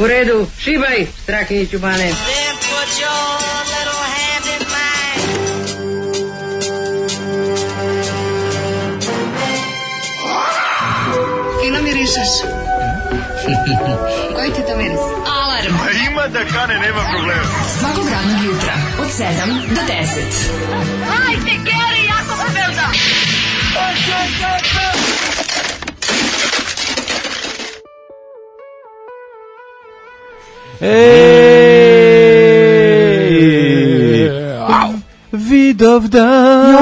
U redu, šibaj, Strahinjiću Bane. Fino mirišeš. Koji ti to miris? Alarm. A ima da kane, nema problema. Svakog radnog jutra, od 7 do 10. Hajde, Geri, jako se velda. Vidovdan.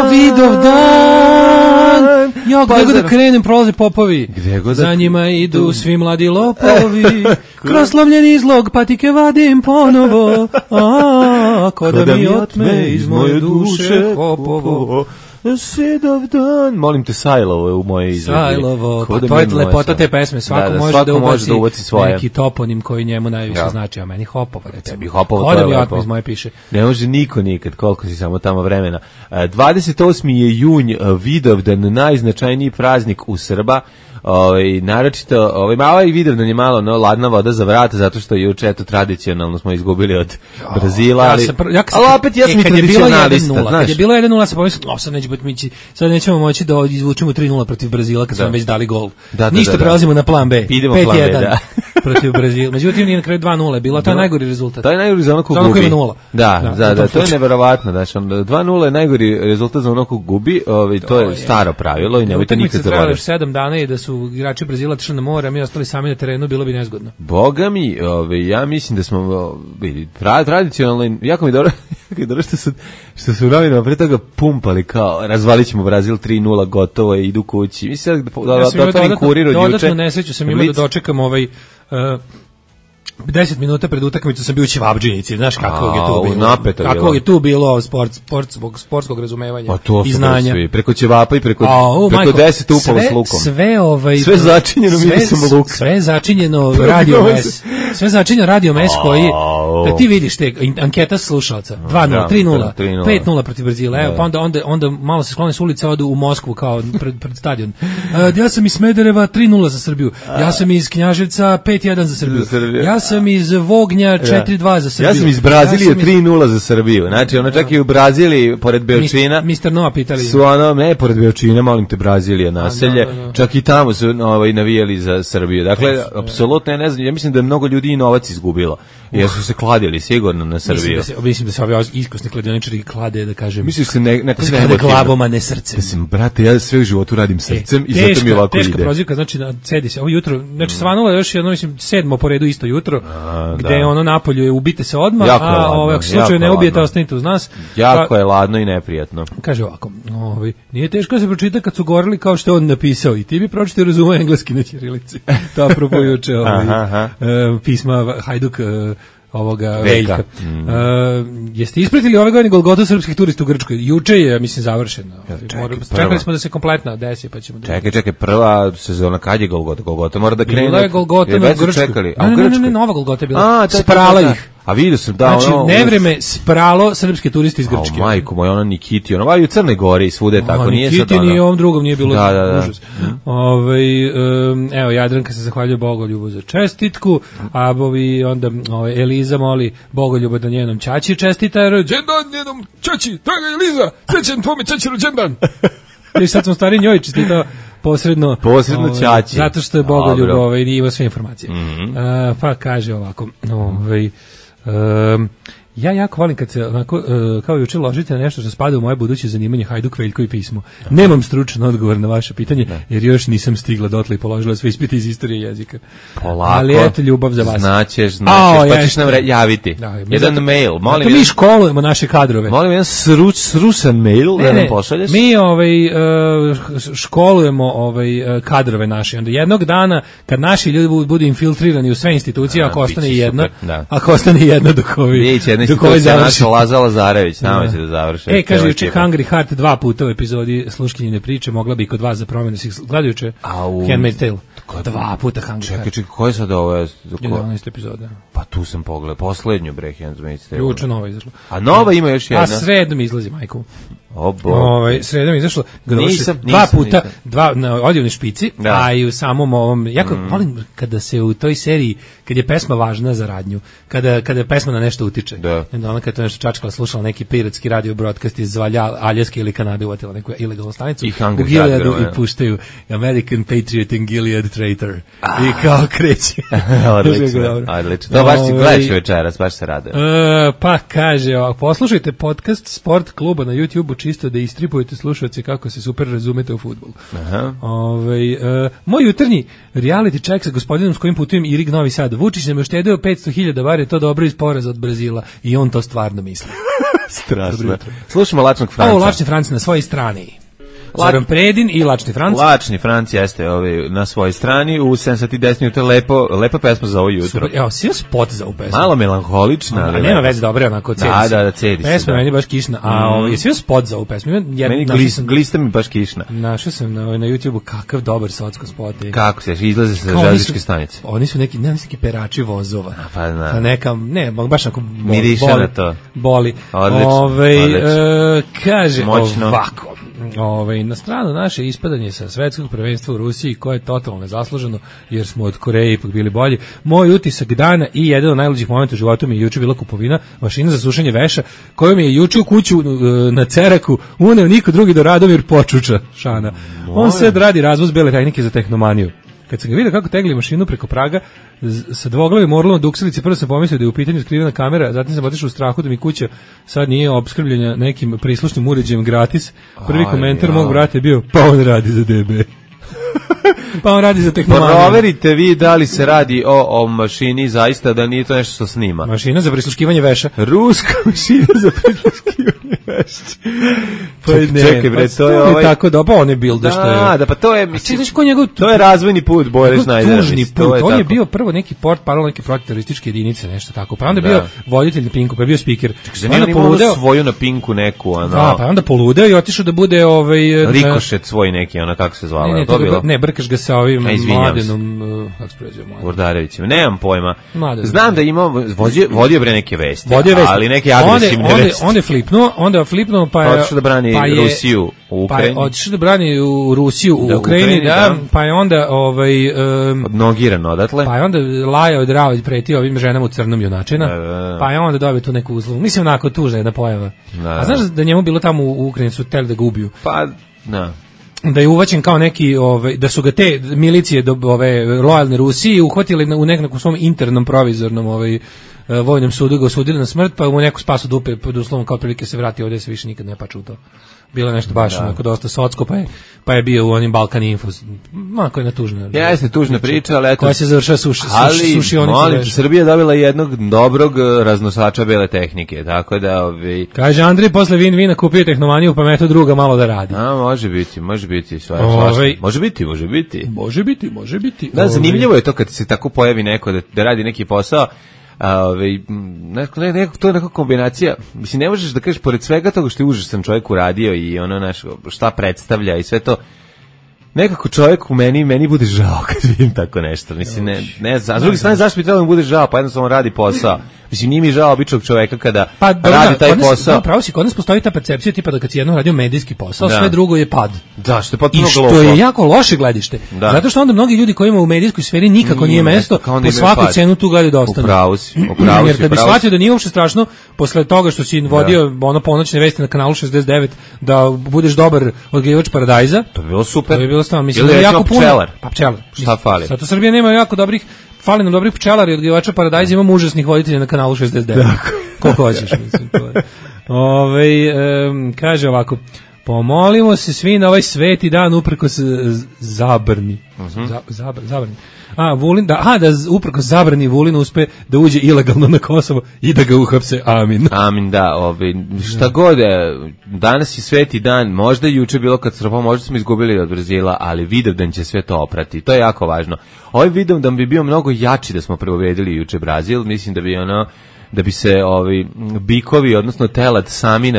Ja, gde god da krenem, prolaze popovi. Da... Za njima idu svi mladi lopovi. Kroz slomljeni izlog patike vadim ponovo. Ko da mi otme iz moje duše hopovo. Vidovdan. Molim te, Sajlovo je u moje izvedbi. Sajlovo, pa to je lepota te pesme. Svako može da ubaci svoje. Neki toponim koji njemu najviše znači, a meni Hopovo. Tebi Hopovo, to je lepo. Ko da mi otme iz moje piše. Ne može niko nikad, koliko si samo tamo vremena. 28. je junj, Vidovdan, najznačajniji praznik u Srba. Naročito, ovaj Vidovdan je malo ladna voda za vrat, zato što juče eto tradicionalno smo izgubili od Brazila, ali opet ja sam i tradicionalista, znaš. Kad je bilo 1:0 sa pomislim, sad nećemo moći da izvučemo 3:0 protiv Brazila kad smo već dali gol. Ništa, prelazimo na plan B. 5:1 protiv Brazila. Međutim, nije na kraju 2:0 bilo, to je najgori rezultat. To je najgori za ono ko gubi. Da, to je neverovatno, znači 2:0 je najgori rezultat za ono ko gubi, to je staro pravilo i nemojte nikad zaboraviti. 7 dana je da su igrači Brazila otišli na more, a mi ostali sami na terenu, bilo bi nezgodno. Boga mi, ja mislim da smo tradicionalno, jako mi dobro što su novinama pre toga pumpali kao razvalit ćemo Brazil 3:0, gotovo je, idu kući. Mislim da otvorim Kurir od juče. Dodatno nesreću sam imao da dočekam 10 minuta pred utakmicom sam bio u Ćevabdžinici, znaš kakvog je tu bilo. Kakvog je tu bilo sportskog razumevanja i znanja. Svi. Preko ćevapa i preko 10 upalo s lukom. Sve začinjeno mirisom luka. Sve začinjeno Radio Mes. Sve začinjeno Radio Mes koji, da ti vidiš te anketa slušalca. 2:0, 3:0, 5:0 protiv Brazila. Evo, pa onda malo se sklone s ulice, odu u Moskvu kao pred stadion. Ja sam iz Smedereva 3:0 za Srbiju. Ja sam iz Knjaževca 5:1 za Srbiju. Ja sam iz Vognja 4:2 za Srbiju. Ja sam iz Brazilije 3:0 za Srbiju. Znači, ono čak i u Braziliji, pored Beočina. Mr. Noa pitali. Su ne, pored Beočina, molim te, Brazilija naselje. Čak i tamo su navijali za Srbiju. Dakle, apsolutno, ja ne znam, ja mislim da je mnogo ljudi i novac izgubilo. Jer su se kladili sigurno na Srbiju. Mislim da se ovi iskusni kladioničari klade, da kažem. Misliš se neko se klade glavom, a ne srcem. Mislim, brate, ja sve u životu radim srcem i zato mi ovako ide. Teška prozivka, znači, cedi se. Ovo jutro, znači, svanulo još jedno, mislim, 7. po redu isto jutro, gde ono napolju je ubite se odmah, a ako slučaju ne ubijete, ostanite uz nas. Jako je ladno i neprijatno. Kaže ovako, nije teško da se pročita kad su govorili kao što on napisao i ti bi pročitao razume engleski na ćirilici. To apropo juče pisma Hajduk ovoga Veljka. Jeste ispratili ove godine Golgotu srpskih turista u Grčkoj? Juče je, mislim, završeno. Čekali smo da se kompletna desi, pa ćemo... Čekaj, prva sezona, kad je Golgota? Golgota mora da krene... Bila je Golgota u Grčkoj. Ne, nova Golgota je bila. Sprala ih. A vidio sam da znači, nevreme spralo srpske turiste iz Grčke. Majko moj, ono Nikiti, ono i u Crnoj Gori i svude tako, nije sad ono. Nikiti ni ovom drugom nije bilo užas. Evo, Jadranka se zahvaljuje Bogoljubu za čestitku, a onda Eliza moli Bogoljuba da njenom ćaći čestita rođendan njenom ćaći, draga Eliza, srećan tvome ćaći rođendan. I sad smo stari njoj čestitao posredno ćaći. Zato što je Bogoljub nije imao sve informacije. Pa kaže ovako, ja jako volim kad se onako, kao juče ložite na nešto što spada u moje buduće zanimanje, Hajduk, Veljko i pismo. Nemam stručan odgovor na vaše pitanje, jer još nisam stigla dotle i položila sve ispite iz istorije jezika. Polako. Ali eto, ljubav za vas. Znaćeš, pa ćeš nam javiti. Jedan mail. Molim, mi školujemo naše kadrove. Molim jedan srusan mail da nam pošalješ. Mi školujemo kadrove naše. Onda jednog dana, kad naši ljudi budu infiltrirani u sve institucije, ako ostane jedna dok ovi... naša Laza Lazarević, nama će da završe. Kaže juče Hungry Heart 2 puta u epizodi Sluškinjine priče, mogla bi i kod vas za promjenu. Gledajuće Handmaid's Tale. 2 puta Hungry Heart. Čekaj, ko je sad ovo? 11 epizoda. Pa tu sam pogledao, poslednju Handmaid's Tale. Juče nova izašla. A nova ima još jedna? A sredom izlazi, majko. Sredom izašlo Nisam, dva puta, dva na odjevnoj špici, a i u samom ovom, jako volim kada se u toj seriji, kad je pesma važna za radnju, kada pesma na nešto utiče. Onda ona kad to nešto čačkala, slušala neki piratski radio broadcast iz Aljaske ili Kanade, uvatila neku ilegalnu stanicu, u Gileadu i puštaju American Patriot and Gilead Traitor. I kao kreće. Odlično. To baš si gledaš večeras, baš se rade. Pa kaže, poslušajte podcast Sport kluba na YouTube-u čisto da istripujete slušalci kako se super razumete u fudbalu. Moj jutarnji reality check sa gospodinom s kojim putujem Irig Novi Sad. Vučić nam je uštedeo 500.000, bar je to dobro iz poreza od Brazila i on to stvarno misli. Strašno. Slušamo Lačnog Franca. Lačni Franc na svojoj strani. Zoran Predin i Lačni Franc. Lačni Franc jeste na svojoj strani u 7:10 minuta, lepa pesma za ovo jutro. Super, evo, si spot za ovu pesmu. Malo melanholična, ali nema veze, dobro, onako cedi se. Da, cedi se. Pesma meni baš kišna, a je svi spot za ovu pesmu. Meni glista mi baš kišna. Našao sam na YouTubeu kakav dobar socko spot. Kako se, izlaze sa železničke stanice. Oni su neki perači vozova. Pa neka, ne, baš onako miriše na to. Boli. Odlično. Kaže ovako. Na stranu naše ispadanje sa svetskog prvenstva u Rusiji, koje je totalno nezasluženo, jer smo od Koreje ipak bili bolji. Moj utisak dana i jedan od najluđih momenta u životu mi je juče bila kupovina mašina za sušenje veša, koju mi je juče u kuću na Ceraku uneo niko drugi do Radomir Počuča, Šana. On sad radi razvoz bele tehnike za tehnomaniju. Kad sam ga vidio kako tegli mašinu preko praga sa dvoglavim orlom duksilice, prvo sam pomislio da je u pitanju skrivena kamera, zatim sam otišao u strahu da mi kuća sad nije opskrbljena nekim prislušnim uređajem gratis. Prvi komentar mog brata je bio, pa on radi za DB. Pa on radi za tehnomaniju. Proverite vi da li se radi o mašini zaista, da nije to nešto što snima. Mašina za prisluškivanje veša. Ruska mašina za prisluškivanje veša. Pa čekaj bre, to je ovaj tako da, pa on je builder što je. Da, pa to je, mislim, to je razvojni put, Boris Schneider. Tužni put. On je bio prvo neki paralelno neki protiterorističke jedinice, nešto tako. Pa onda je bio voditelj na Pinku, pa je bio speaker. Onda poludeo svoju na Pinku neku, ono. Da, pa onda poludeo i otišao da bude Rikošet svoj neki, ona kako se zvala. Ne, brkaš ga sa ovim Mladenom, kako se pređe Mladen. Urdarevićem, nemam pojma. Znam da imao, vodio bre neke vesti, ali neke agresivne vesti. Onda je flipnuo, pa je otišao da brani Rusiju u Ukrajini. Pa otišao da brani Rusiju u Ukrajini, da, pa je onda odnogiran odatle. Pa je onda lajao i drao i pretio ovim ženama u crnom junačina, pa je onda dobio tu neku uzlovu. Mislim, onako tužna jedna pojava. A znaš da njemu bilo tamo u Ukrajini, su hteli da ga ubiju? Pa, da. Da je uvaćen kao neki, da su ga te milicije lojalne Rusiji uhvatili u nekom svom internom provizornom vojnom sudu, ga osudili na smrt, pa mu neko spasu dupe, pod uslovom kao prilike se vrati ovdje, se više nikad ne pače u to. Bilo nešto baš onako dosta socko, pa je bio u onim Balkan Info. Onako je natužna. Jeste tužna priča, ali eto. Koja se završava sušionici. Ali, molim, Srbija dobila jednog dobrog raznosača bele tehnike, tako da... Kaže Andrej, posle Vina kupio tehnomaniju, pa meto druga malo da radi. Može biti. Može biti. Da, zanimljivo je to kad se tako pojavi neko da radi neki posao. To je neka kombinacija, mislim, ne možeš da kažeš pored svega toga što je užasan čovjek uradio i ono šta predstavlja i sve to, nekako čovjek u meni bude žao kad vidim tako nešto, mislim, ne znam, a s druge strane zašto bi trebalo da bude žao, pa jednostavno radi posao. Mislim, nije mi žao običnog čoveka kada radi taj posao. Pravo si, kod nas postoji ta percepcija tipa da kad si jednom radio medijski posao, sve drugo je pad. Da, što je potpuno glupo. I što je jako loše gledište. Zato što onda mnogi ljudi koji imaju u medijskoj sferi nikako nije mesto, po svaku cenu tu gledaju da ostane. Upravo si. Jer kad bi shvatio da nije uopšte strašno, posle toga što si vodio ponoćne vesti na kanalu 69, da budeš dobar odgajivač Paradajza, to bi bilo super. To bi bilo stvarno, mislim, da je jako puno. Pa pčelar. Šta fali? Zato Srbija nema jako fali nam dobrih pčelara i odgajivača Paradajza, imamo užasnih voditelja na kanalu 69. Koliko hoćeš, mislim. Kaže ovako, pomolimo se svi na ovaj sveti dan uprkos zabrani. Zabrani. Da uprkos zabrani Vulin uspe da uđe ilegalno na Kosovo i da ga uhapse, amin. Amin, da, šta god, danas je sveti dan, možda je juče bilo katastrofa, možda smo izgubili od Brazila, ali Vidovdan će sve to oprati, to je jako važno. Ovaj Vidovdan bi bio mnogo jači da smo pobedili juče Brazil, mislim da bi da bi se bikovi, odnosno telad sami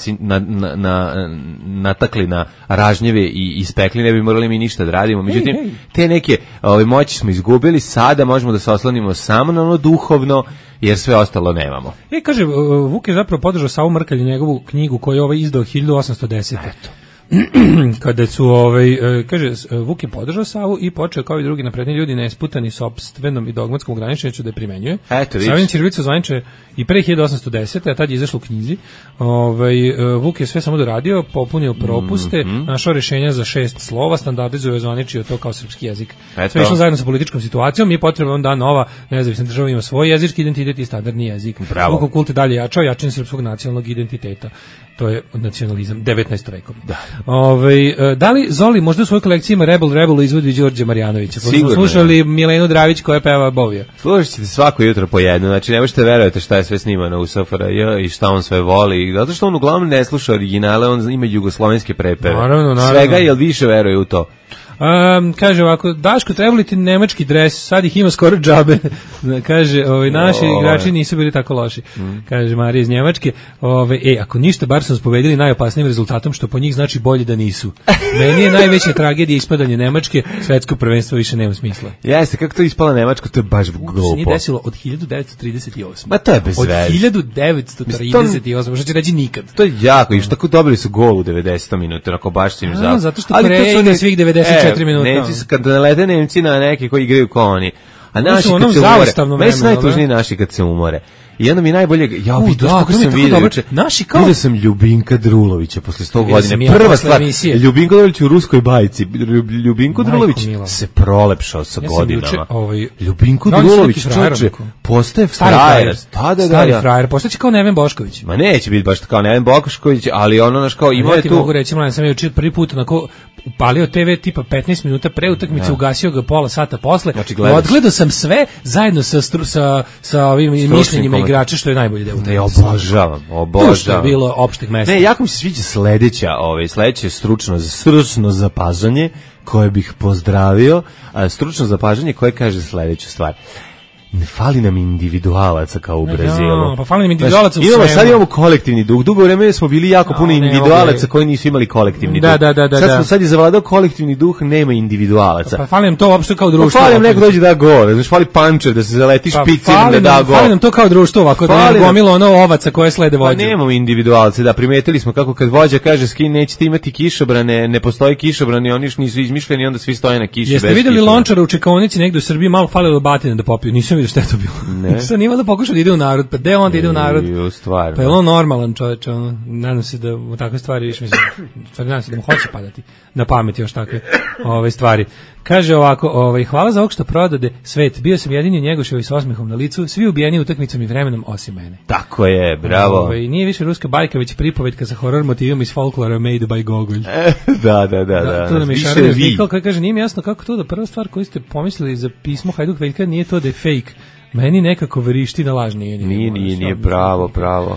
natakli na ražnjeve i ispekli, ne bi morali mi ništa da radimo. Međutim, te neke moći smo izgubili, sada možemo da se oslonimo samo na ono duhovno, jer sve ostalo nemamo. Kaže, Vuk je zapravo podržao Savu Mrkalj, njegovu knjigu koju je izdao 1810. Eto. Kada su kaže, Vuk je podržao Savu i počeo kao i drugi napredni ljudi nesputani sopstvenom i dogmatskom ograničenju da je primenjuje. Savin ćirilica zvaniče i pre 1810. a tad je izašlo u knjizi. Vuk je sve samo doradio, popunio propuste, našao rješenja za 6 slova, standardizuje, zvaničio to kao srpski jezik. Sve išlo zajedno sa političkom situacijom i potrebno da nova nezavisna država ima svoj jezički identitet i standardni jezik. Vukov kult je dalje jačao, jačanje srpskog nacionalnog identiteta. To je nacionalizam 19. vekom. Da li Zoli možda u svojoj kolekciji ima Rebel izvodi Đorđe Marjanovića? Sigurno. Smo slušali Milenu Dravić koja peva Bovija. Slušat ćete svako jutro po jedno, znači ne možete verovati šta je sve snimano u SFRJ i šta on sve voli, zato što on uglavnom ne sluša originale, on ima jugoslovenske prepeve. Naravno. Svega, jel više veruje u to? Kaže ovako, Daško, treba li ti nemački dres, sad ih ima skoro džabe. Kaže, naši igrači nisu bili tako loši. Kaže Marija iz Njemačke, ako ništa, bar sam spovedili najopasnijim rezultatom, što po njih znači bolje da nisu. Meni je najveća tragedija ispadanje Nemačke, svetsko prvenstvo više nema smisla. Jeste, kako to ispala Nemačka, to je baš glupo. Se nije desilo od 1938. Ma to je bez veze. Od 1938, što će reći nikad. To je jako, i što tako dobili su gol u 90 minuta, onako baš su im zapad. Zato što Koreja ide svih 94 minuta. Nemci, kad nalete Nemci na neke koji igraju kao oni, a naši kad se umore, meni su najtužniji naši kad se umore. I onda mi najbolje, vidio kako sam vidio sam Ljubinka Drulovića posle 100 godina. Prva stvar, Ljubinko Drulović u ruskoj bajci. Ljubinko Drulović se prolepšao sa godinama. Ljubinko Drulović, čoče, postaje frajer. Stari frajer, postaće kao Neven Bošković. Ma neće biti baš kao Neven Bošković, ali ono naš kao ima je tu. Mogu reći, mladen, sam je učio prvi put onako upalio TV tipa 15 minuta pre utakmice, ugasio ga pola sata posle. Odgledao sam sve zajedno sa ovim mišljenjima igrača, što je najbolje deo. Ne, obožavam. Što je bilo opšteg mesta. Ne, jako mi se sviđa sledeće stručno zapažanje koje bih pozdravio, stručno zapažanje koje kaže sledeću stvar. Ne fali nam individualaca kao u Brazilu. Pa fali nam individualaca u svemu. Sad imamo kolektivni duh. Dugo vreme smo bili jako puno individualaca koji nisu imali kolektivni duh. Sad je zavladao kolektivni duh, nema individualaca. Pa fali nam to uopšte kao društvo. Pa fali nam neko dođe da gol. Znaš, fali pančer da se zaleti špicir da da gol. Fali nam to kao društvo ovako, da je gomilo ono ovaca koje slede vođu. Pa nemamo individualce, da primetili smo kako kad vođa kaže skin nećete imati kišobrane, ne postoji kišobrani, oni nisu izmišljeni, onda svi stoje na kiši. Jeste videli Lončara u čekaonici negde u Srbiji, malo falilo batine da popiju. Nisam vidio šta je to bilo. Nisam ni valjda pokušao da ide u narod, pa gde onda ide u narod? Pa je on normalan čovječ, nadam se da u takve stvari više mislim, nadam se da mu hoće padati na pamet još takve stvari. Kaže ovako, hvala za ovog što prodade svet, bio sam jedini Njegoševi s osmehom na licu, svi ubijeni utakmicom i vremenom osim mene. Tako je, bravo. Nije više ruska bajka, već pripovetka sa horror motivima iz folklora made by Gogolj. Da. Tu nam je Šarno Zvikal koji kaže, nije mi jasno kako to da prva stvar koju ste pomislili za pismo Hajduk Veljka nije to da je fake. Meni nekako verišti na laž nije pravo.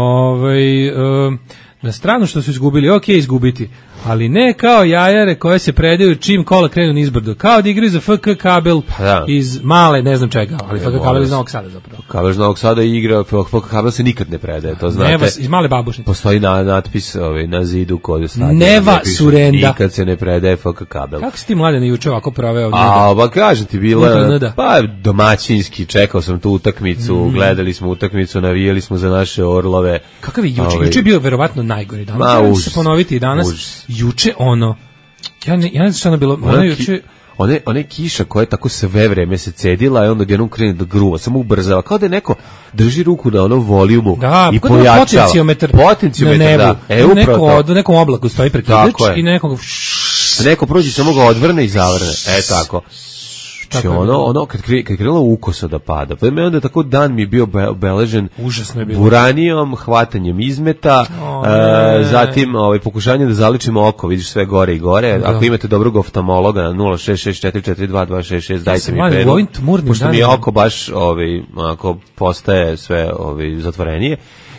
Na stranu što su izgubili, izgubiti, ali ne kao jajare koje se predaju čim kola krenu nizbrdo, kao da igraju za FK Kabel iz male, ne znam čega, ali FK Kabel iz Novog Sada zapravo. Kabel iz Novog Sada igra, FK Kabel se nikad ne predaje, to znate. Neva iz male babušnice. Postoji natpis na zidu kod stadiona. Neva Surenda. Nikad se ne predaje FK Kabel. Kako si ti mladene juče ovako proveo? Ba kažem ti, bila domaćinski, čekao sam tu utakmicu, gledali smo utakmicu, navijali smo za naše Orlove. Kakav je juče bio verovatno najgori dan. Možemo se ponoviti i danas. Juče ja ne znam što ono bilo, juče... One kiša koja tako sve vreme se cedila i onda jednom krene da gruva, samo ubrzava, kao da je neko drži ruku na onom volijumu i pojačava. Potenciometar, da. U nekom oblaku stoji prekidač i neko prođe samo ga odvrne i zavrne. Tako. Kad krenula ukosa da pada, pa onda tako dan mi je bio obeležen buranijom, hvatanjem izmeta, zatim pokušanje da zaličimo oko, vidiš sve gore i gore. Ako imate dobrog oftalmologa na 066442266, dajte mi predlog, pošto mi je oko baš ako postaje sve zatvorenije.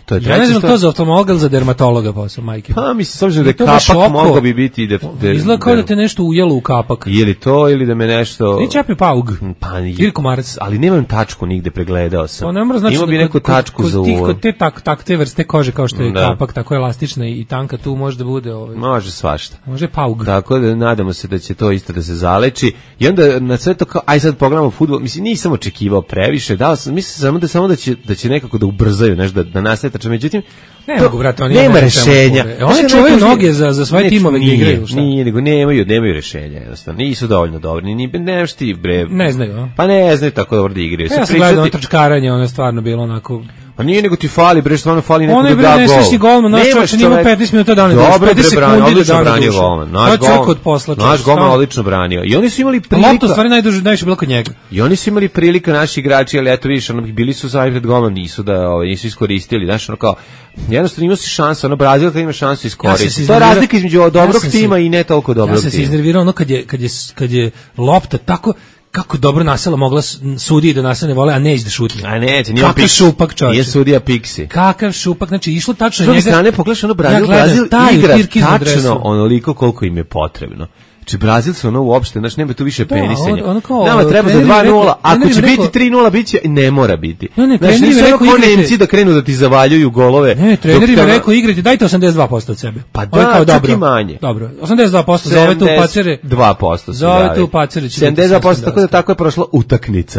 To je ja ne znam to za oftalmologa ili za dermatologa posao, majke. Pa mislim, s obzirom da je kapak mogao bi biti... Izgleda kao da te nešto ujelo u kapak. Ili to, ili da me nešto... Ni čapi paug. Pa, ili komarac. Ali nemam tačku nigde, pregledao sam. Ne mora, znači, ima bi neku tačku za uvo. Kod te vrste kože kao što je kapak, tako je elastična i tanka, tu može da bude... Može svašta. Može paug. Tako da nadamo se da će to isto da se zaleči. I onda na sve to kao, aj sad pogledamo fudbal, mislim, nisam očekivao previše, mislim samo da će nekako da ubrzaju, nešto da nastane trče, međutim, ne mogu, brate, oni nema rešenja. Oni čuvaju noge za svoje timove gdje igraju. Nije, nego nemaju rešenja, jednostavno. Nisu dovoljno dobri, nemaš ti, bre. Ne znaju, pa ne znaju tako dobro da igraju. Ja sam gledao trčkaranje, ono je stvarno bilo onako... Pa nije nego ti fali, bre, stvarno fali neko da da gol. Ono je nesrećni golman, naš čovječ nije 15 minuta dana duše. Dobro, bre, branio, odlično branio golman. Naš golman odlično branio. I oni su imali prilika... Lopta stvari najviše bilo kod njega. I oni su imali prilika, naši igrači, ali eto vidiš, bili su zajedno pred golman, nisu iskoristili, znaš, ono kao, jednostavno imao si šansu, ono Brazil kad ima šansu iskoristiti. To je razlika između dobrog tima i ne toliko dobrog tima. Ja sam se iznervirao ono kad je lopta tako... Kako dobro nasela mogla sudije da nasele vole, a neće da šutne. A neće, nije Kakav šupak, čovječe. Nije sudija Pixi. Kakav šupak, znači išlo tačno njega. S druge strane, pogledaš ono Brazil igra tačno onoliko koliko im je potrebno. Znači Brazil se ono uopšte, znači nema tu više penisenja. Nama treba za 2:0, ako će biti 3:0, biće, ne mora biti. Znači nisu kao Nemci da krenu da ti zavaljuju golove. Ne, trener im je rekao igrajte, dajte 82% od sebe. Pa da, čak i manje. Dobro, 82% zovete u pacere. 2% su zovete u pacere. 72%, tako je prošla utakmica.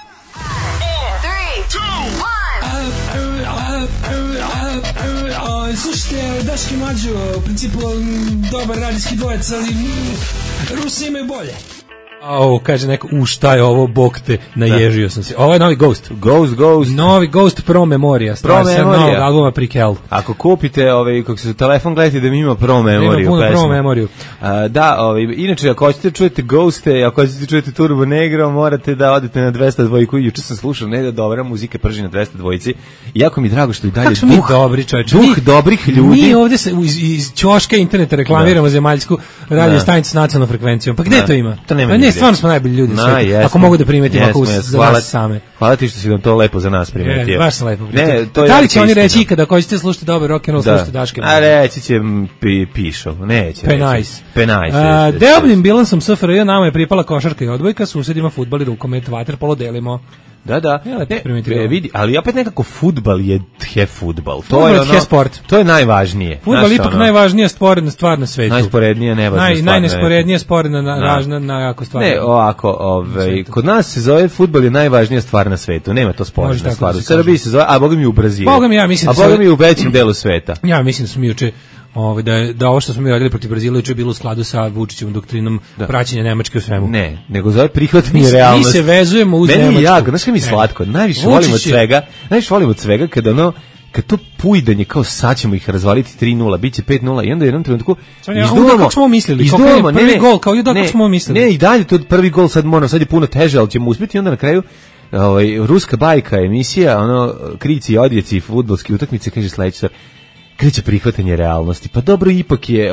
Slušajte, Daški Mađo, u principu dobar radijski dvojec, ali Rusi imaju bolje. Kaže neko, šta je ovo, bog te, naježio sam se. Ovo je novi Ghost. Novi Ghost Pro Memoria. Pro Memoria. Albuma Prikel. Ako kupite, kako se telefon gledate da mi ima Pro Memoriju. Ima Pro Memoriju. Da, inače, ako hoćete čujete Ghoste, ako hoćete čujete Turbo Negro, morate da odete na 202. Juče sam slušao, ne da dobra muzika prži na 202. Jako mi je drago što i dalje duh dobrih ljudi. Mi ovdje iz ćoška interneta reklamiramo zemaljsku radio stanicu s nacionalnom frekvencijom. Pa gde to ima? To nema. Ne, stvarno smo najbolji ljudi na svijetu. Ako mogu da primetim, ako za vas same. Hvala ti što si nam to lepo za nas primetio. Baš sam lepo primetio. Da li će oni reći ikada, ako ćete slušati dobar rock and roll, slušati Daške? A reći će pišo, neće reći. Penajs. Deobnim bilansom SFRJ nama je pripala košarka i odbojka, susedima fudbal i rukomet, vaterpolo delimo. Da. Vidi, ali opet nekako fudbal je fudbal. To je ono, sport. To je najvažnije. Fudbal je ipak najvažnija sporedna stvar na svetu. Najsporednija nevažna stvar. Najnesporednija sporedna na jako stvar. Ne, ovako, kod nas se zove fudbal je najvažnija stvar na svetu. Nema to sporedna stvar. U Srbiji se zove, a boga mi u Brazilu. Boga mi, ja mislim. A boga mi u većem delu sveta. Ja mislim da smo juče da ovo što smo mi radili protiv Brazila je bilo u skladu sa Vučićevom doktrinom praćenja Nemačke u svemu. Ne, nego zove prihvatanje realnosti. Mi se vezujemo uz Nemačku. Meni je jako, znaš kaj mi je slatko, najviše volim od svega kad to pujdanje kao sad ćemo ih razvaliti 3:0, biće 5:0 i onda jednom trenutku izduvamo. Kako smo mislili? Prvi gol, kao kako smo mislili? Ne, i dalje to prvi gol sad je puno teže, ali ćemo uspjeti i onda na kraju ruska bajka emisija, krici i odjeci fudbalske utakmice, kaže sledeće kreće prihvatanje realnosti. Pa dobro, ipak je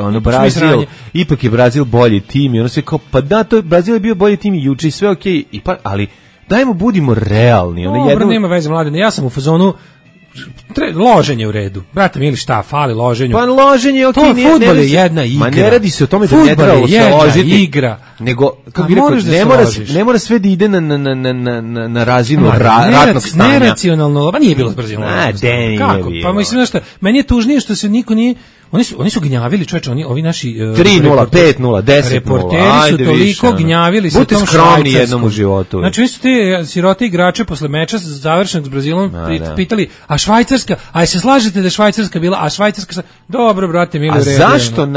Brazil bolji tim i ono sve kao, pa da, Brazil je bio bolji tim i juče i sve okej, ali dajmo budimo realni. Nema veze, Mladene, ja sam u fazonu loženje u redu. Brate mili, šta fali loženju? Pa loženje, okej, fudbal je jedna igra. Ma ne radi se o tome da ne treba se ložiti. Igra. Nego, kako bi rekao, ne mora sve da ide na razinu ratnog stanja. Neracionalno, pa nije bilo s Brazilom. Kako? Pa mislim nešto, meni je tužnije što se niko nije... Oni su gnjavili, čoveče, ovi naši 3:0, 5:0, 10:0. Reporteri su toliko gnjavili sa tom skromni jednom u životu. Znači, vi su te sirote igrače posle meča završenog s Brazilom pitali, a Švajcarska, a se slažete da je Švajcarska bila, a Švajcarska... Dobro, brate, mili, u redu.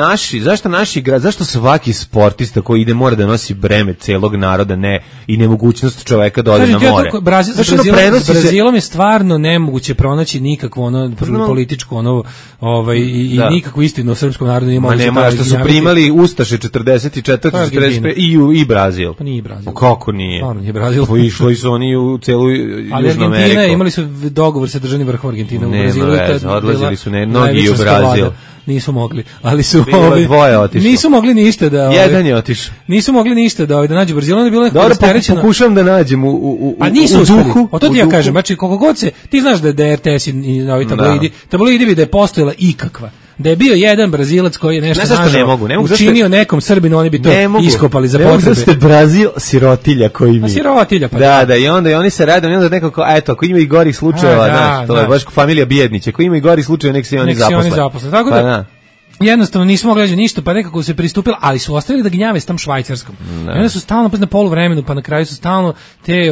A zašto svaki sportista koji ide mora da nosi breme celog naroda, ne, i nemogućnost čoveka da ode na more? S Brazilom je stvarno nemoguće pronaći nikakvo političko i nikakvu istinu o srpskom narodu nije Ma nema, što su primali Ustaše 44. 45. i Brazil. Pa nije Brazil. Kako nije? Stvarno nije Brazil. Pa išli su oni u celu Južnu Ameriku. Ali Argentina, imali su dogovor sa državnim vrhom Argentina u Brazilu. Nema veze, odlazili su mnogi u Brazil. Nisu mogli, ali su dvoje otišlo. Nisu mogli ništa da jedan je otišao. Nisu mogli ništa da nađu Brazil, onda je bilo neko rasterećeno. Pokušavam da nađem u duhu. O to ti ja kažem, znači koliko god se ti znaš da je RTS i novi tabloidi bi da je postojala ikakva. Da je bio jedan Brazilac koji je nešto učinio nekom Srbinu, oni bi to iskopali za potrebe. Ne mogu Brazil sirotilja koji mi. Pa sirotilja, pa da, i oni se rade, onda nekako, eto, ako ima i gorih slučajeva, znaš, to je baš familija Bijednić, ako ima i gorih slučajeva, nek se oni zaposle. Tako da, jednostavno nismo mogli ništa, pa nekako se pristupilo, ali su ostavili da gnjave s tom Švajcarskom. I onda su stalno na poluvremenu, pa na kraju su stalno te,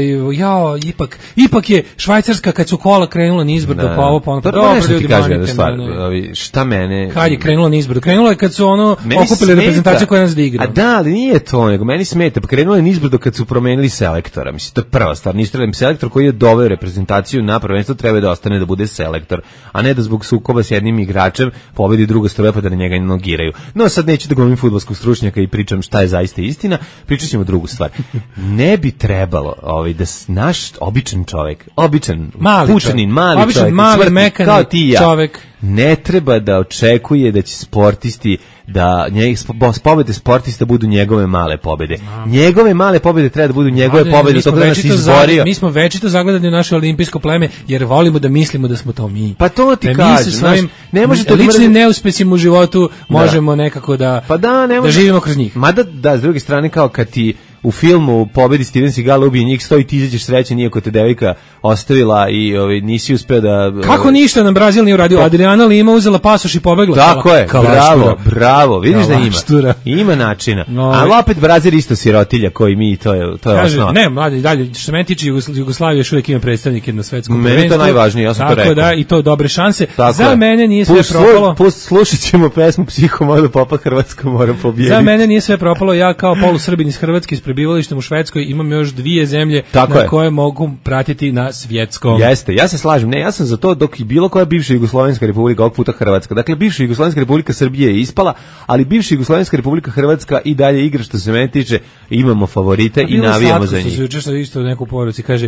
ipak je Švajcarska kad su kola krenula nizbrdo, pa ovo, pa ono, dobro ljudi, manite šta mene... Kad je krenula nizbrdo? Krenula je kad su okupili reprezentaciju koja nas da igra. A da, ali nije to, nego meni smeta, pa krenula je nizbrdo kad su promenili selektora, mislim, to je prva stvar, nisu trebali selektor koji je doveo reprezentaciju na prvenstvo, treba da ostane da bude selektor, a ne da zbog sukoba s jednim igračem pobedi druga pa da njega nogiraju. No sad neću da glumim fudbalskog stručnjaka i pričam šta je zaista istina, pričat ćemo drugu stvar. Ne bi trebalo da naš običan čovjek, pučanin, mali čovjek, kao ti i ja, čovjek, ne treba da očekuje da će sportisti da pobede sportista budu njegove male pobede. Njegove male pobede treba da budu njegove pobede, to da nas izborio. Mi smo večito zagledani u naše olimpijsko pleme jer volimo da mislimo da smo to mi. Pa to ti kažem, ne može to ličnim neuspesima u životu možemo nekako da živimo kroz njih. Mada da, s druge strane, kao kad ti u filmu pobedi Steven Seagal, ubije njih 100 i ti izađeš srećan, iako te devojka ostavila i nisi uspeo da... Kako ništa nam Brazil nije uradio? Adriana Lima uzela pasoš i pobegla. Tako je, bravo, vidiš da ima načina. Ali opet Brazil isto sirotilja koji mi, to je osnova. Ne, mladi, dalje, što se meni tiče, Jugoslavija još uvijek ima predstavnike na svetskom prvenstvu. Meni je to najvažnije, ja sam to rekao. Tako da, i to dobre šanse. Za mene nije sve propalo. Slušat ćemo pesmu Psihomoda Popa, Hrvatska mora pobijediti. Za mene nije sve propalo, ja kao polusrbin iz Hrvatske, prebivalištem u Švedskoj, imam još 2 zemlje koje mogu pratiti na svjetskom. Jeste, ja se slažem. Ne, ja sam za to dok i bilo koja bivša Jugoslovenska republika, ovog puta Hrvatska. Dakle, bivša Jugoslovenska republika Srbije je ispala, ali bivša Jugoslovenska republika Hrvatska i dalje igra, što se mene tiče, imamo favorite i navijamo za njih. Juče što isto neku poruci kaže,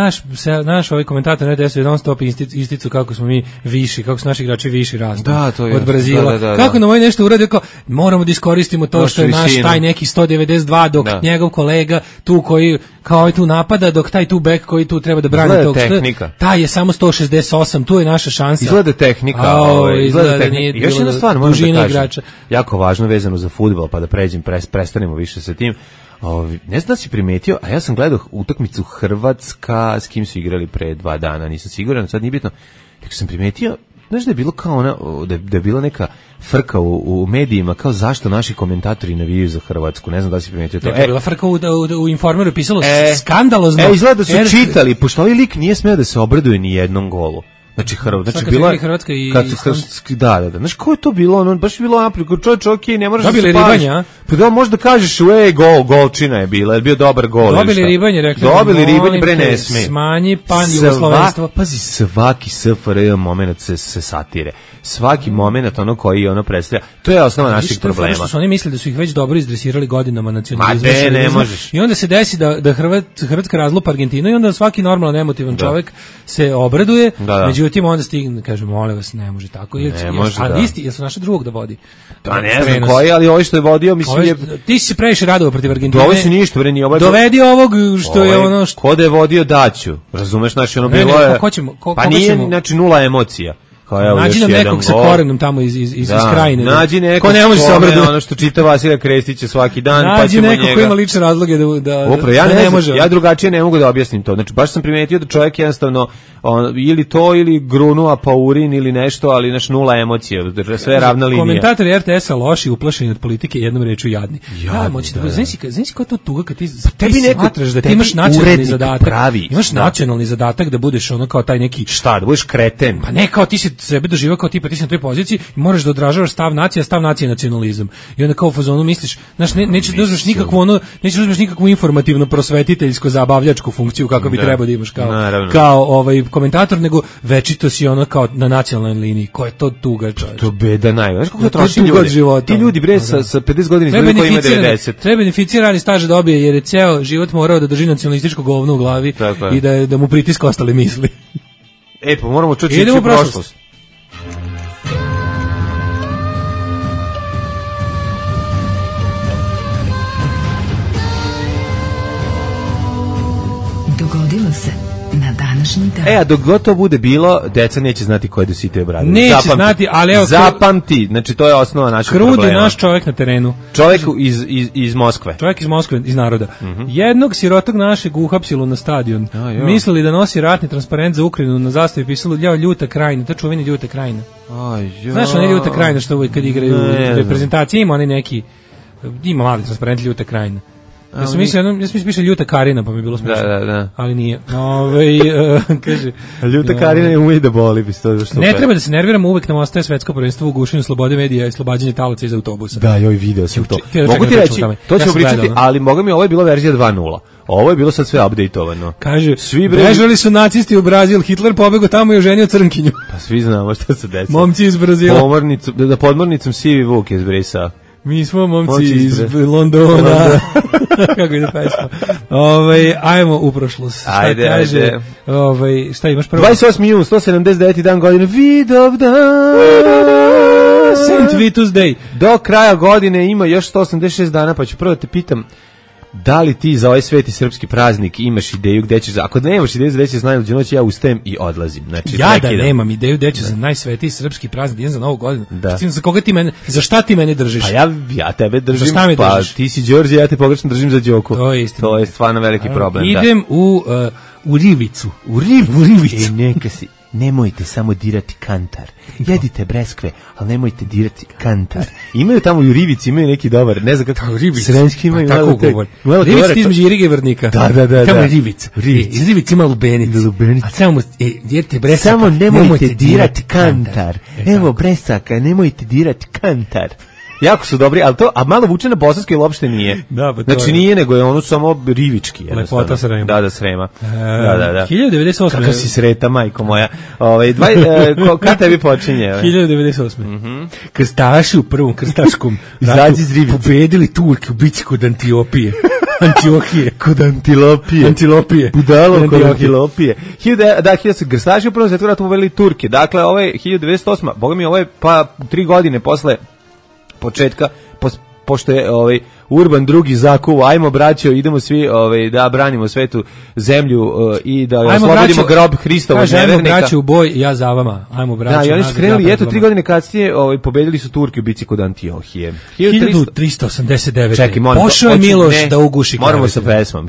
naš ovaj komentator na RTS non stop isticu kako smo mi viši, kako su naši igrači viši rastu od Brazila. Kako nam ovaj nešto uradio, kao moramo da iskoristimo to što je naš taj neki 192 dok njegov kolega tu koji kao tu napada, dok taj tu bek koji tu treba da brani tog taj je samo 168, tu je naša šansa. Izgleda tehnika. Izgleda tehnika. Još jedna stvar moram da kažem, jako važno vezano za fudbal, pa da prestanemo više sa tim. Ne znam da si primetio, a ja sam gledao utakmicu Hrvatska, s kim su igrali pre 2 dana, nisam siguran, sad nije bitno. Tako sam primetio, znaš da je bilo kao da je bila neka frka u medijima, kao zašto naši komentatori navijaju za Hrvatsku, ne znam da si primetio to. Je bila frka u Informeru, pisalo skandalozno. Izgleda da su čitali, pošto ovaj lik nije smeo da se obraduje ni jednom golu. Znači bila Hrvatska i da. Znaš ko je to bilo? Baš je bilo naprijed. Čovjek, ne možeš da se dobili ribanje, pa da možda kažeš, golčina je bila, je bio dobar gol. Dobili ribanje, rekli. Dobili ribanje, bre ne sme. Smanji pan-jugoslovenstvo. Pazi, svaki SFRJ moment se satire. Svaki moment koji predstavlja. To je osnova naših problema. Što su oni mislili da su ih već dobro izdresirali godinama nacionalizma. Ne možeš. I onda se desi da Hrvatska razlupa Argentinu i onda svaki normalan emotivan čovjek se obraduje. Međutim, onda stigne, kaže, molim vas, ne može tako. Jel su naša drugog da vodi? Pa ne znam koji, ali ovo što je vodio, mislim... Ti si previše radovao protiv Argentine. Ovo si ništa, bre, nije ovo... Dovedi ovog što je ono... Ko da je vodio daću, razumeš, znači ono bilo je... Pa nije, znači, 0 emocija. Nađi nam nekog sa korenom tamo iz krajine. Nađi nekog ono što čita Vasilija Krestića svaki dan. Nađi nekog ko ima lične razloge da ne može. Ja drugačije ne mogu da objasnim to. Znači, baš sam primetio da čovjek jednostavno ili to, ili grunuo, pa urin, ili nešto, ali naš 0 emocija, sve ravna linija. Komentatori RTS-a loši, uplašeni od politike, jednom rečju jadni. Znaš ko je to tuga kad ti smatraš da ti imaš nacionalni zadatak. Imaš nacionalni zadatak da budeš ono kao taj neki... Šta, da budeš kreten? Pa ne, kao ti si sebe doživao kao tipa ti si na toj poziciji i moraš da odražavaš stav nacije je nacionalizam. I onda kao u fazonu misliš, znaš, nećeš da uzmeš nikakvu informativno prosvetiteljsko zabavljačku funkciju kako bi trebao da imaš kao komentator, nego večito si ono kao na nacionalnoj liniji. Ko je to tuga, čovječ? To beda naj. Znaš kako to troši ljudi? Ti ljudi bre sa 50 godina izgledaju koji ima 90. Treba beneficirani staž dobije jer je ceo život morao da drži nacionalističko govno u glavi i da mu pritiska ostale misli. Pa moramo čuti u prošlost. Dogodilo se na današnji dan. A dok god to bude bilo, deca neće znati ko je Dositej Obradović. Neće znati, ali evo... Zapamti, znači to je osnova našeg problema. Krud je naš čovjek na terenu. Čovjek iz Moskve. Čovjek iz Moskve, iz naroda. Jednog sirotog našeg uhapsilo na stadion. Mislili da nosi ratni transparent za Ukrajinu, na zastavi pisalo Ljuta Krajina, to čuveni Ljuta Krajina. Znaš ona Ljuta Krajina što uvijek kad igraju reprezentacije, ima oni neki, ima mali transparent Ljuta Krajina. Ja sam mislio Ljuta Karina, pa mi je bilo smiješno. Da. Ali nije. Kaže, Ljuta Karina je ume da boli. Ne treba da se nerviramo, uvek nam ostaje svetsko prvenstvo u gušenju slobode medija i slobađanje talaca iz autobusa. Da, joj video sam to. Mogu ti reći, to ćemo pričati, ali moga mi ovo je bila verzija 2.0. Ovo je bilo sad sve updateovano. Kaže, bežali su nacisti u Brazil, Hitler pobegao tamo i oženio crnkinju. Pa svi znamo šta se desilo. Momci iz Brazila. Podmornicom sivi Vuk je zbrisao. Mi smo momci iz Londona. Kako ide pesma. Ajmo u prošlost. Ajde. Šta imaš prvo? 28. jun, 179. dan godine, Vidovdan. Saint Vitus Day. Do kraja godine ima još 186 dana, pa ću prvo te pitam, da li ti za ovaj sveti srpski praznik imaš ideju gde ćeš, ako nemaš ideju za gde ćeš za najluđu noć, ja ustajem i odlazim. Znači, ja da nemam ideju gde ću za najsvetiji srpski praznik, idem za Novu godinu. Za šta ti mene držiš? Pa ja tebe držim, za šta me pa držiš? Ti si Đorđe, ja te pogrešno držim za Đoku. To je istina. To je stvarno veliki problem. Idem u Rivicu. U Rivicu. Neka si. Nemojte samo dirati kantar. Jedite breskve, ali nemojte dirati kantar. Imaju tamo u Rivici, imaju neki dobar, ne znam kako. Sremski imaju. Tako ugovor. Rivic ti između Irige i Vrnika. Da. Tamo je Rivic. Iz Rivic ima lubenic. A samo jedite bresaka. Samo nemojte dirati kantar. Evo bresaka, nemojte dirati kantar. Jako su dobri, ali a malo vuče na bosanski ili uopšte nije. Znači nije, nego je ono samo rivički. Lepota Srema. Da, Srema. Da. 1098. Kakav si sreta, majko moja. Kad tebi počinje? 1098. Krstaši u prvom krstaškom ratu pobedili Turke u bici kod Antiohije. Kod Antilopije. Budalo kod Antilopije. Krstaši u prvom svetskom ratu pobedili Turke. Dakle, ovo je 1908. Boga mi, ovo je pa 3 godine posle početka, pošto je Urban drugi zakuva, ajmo braćo, idemo svi da branimo svetu zemlju i da oslobodimo grob Hristovog nevernika. Ajmo braćo u boj, ja za vama, ajmo braćo. Da, i oni su krenuli, eto 3 godine kasnije pobedili su Turke u bici kod Antiohije. 1389. Čekaj, pošao je Miloš da uguši Karavića. Moramo sa pesmom.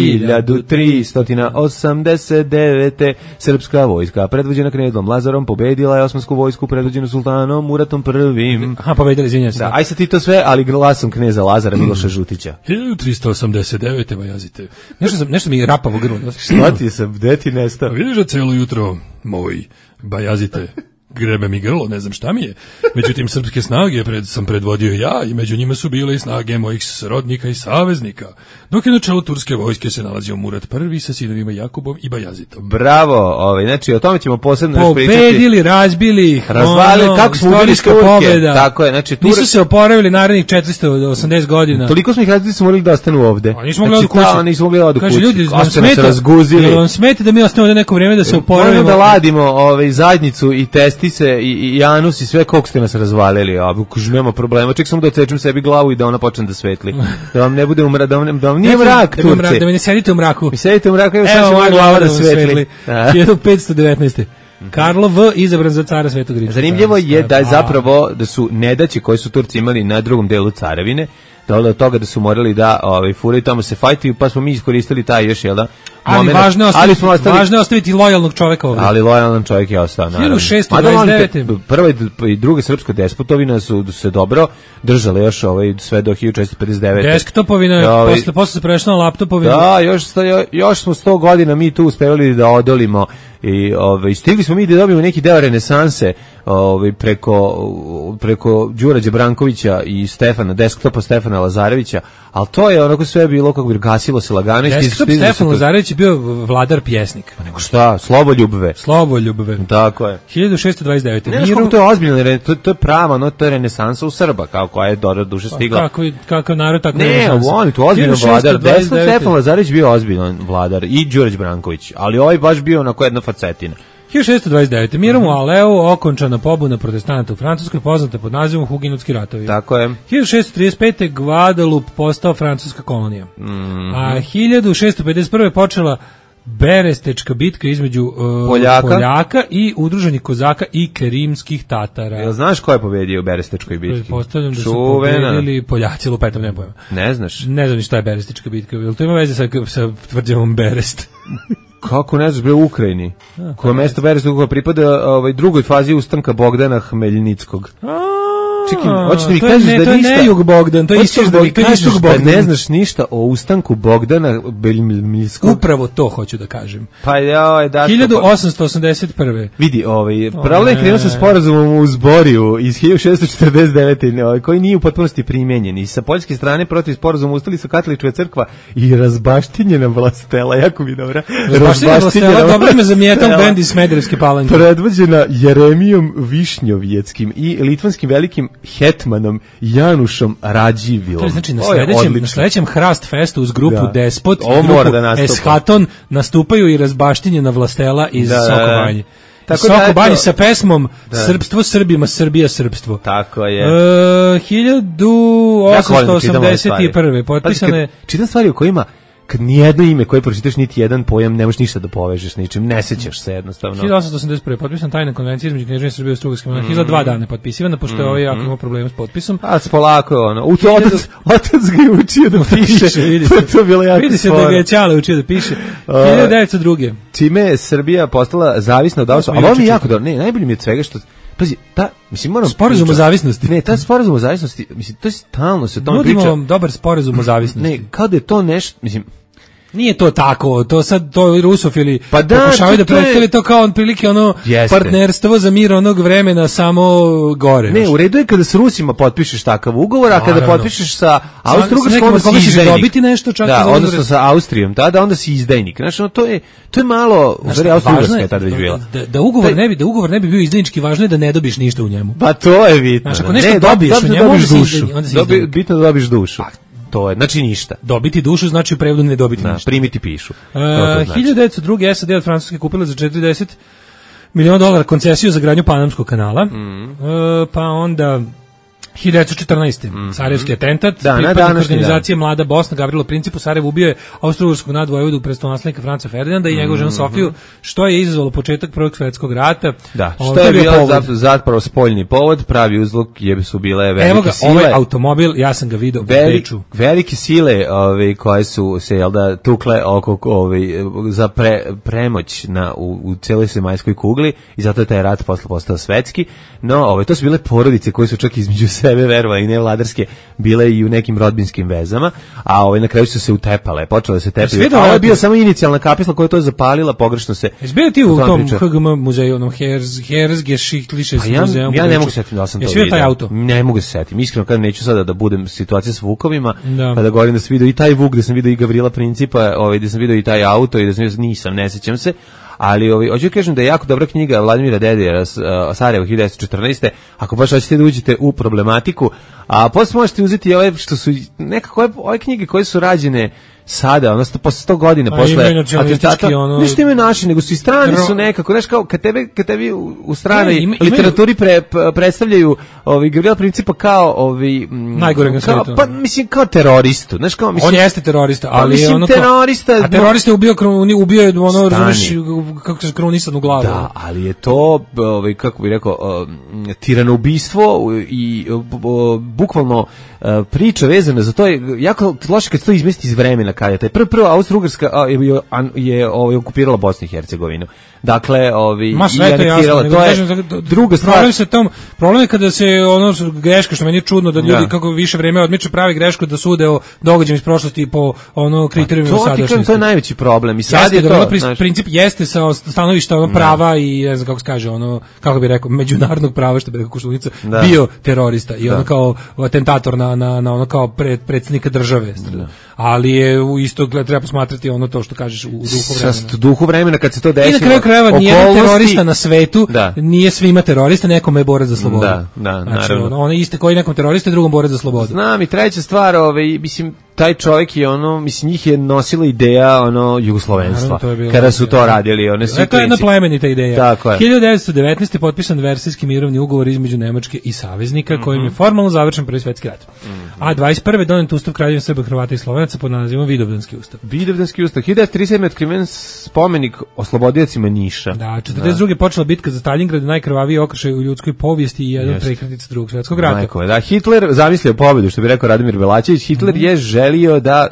1389. Srpska vojska, predvođena knezom Lazarom, pobedila je osmansku vojsku, predvođenu sultanom Muratom I. Aha, pobedili, izvinjam se. Da, aj sad ti to sve, ali glasom kneza Lazara Miloša Žutića. 1389. Bajazite. Nešto mi je rapavo grlo. Shvatio sam, gde ti nestao? Vidiš da celo jutro, moj Bajazite, grebe mi grlo, ne znam šta mi je. Međutim, srpske snage sam predvodio ja i među njima su bile i snage mojih srodnika i saveznika. Dok je na čelu turske vojske se nalazio Murat I sa sinovima Jakubom i Bajazitom. Bravo, znači o tome ćemo posebno pričati. Pobedili, razbili ih. Razvalili, kako smo ubili Turke. Tako je, znači nisu se oporavili narednih 480 godina. Toliko smo ih razbili, su morali da ostanu ovde. A nismo mogli od kući. Nismo mogli od kući. Kaže, ljudi, vam smeta da mi ostanemo ovde neko vrijeme da se oporavimo. Moramo da ladimo zajednicu i testice i Janus i sve koliko ste nas razvalili. Ako nema problema, ček samo da odsečem sebi glavu i da ona počne da svetli. Da vam ne bude da vam nije mrak, Turci. Da mi ne sedite u mraku. Mi sedite u mraku, evo sad moja glava da svetli. 1519. Karlo V. izabran za cara Svetog Rimskog. Zanimljivo je da je zapravo da su nedaće koje su Turci imali na drugom delu carevine, do toga da su morali da furaju tamo se fajtuju, pa smo mi iskoristili taj još momenat. Važno je ostaviti lojalnog čoveka ovdje. Ali lojalan čovjek je ostao, naravno. 1629. Prva i druga srpska despotovina su se dobro držale još sve do 1459. Desktopovina, posle se prešla na laptopovinu. Da, još smo 100 godina mi tu uspevali da odolimo i stigli smo mi da dobijemo neki deo renesanse preko Đurađa Brankovića i desktopa Stefana Lazarevića, ali to je onako sve bilo kako bi gasilo se lagano. Desktop Stefan Lazarević je bio vladar pjesnik. Pa nego šta, Sloboljubve. Tako je. 1629. Ne znaš kako to je ozbiljno, to je prava, to je renesansa u Srba, koja je do duše stigla. Kakav narod, tako renesansa. Ne, on je tu ozbiljno vladar. Desktop Stefan Lazarević bio ozbiljan vladar i Đurađ Branković, ali ovaj baš bio onako jedna facetina. 1629. Mirom u Aleu okončana pobuna protestanata u Francuskoj, poznata pod nazivom Hugenotski ratovi. Tako je. 1635. Guadeloupe postao francuska kolonija. A 1651. počela Berestečka bitka između Poljaka i udruženih Kozaka i Kerimskih Tatara. Jel znaš ko je pobedio u Berestečkoj bitki? Postavljam da su pobedili Poljaci, lupetom ne pojma. Ne znaš? Ne znam ni šta je Berestečka bitka. Jel to ima veze sa tvrđavom Berest? Kako ne znaš, bio u Ukrajini. Koje mesto Berest koja pripada drugoj fazi ustanka Bogdana Hmeljnickog. Čekaj, hoćeš da mi kažeš da ništa... To je ne Jug Bogdan, to je istog Bogdan. Da ne znaš ništa o ustanku Bogdana Hmeljnickog. Upravo to hoću da kažem. Pa joj, da... 1881. Vidi, pravno je krenuo sa sporazumom u Zboriju iz 1649. koji nije u potpunosti primenjen. I sa poljske strane protiv sporazuma ustali su katolička crkva i razbaštinjena vlastela, jako mi dobra. Razbaštinjena vlastela, dobro ime za metal band iz Smederevske Palanke. Predvođena Jeremijom Višnjovjeckim i litvanskim velikim hetmanom Janušom Rađivilom. To je znači na sledećem Hrast Festu uz grupu Despot i grupu Eshaton nastupaju i razbaštinjena vlastela iz Sokobanje. Sokobanje sa pesmom Srpstvo Srbima, Srbija srpstvo. Tako je. 1881. potpisane... Čitam stvari u kojima kad nijedno ime koje pročitaš, niti jedan pojam, ne možeš ništa da povežeš s ničim, ne sećaš se jednostavno. 1881. potpisan tajna konvencija između Kneževine Srbije i Austrougarske monarhije, za 2 dana potpisivana, pošto je ovaj jako imao problema s potpisom. A polako otac ga je učio da piše. To je bilo jako vidi se da ga je Ćale učio da piše. 1902. Čime je Srbija postala zavisna od Austrije. Ali ovo mi je jako dobro. Ne, najbolje mi je od svega što... Pazi, moram... Sporazum o zavisnosti. Ne, ta sporazum o zavisnosti, to je stalno se o tome priča. Nudimo vam dobar sporazum o zavisnosti. Ne, kao da je to nešto, nije to tako, to rusofili pokušavaju da predstavljaju to kao prilike partnerstvo za mir onog vremena samo gore. Ne, u redu je kada s Rusima potpišeš takav ugovor, a kada potpišeš sa Austrougarskom onda si izdajnik. Dobiti nešto čak da, odnosno sa Austrijom, da onda si izdajnik. Znači, to je malo, u stvari Austrougarska je tad već bila. Da ugovor ne bi bio izdajnički, važno je da ne dobiš ništa u njemu. Pa to je bitno. Znači, ako nešto dobiješ u njemu, onda si izdajnik. Bitno da dobiš dušu. To je, znači ništa. Dobiti dušu znači u prevodu ne dobiti ništa. Primiti pišu. 1902. SAD od Francuske kupila za $40 miliona koncesiju za gradnju Panamskog kanala. Pa onda 1914. Sarajevski atentat, pripadnik organizacije Mlada Bosna, Gavrilo Princip u Sarajevu ubio je austrougarskog nadvojvodu prestolonaslednika Franca Ferdinanda i njegovu ženu Sofiju, što je izazvalo početak Prvog svjetskog rata. Da, što je bio zapravo spoljni povod, pravi uzrok su bile velike sile. Ovaj automobil, ja sam ga vidio u Beču. Velike sile koje su se tukle oko za premoć u cijeloj zemaljskoj kugli i zato je taj rat posle postao svetski. No, to su bile porodice koje su čak između sebe verovali i nevladarske bile i u nekim rodbinskim vezama, a na kraju su se utepale, počele se tepaju. A ovo je bio samo inicijalna kapisla koja je to zapalila, pogrešno se... Izbio ti u tom HGM muzeju, onom Herzgeschichtliches muzeum? Ja ne mogu se setiti da sam to vidio. Taj auto? Ne mogu se setiti. Iskreno, kada neću sada da budem situacija s Vukovima, kada govorim da sam vidio i taj Vuk, da sam vidio i Gavrila Principa, da sam vidio i taj auto i da sam nisam, ne sećam se. Ali hoću kažem da je jako dobra knjiga Vladimira Dedijera Sarajevo 1914. Ako baš hoćete da uđete u problematiku, a posle možete uzeti ove što su nekako ove knjige koje su rađene sada, odnosno posle 100 godina posle atentata, ništa imaju naši, nego su i strani su nekako, znaš, kao kad tebi u stranoj literaturi predstavljaju Gavrila Principa kao najgore na svijetu. Pa mislim kao teroristu, znaš, kao on jeste terorista, ali je ono terorista, a terorista ubio ono, razumeš, kako se krunisan u glavu. Da, ali je to kako bih rekao tiranoubistvo i bukvalno priča vezana za to je jako loše kad se to izmesti iz vremena kad je taj prvo Austro-Ugarska je okupirala Bosnu i Hercegovinu. Dakle, sve to jasno, to je druga stvar. Problem je kada se greška, što meni je čudno da ljudi kako više vreme odmiče pravi grešku da sude o događajima iz prošlosti po kriterijumima sadašnjosti. To je najveći problem. I sad je to princip jeste sa stanovišta prava i ne znam kako se kaže kako bi rekao međunarodnog prava, što bi rekao Koštunica, bio terorista i kao atentator na kao predsjednika države. Ali je isto treba posmatrati to što kažeš u duhu vremena. Sa duhu vremena kad se to desilo. I na kraju krajeva nijedan terorista na svetu nije svima terorista, nekome je borac za slobodu. Znači, naravno. Ono iste koji nekom terorista, drugom borac za slobodu. Znam, i treća stvar, mislim, taj čovjek je njih je nosila ideja jugoslovenstva. Kada su to radili, one su to je jedna plemenita ideja. Tako je. 1919 je potpisan Versajski mirovni ugovor između Nemačke i saveznika, kojim je formalno završen Prvi svjetski rat. A 21. donet Ustav Kraljevine Srba, Hrvata i Slovenaca pod nazivom Vidovdanski ustav. Vidovdanski ustav. 1937. je otkriven spomenik oslobodiocima Niša. Da, 42. je počela bitka za Stalingrad, najkrvaviji okršaj u ljudskoj povijesti i jedan prekretnica Drugog svjetskog rata. Da, Hitler zamislio pobedu, što bi rekao Radomir Belačević. Hitler je želio da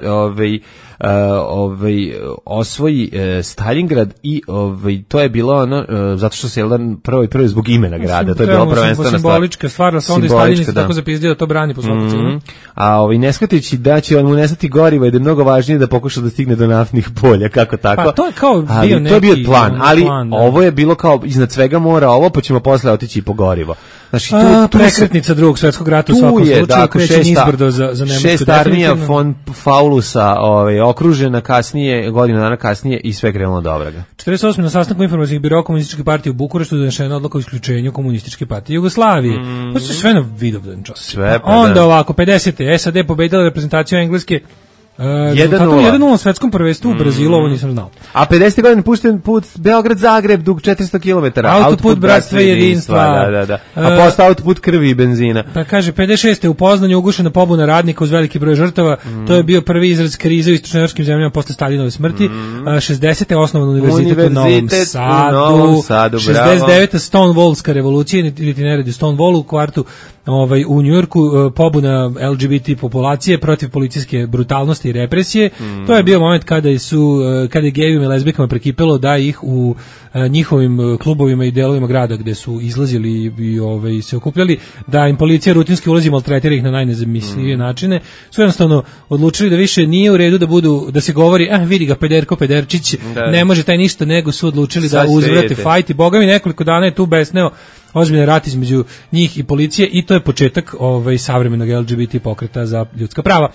osvoji Stalingrad i to je bilo zato što se prvo zbog imena grada, to je bilo prvenstvena stvar. Simbolička stvar, sa onda i Stalin se tako zapizdio da to brani po svaku cenu. A ne shvatajući da će mu nestati goriva i da je mnogo važnije da pokuša da stigne do naftnih polja, kako tako. Pa to je kao bio neki... To je bio plan, ali ovo je bilo kao iznad svega mora ovo, pa ćemo posle otići i po gorivo. Znači, tu prekretnica Drugog svjetskog rata u svakom slučaju, kreće nizbrdo za Nemačku. 6. armija von Paulusa okružena kasnije, godinu dana kasnije i sve krenulo dobro. 48. na sastanku informacijskih biroa Komunističke partije u Bukureštu donešena odluka o isključenju Komunističke partije Jugoslavije. To je sve na Vidovdan čas. Onda ovako, 50. SAD pobedila reprezentaciju Engleske 1:0 na svetskom prvenstvu u Brazilu, ovo nisam znao. A 50. godine pušten put Beograd-Zagreb, dug 400 km. Autoput bratstva i jedinstva. Da. A postao autoput krvi i benzina. Pa kaže, 56. u Poznanju ugušena pobuna radnika uz veliki broj žrtava. To je bio prvi izraz krize u istočnoevropskim zemljama posle Staljinove smrti. 60. osnovan univerzitet u Novom Sadu. 69. Stonewallska revolucija, ili ne radi Stonewall u kvartu u Njujorku, pobuna LGBT populacije protiv policijske brutalnosti i represije. To je bio moment kada je gejevima i lezbijkama prekipelo da ih u njihovim klubovima i delovima grada gde su izlazili i se okupljali, da im policija rutinski ulazi i maltretira ih na najnezamislivije načine, su jednostavno odlučili da više nije u redu da se govori, vidi ga pederčić, ne može taj ništa, nego su odlučili da uzvrate fajt i boga mi nekoliko dana je tu besneo ozbiljan rat između njih i policije i to je početak savremenog LGBT pokreta za ljudska prava.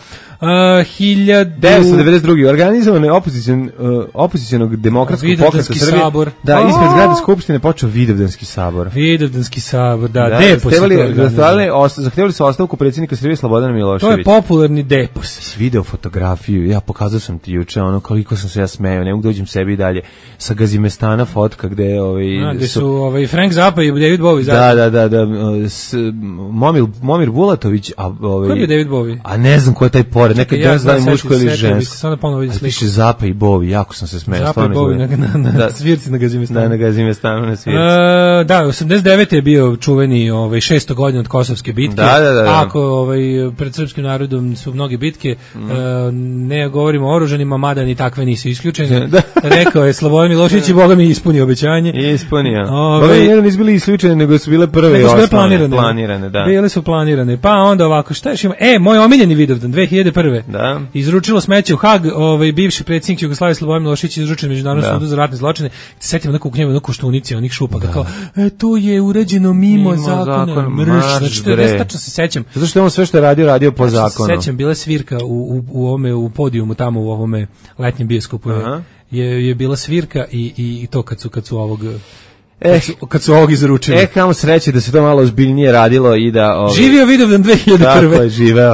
1992. organizovane opozicionog demokratskog pokreta Srbije. Sabor. Da, ispred zgrade Skupštine počeo Vidovdanski sabor. Vidovdanski sabor, da. Depos. Zahtevali su ostavku predsjednika Srbije Slobodana Miloševića. To je popularni depos. Video fotografiju, ja pokazao sam ti juče, koliko sam se ja smejao, ne mogu dođem sebi dalje, sa Gazimestana fotka gde gde su Frank Zappa i David Bowie zajedno. Da. Momir Bulatović, ko je bio David Bowie? A ne znam ko je taj pored, nekad da znam muško ili žensko. Sada ponovo vidi sliku. Piše Zappa i Bowie, jako sam se smejao. Zappa i Bowie na svirci na Gazimestanu. Da, na Gazimestanu na svirci. Da, 89. je bio čuveni 600 godina od Kosovske bitke. Da. Ako pred srpskim narodom su mnoge bitke, ne govorimo o oružanima, mada ni takve nisu isključene. Rekao je Slobodan Milošević i Boga mi ispunio obećanje. Ispunio. Boga mi nisu bili isključene, nego su bile prve i osnovne. Planirane, da. Bile su planirane. Pa onda ovako, šta još ima? Moj omiljeni Vidovdan, 2001. Da. Izručilo smeće u Hag, bivši predsjednik Jugoslavije Slobodan Milošević izručen Međunarodnom sudu za ratne zločine. Se setimo neku knjigu, neku štunici, onih šupa, kao, to je urađeno mimo zakona. Znači, tačno se sećam. Zato što je on sve što je radio po zakonu. Sećam, bila svirka u podijumu tamo u ovome letnjem bioskopu. Je bila svirka i to kad su ovog kad su ovog izručili. Kamo sreće da se to malo ozbiljnije radilo i da... Živio Vidovdan 2001. Tako je, živeo.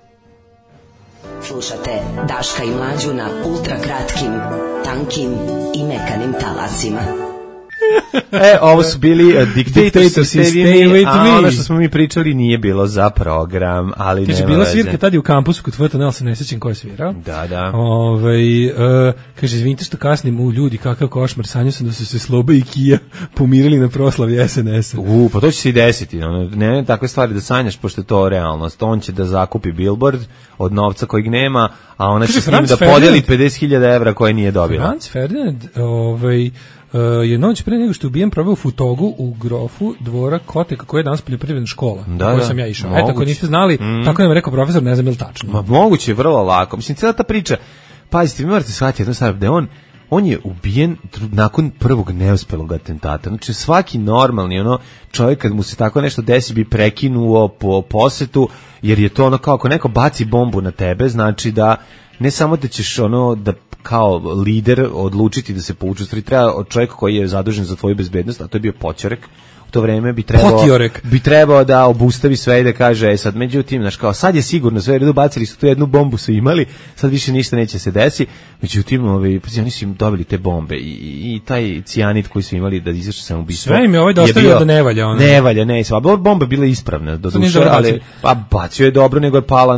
Slušate Daška i Mlađu na ultra kratkim, tankim i mekanim talasima. Ovo su bili Dictators, Stay With Me. A ono što smo mi pričali nije bilo za program, ali nema veze. Bila svirka tada u kampusu kod FTN, ali se ne sjećam ko je svirao. Da. Kaže, izvinite što kasnim u ljudi, kakav košmar, sanjao sam da su se Sloba i Kija pomirili na proslavi SNS-a. Pa to će se i desiti, ne takve stvari da sanjaš, pošto je to realnost. On će da zakupi billboard od novca kojeg nema, a ona će s njim da podijeli 50.000 evra koje nije dobila. Franz Ferdinand, je noć pre nego što je ubijen probao Futogu u Grofu dvora Koteka, koja je danas poljoprivredna škola u kojoj sam ja išao. Eto, ako niste znali, tako nam je rekao profesor, ne znam je li tačno. Ma moguće, vrlo lako. Mislim, cijela ta priča, pazite, vi morate shvatiti jednu stvar, da je on je ubijen nakon prvog neuspelog atentata. Znači, svaki normalni čovjek kad mu se tako nešto desi bi prekinuo po posetu, jer je to kao ako neko baci bombu na tebe, znači da ne samo da ćeš da kao lider odlučiti da se povuče, stvari treba od čovjeka koji je zadužen za tvoju bezbednost, a to je bio Poćorek, u to vreme bi trebao da obustavi sve i da kaže, sad međutim, znaš, kao sad je sigurno sve, redu bacili su tu jednu bombu su imali, sad više ništa neće se desi, međutim, oni su im dobili te bombe i taj cijanid koji su imali da izvrši samoubistvo. Sve im je dostavio da ne valja. Ne valja, a bomba bila ispravna, ali bacio je dobro, nego je pala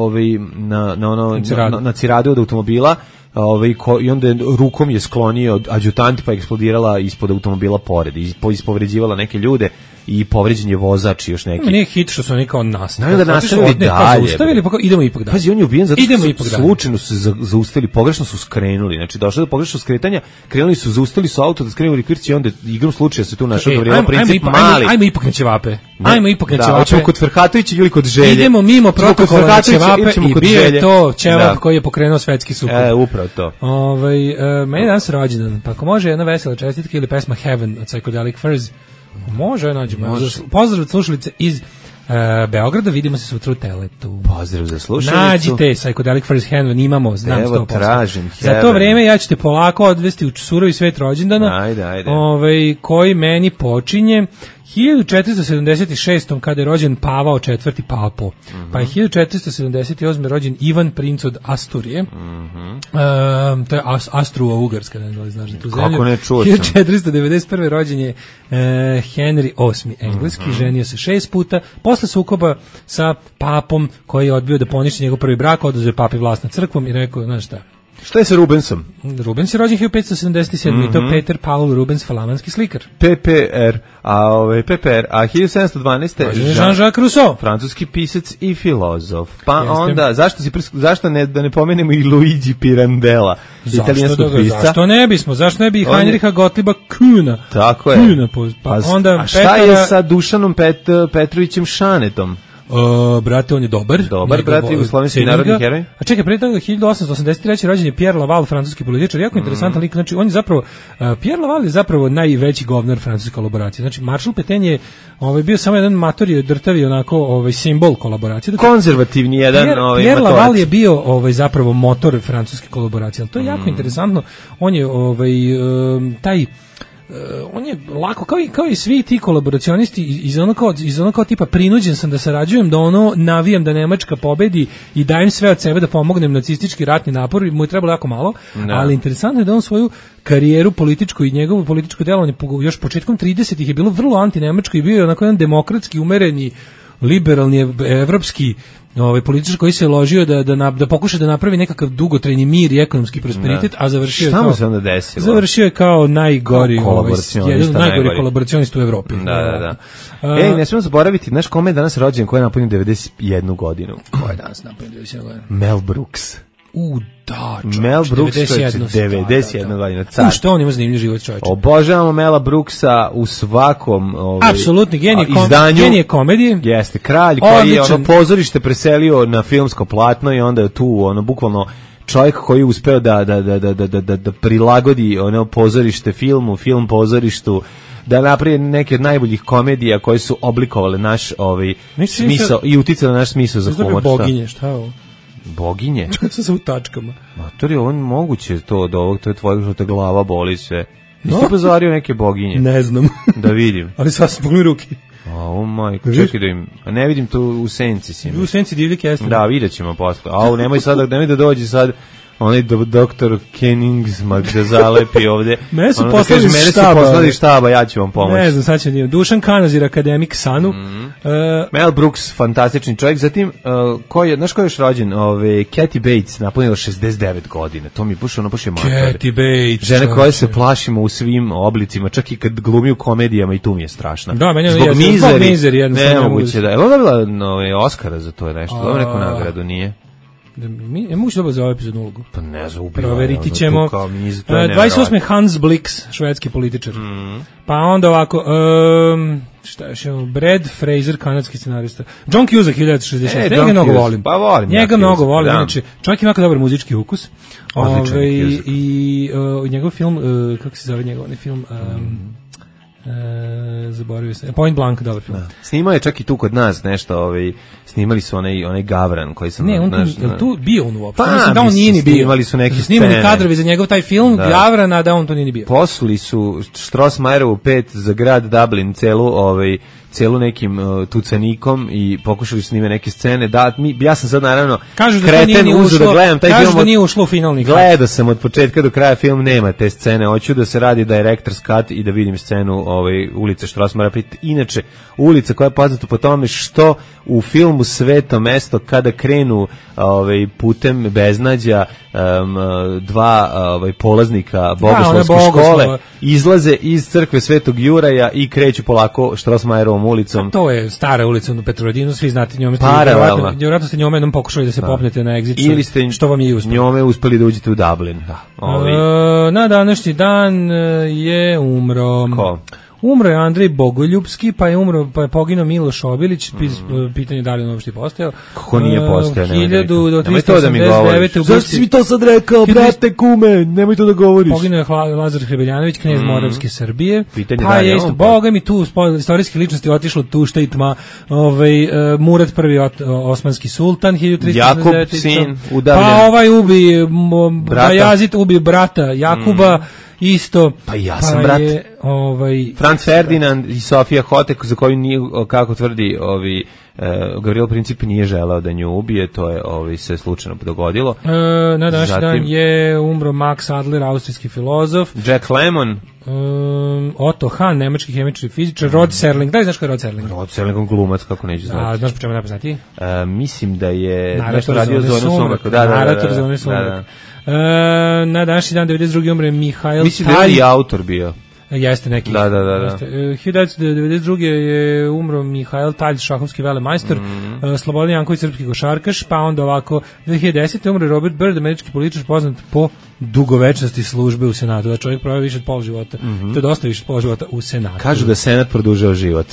na ciradu od automobila, i onda rukom je sklonio adjutant pa je eksplodirala ispod automobila pored i ispovređivala neke ljude i povređen je vozač i još neki. Nije hit što su oni kao nastavili. Da nastavili dalje. Zaustavili, pa idemo ipak dalje. Pazi, on je ubijen zato što slučajno su se zaustavili, pogrešno su skrenuli. Znači, došlo do pogrešnog skretanja, krenuli su, zaustavili su auto da skrenuli kvirci i onda igrom slučaja se tu našao Gavrila Princip mali. Ajmo ipak na ćevape. Hoćemo kod Ferhatovića ili kod Želje. Idemo mimo protokola na ćevape i bio je to ćevap koji je pokrenuo svetski sukob. Upravo to. Meni danas rođendan, pa ako može jedna vesela čestitka ili pesma Heaven od Psychedelic Furs. Može, nađemo. Pozdrav od slušalice iz Beograda, vidimo se sutra u Teletu. Pozdrav za slušalicu. Nađite Psychedelic First Hand, imamo, znam 100%. Evo, tražim. Za to vreme ja ću te polako odvesti u surovi svet rođendana. Ajde. Koji meni počinje 1476. kada je rođen Pavao IV. Papo. Pa je 1478. rođen Ivan princ od Asturije. To je Austro-Ugarska, ne znam, znaš da tu zemlju. Kako ne čuo sam. 1491. rođen je Henry VIII. Engleski, ženio se 6 puta. Posle sukoba sa papom koji je odbio da poništi njegov prvi brak, oduzeo papi vlast nad crkvom i rekao, znaš šta, šta je sa Rubensom? Rubens je rođen 1577. I to Peter Paul Rubens, flamanski slikar. PPR, a 1712. Jean-Jacques Rousseau, francuski pisac i filozof. Pa jeste. Onda, zašto da ne pomenemo i Luigi Pirandello, italijanskog pisca? Zašto ne bi Heinricha Gottlieba Kühna? Tako je. A šta je sa Dušanom Petrovićem Šanetom? Brate, on je dobar, brate, jugoslovenski narodni heroj. A čekaj, pre toga 1883. rođen je Pierre Laval, francuski političar, jako interesantan lik. Znači, on je zapravo Pierre Laval je zapravo najveći govnar francuske kolaboracije. Znači, Marshal Pétain je bio samo jedan matori, drtavi onako simbol kolaboracije. Konzervativni jedan Pierre Laval je bio zapravo motor francuske kolaboracije. Ali to je jako interesantno. On je on je lako kao i svi ti kolaboracionisti iz ono kao tipa prinuđen sam da sarađujem, da navijam da Nemačka pobedi i dajem sve od sebe da pomognem nacistički ratni napor, mu je trebalo jako malo, ali interesantno je da on svoju karijeru političku i njegovo političko delovanje još početkom 30-ih je bilo vrlo antinemačko i bio je onako jedan demokratski, umereni, liberalni, evropski političar koji se ložio da pokuša da napravi nekakav dugotrajni mir i ekonomski prosperitet, a završio je kao najgori kolaboracionist u Evropi. Da. Ne smemo zaboraviti, znaš kome je danas rođen, ko je napunio 91 godinu? Ko je danas napunio 91 godinu? Mel Brooks. Mel Brooks, 91 godina, car. Što on ima zanimljiv život, čovječe. Obožavamo Mela Brooksa u svakom apsolutni izdanju. Genije komedije. Jeste, kralj koji je pozorište preselio na filmsko platno i onda je tu bukvalno čovjek koji je uspeo da prilagodi pozorište filmu, film pozorištu, da napravi neke od najboljih komedija koje su oblikovale naš smisao i uticale na naš smisao za humor. Boginje, šta je ovo? Boginje? Čovječe sa u tačkama. Matori, on moguće to od ovog, to je tvoja žuta glava, boli sve. Nisi pozorio neke boginje? Ne znam. Da vidim. Ali sad sam pogledaj ruke. Majko, čekaj da im... Ne vidim to u senci si. U senci divljike jeste. Da, vidjet ćemo posle. Nemoj da dođe sad onaj doktor Kenningsmark da zalepi ovde. Mene su poslali štaba, ja ću vam pomoći. Ne znam, sad će nije. Dušan Kanazir, akademik Sanu. Mel Brooks, fantastični čovjek. Zatim, znaš ko je još rođen? Kathy Bates, napunila 69 godina. To mi baš je makar. Kathy Bates. Žene koje se plašimo u svim oblicima, čak i kad glumi u komedijama i tu mi je strašna. Da, meni je zbog mizeri jednostavno. Nemoguće da. Je li dobila Oscara za to nešto? Dobila neku nagradu, nije? Ja mogu dobiti za ovaj epizodnu ulogu. Pa ne znam, ubila. Proveriti ćemo. 28. Hans Blix, švedski političar. Pa onda ovako, šta još imamo? Brad Fraser, kanadski scenarista. John Cusack, 1966. Njega mnogo volim. Pa volim. Njega mnogo volim. Znači, čovjek ima jako dobar muzički ukus. Odličan Cusack. I njegov film, kako se zove njegov film? Zaboravio sam. Point Blank, dobar film. Da. Snimao je čak i tu kod nas nešto, snimali su onaj Gavran koji sam... Ne, on tu bio on uopšte. Pa, mislim da on nije ni bio. Snimali su neke snimali kadrovi za njegov taj film, da. Gavrana, da on to nije ni bio. Poslali su Strossmayerovu 5 za grad Dublin, celu nekim tucanikom i pokušali su snime neke scene. Ja sam sad naravno kreten uzeo da gledam taj film. Kažu da nije ušlo u finalni kat. Gledao sam od početka do kraja film, nema te scene. Hoću da se radi director's cut i da vidim scenu ulice Strossmayera. Inače, ulica koja je poznata po tome što u filmu Sveto mesto kada krenu putem beznađa dva polaznika bogoslovske škole izlaze iz crkve Svetog Juraja i kreću polako Strossmayerovom ulicom. A to je stara ulica na Petrovaradinu, svi znate njome. Vjerojatno ste njome jednom pokušali da se popnete na exit, ili ste što vam je uspjelo. Njome uspeli da uđete u Dublin. Na današnji dan je umro... Ko? Umro je Andrej Bogoljubski, pa je poginuo Miloš Obilić, pitanje da li on uopšte postojao. Kako nije postojao? 1389. Zašto si mi to sad rekao, brate kume, nemoj to da govoriš. Poginuo je Lazar Hrebeljanović, knez Moravske Srbije. Pitanje pa je isto, boga mi tu, istorijske ličnosti otišlo tu šta i tma, Murat I osmanski sultan, 1379. Jakub, sin, udavljen. Pa Bajazid ubi brata Jakuba, isto. Pa ja sam brat. Franz Ferdinand i Sofija Hotek, za koju nije, kako tvrdi Gavrilo Princip, nije želeo da nju ubije, to je se slučajno dogodilo. Na današnji dan je umro Max Adler, austrijski filozof. Jack Lemmon. Otto Hahn, nemački hemički fizičar. Rod Serling, da li znaš ko je Rod Serling? Rod Serling, glumac, kako neću znati. A znaš po čemu je najpoznatiji? Mislim da je nešto radio Zone sumraka. Narator Zone sumraka. Na današnji dan 92. umre Mihail Taj. Mislim da je i autor bio. Jeste neki. Da. 1992. je umro Mihail Taj, šahovski velemajstor, Slobodan Janković, srpski košarkaš, pa onda ovako 2010. umre Robert Byrd, američki političar poznat po dugovečnosti službe u Senatu. Da čovjek proveo više od pola života. To je dosta više od pola života u Senatu. Kažu da Senat produžava život.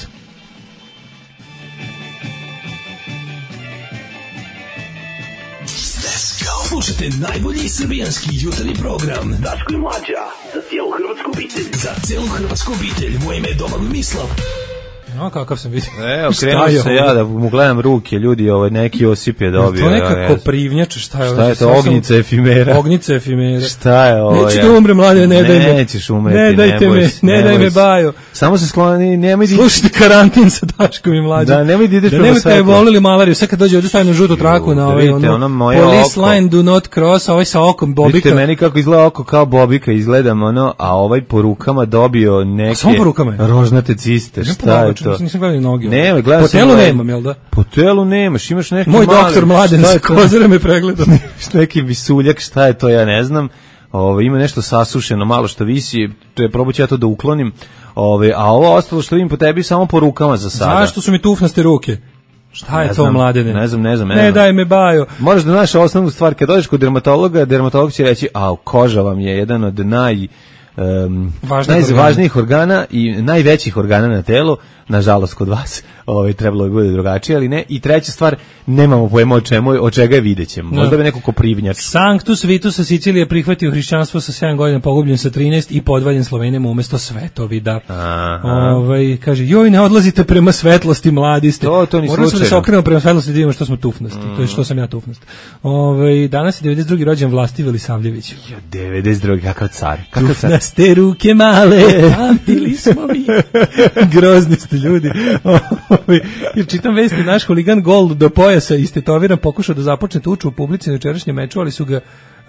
Slušajte najbolji srbijanski jutarnji program Daško i Mlađa, za cijelu hrvatsku obitelj. Za cijelu hrvatsku obitelj, moje ime je Domagoj Mislav. No, kakav sam vidio. Krenuo se ja da mu gledam ruke, ljudi, neki Osip je dobio. To nekako privnjače, šta je? Šta je to, ognjica efimera? Ognjica efimera. Šta je ovo? Neću da umrem, mlade, ne daj me. Nećeš umreti, ne dajte me, ne daj me bajo. Samo se skloni, nemoj da... Slušajte karantin sa Daškom i Mlađom. Da, nemoj da ideš prema svetlu. Da nemojte volili malariju, sve kad dođe ovdje stavimo žutu traku na police line do not cross, ovaj sa okom Bobika. Vidite meni kako izgleda oko kao Bobika, izgledam a ovaj po rukama dobio neke rožnate ciste, šta je to? Ne, po telu nemam, jel da? Po telu nemaš, imaš neki moj doktor Mladen sa Kozara me pregledao. Neki visuljak, šta je to, ja ne znam. Ima nešto sasušeno, malo što visi, to je probat ću ja to da uklonim. A ovo ostalo što vidim po tebi samo po rukama za sada. Zašto su mi tufnaste ruke? Šta je to, Mladene? Ne znam. Ne daj me bajo. Možeš da znaš osnovnu stvar, kad dođeš kod dermatologa, dermatolog će reći, koža vam je jedan od najvažnijih organa i najvećih organa na telu, nažalost kod vas trebalo bi bude drugačije, ali ne. I treća stvar, nemamo pojma od čega je, vidjet ćemo. Možda bi neko koprivnjač. Sanctus Vitus sa Sicilije prihvatio hrišćanstvo sa 7 godina, pogubljen sa 13 i podvaljen Slovenijama umjesto svetovida. Kaže, joj, ne odlazite prema svetlosti, mladi ste. To ni slučajno. Morali smo da se okrenemo prema svetlosti da vidimo što smo tufnosti. To je što sam ja tufnost. Danas je 92. rođen Vlasti Velisavljević. 92. kakav car. Tufnaste ruke male, pamtili smo mi. Grozni ste ljudi. Jer čitam vesti, naš huligan gol do pojasa istetoviran pokušao da započne tuču u publici na jučerašnjem meču, ali su ga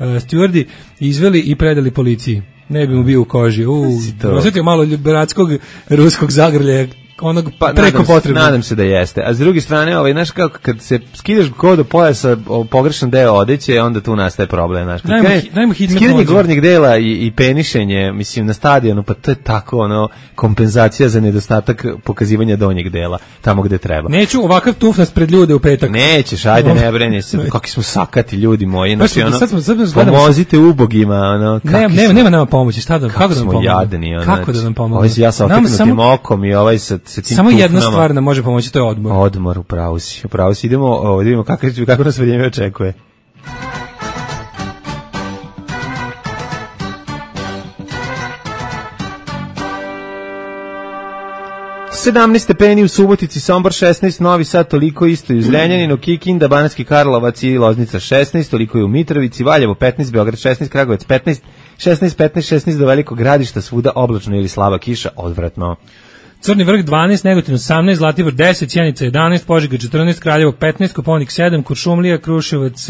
stjuardi izveli i predali policiji. Ne bi mu bio u koži. Osjetio malo bratskog ruskog zagrljaja, onog preko potrebno. Nadam se da jeste. A s druge strane, znaš kako, kad se skidaš go do pojasa pogrešan deo odeće, onda tu nastaje problem. Znaš, skidanje gornjeg dela i penišenje, mislim, na stadionu, pa to je tako, kompenzacija za nedostatak pokazivanja donjeg dela, tamo gde treba. Neću ovakav tufnas pred ljude u petak. Nećeš, ajde, ne brenje se, kakvi smo sakati ljudi moji, znači, pomozite ubogima, nema nama pomoći, šta da, kako da nam pomoći? Kako da nam pomoći? Ovaj ja sa okrenutim okom i ovaj sa samo jedna stvar nam može pomoći, to je odmor. Odmor, upravo si. Idemo, vidimo kako nas vrijeme očekuje. Sedamnaest stepeni u Subotici, Sombor 16, Novi Sad toliko isto i u Zrenjaninu, Kikinda, Banatski Karlovac i Loznica 16, toliko i u Mitrovici, Valjevo 15, Beograd 16, Kragujevac 15, 16 do Velikog Gradišta, svuda oblačno ili slaba kiša, odvratno. Crni vrh 12, Negotin 18, Zlatibor 10, Sjenica 11, Požega 14, Kraljevo 15, Kopaonik 7, Kuršumlija, Kruševac,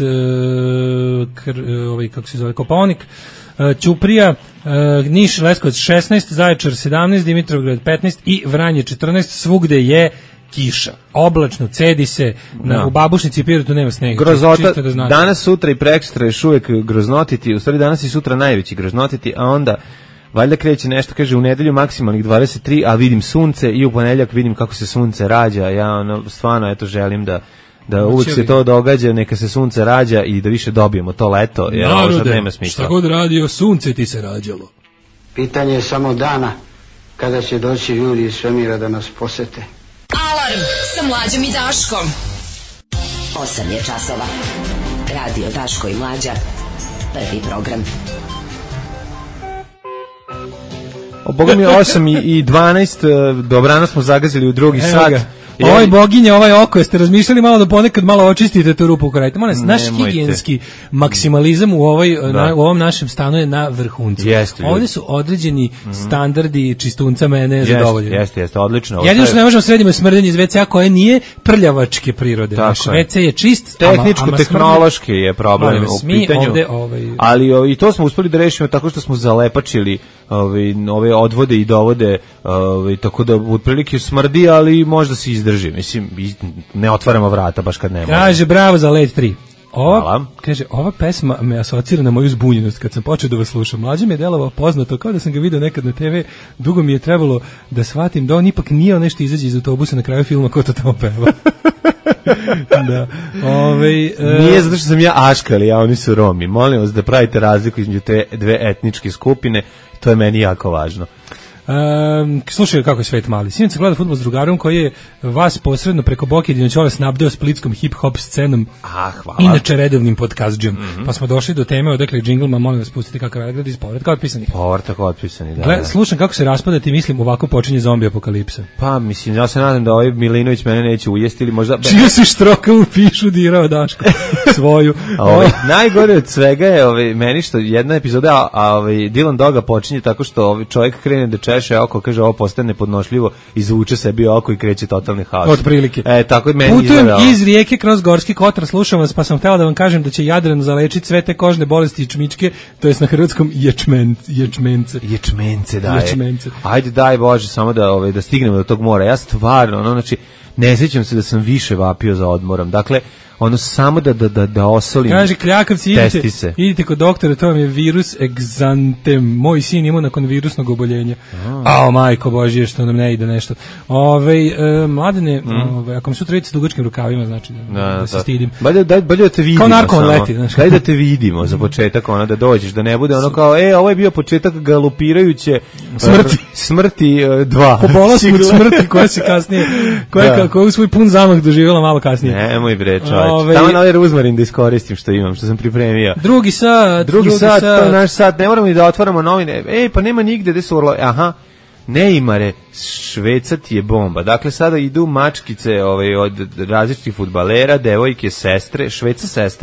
Kopaonik, Ćuprija, Niš, Leskovac 16, Zaječar 17, Dimitrovgrad 15 i Vranje 14, svugde je kiša. Oblačno, cedi se, u Babušnici i Pirotu nema snega. Grozota, danas, sutra i prekstra još uvijek groznotiti, u stvari danas i sutra najveći groznotiti, a onda valjda kreće nešto, kaže u nedelju maksimalnih 23, a vidim sunce i u ponedjeljak vidim kako se sunce rađa. Ja stvarno želim da uvijek se to događa, neka se sunce rađa i da više dobijemo to leto, jer ovo sad nema smisla. Šta god radio, sunce ti se rađalo. Pitanje je samo dana kada će doći ljudi iz svemira da nas posete. Alarm sa Mlađom i Daškom. 8 je časova. Radio Daško i Mlađa. Prvi program. Boga mi 8 i 12, dobrano smo zagazili u drugi sat. Ovaj boginja, ovaj oko, jeste razmišljali malo da ponekad malo očistite tu rupu u korajte? Naš higijenski maksimalizam u ovom našem stanu je na vrhuncu. Ovdje su određeni standardi čistunca mene zadovoljeni. Jeste, odlično. Jedino što ne možemo sredimo je smrdenje iz WC-a koje nije prljavačke prirode. Naš WC je čist, tehničko-tehnološki je problem u pitanju. Ali i to smo uspeli da rešimo tako što smo zalepačili ove odvode i dovode, tako da otprilike smrdi, ali možda se izdrži. Mislim, ne otvaramo vrata baš kad nema. Kaže, bravo za Led 3. Kaže, ova pesma me asocira na moju zbunjenost kad sam počeo da vas slušam. Mlađe mi je delovao poznato, kao da sam ga vidio nekad na TV. Dugo mi je trebalo da shvatim da on ipak nije nešto izađe iz autobusa na kraju filma ko to tamo peva. Da. Nije zato što sam ja Aškali, a oni su Romi. Molim vas da pravite razliku između te dve etničke skupine. To je meni jako važno. Slušaj kako je svet mali. Sinoć gleda fudbal s drugarom koji je vas posredno preko Boke Dinoćola snabdeo splitskom hip-hop scenom. Hvala. Inače redovnim podcastđem. Pa smo došli do teme odakle džinglma, molim vas pustite kakav Velegrad iz povratka otpisanih. Povratka otpisanih, da. Slušam kako se raspadati, mislim ovako počinje zombi apokalipsa. Pa mislim, ja se nadam da ovaj Milinović mene neće ujesti ili možda... Čiju si štroka u pišu dirao Daško svoju. Najgore od svega je meni što jedna epizoda, Dylan Doga počinje tako što čovjek krene da češe oko, kaže ovo postane nepodnošljivo, izvuče sebi oko i kreće totalni haos. Otprilike. Tako je meni putujem iz Rijeke kroz Gorski Kotar, slušam vas, pa sam htjela da vam kažem da će Jadran zalečiti sve te kožne bolesti i čmičke, to jest na hrvatskom ječmence. Ječmence, da je. Ajde, daj Bože, samo da stignemo do tog mora. Ja stvarno, znači, ne sjećam se da sam više vapio za odmorom. Dakle, samo da osolim. Kaže kljakavci, idite kod doktora, to vam je virus egzantem. Moj sin imao nakon virusnog oboljenja. Majko Božje, što nam ne ide nešto. Mladene, ako mi sutra vidite s dugačkim rukavima, znači da se stidim. Bolje da te vidimo. Kao narkoman leti, znaš. Daj da te vidimo za početak, da dođeš, da ne bude ono kao, ovo je bio početak galopirajući smrti 2. Po bolasku od smrti koja se kasnije, koja u svoj pun zamah doživjela malo kasnije. Nemoj bre, čovječ. Tamo na ovaj ruzmarin da iskoristim što imam, što sam pripremio. Drugi sat, to je naš sat, ne moramo ni da otvaramo novine. Pa nema nigde gde su orlovi. Aha, Neymare, Šveca ti je bomba. Dakle, sada idu mačkice od različitih fudbalera, devojke, sestre, Šveca sestra.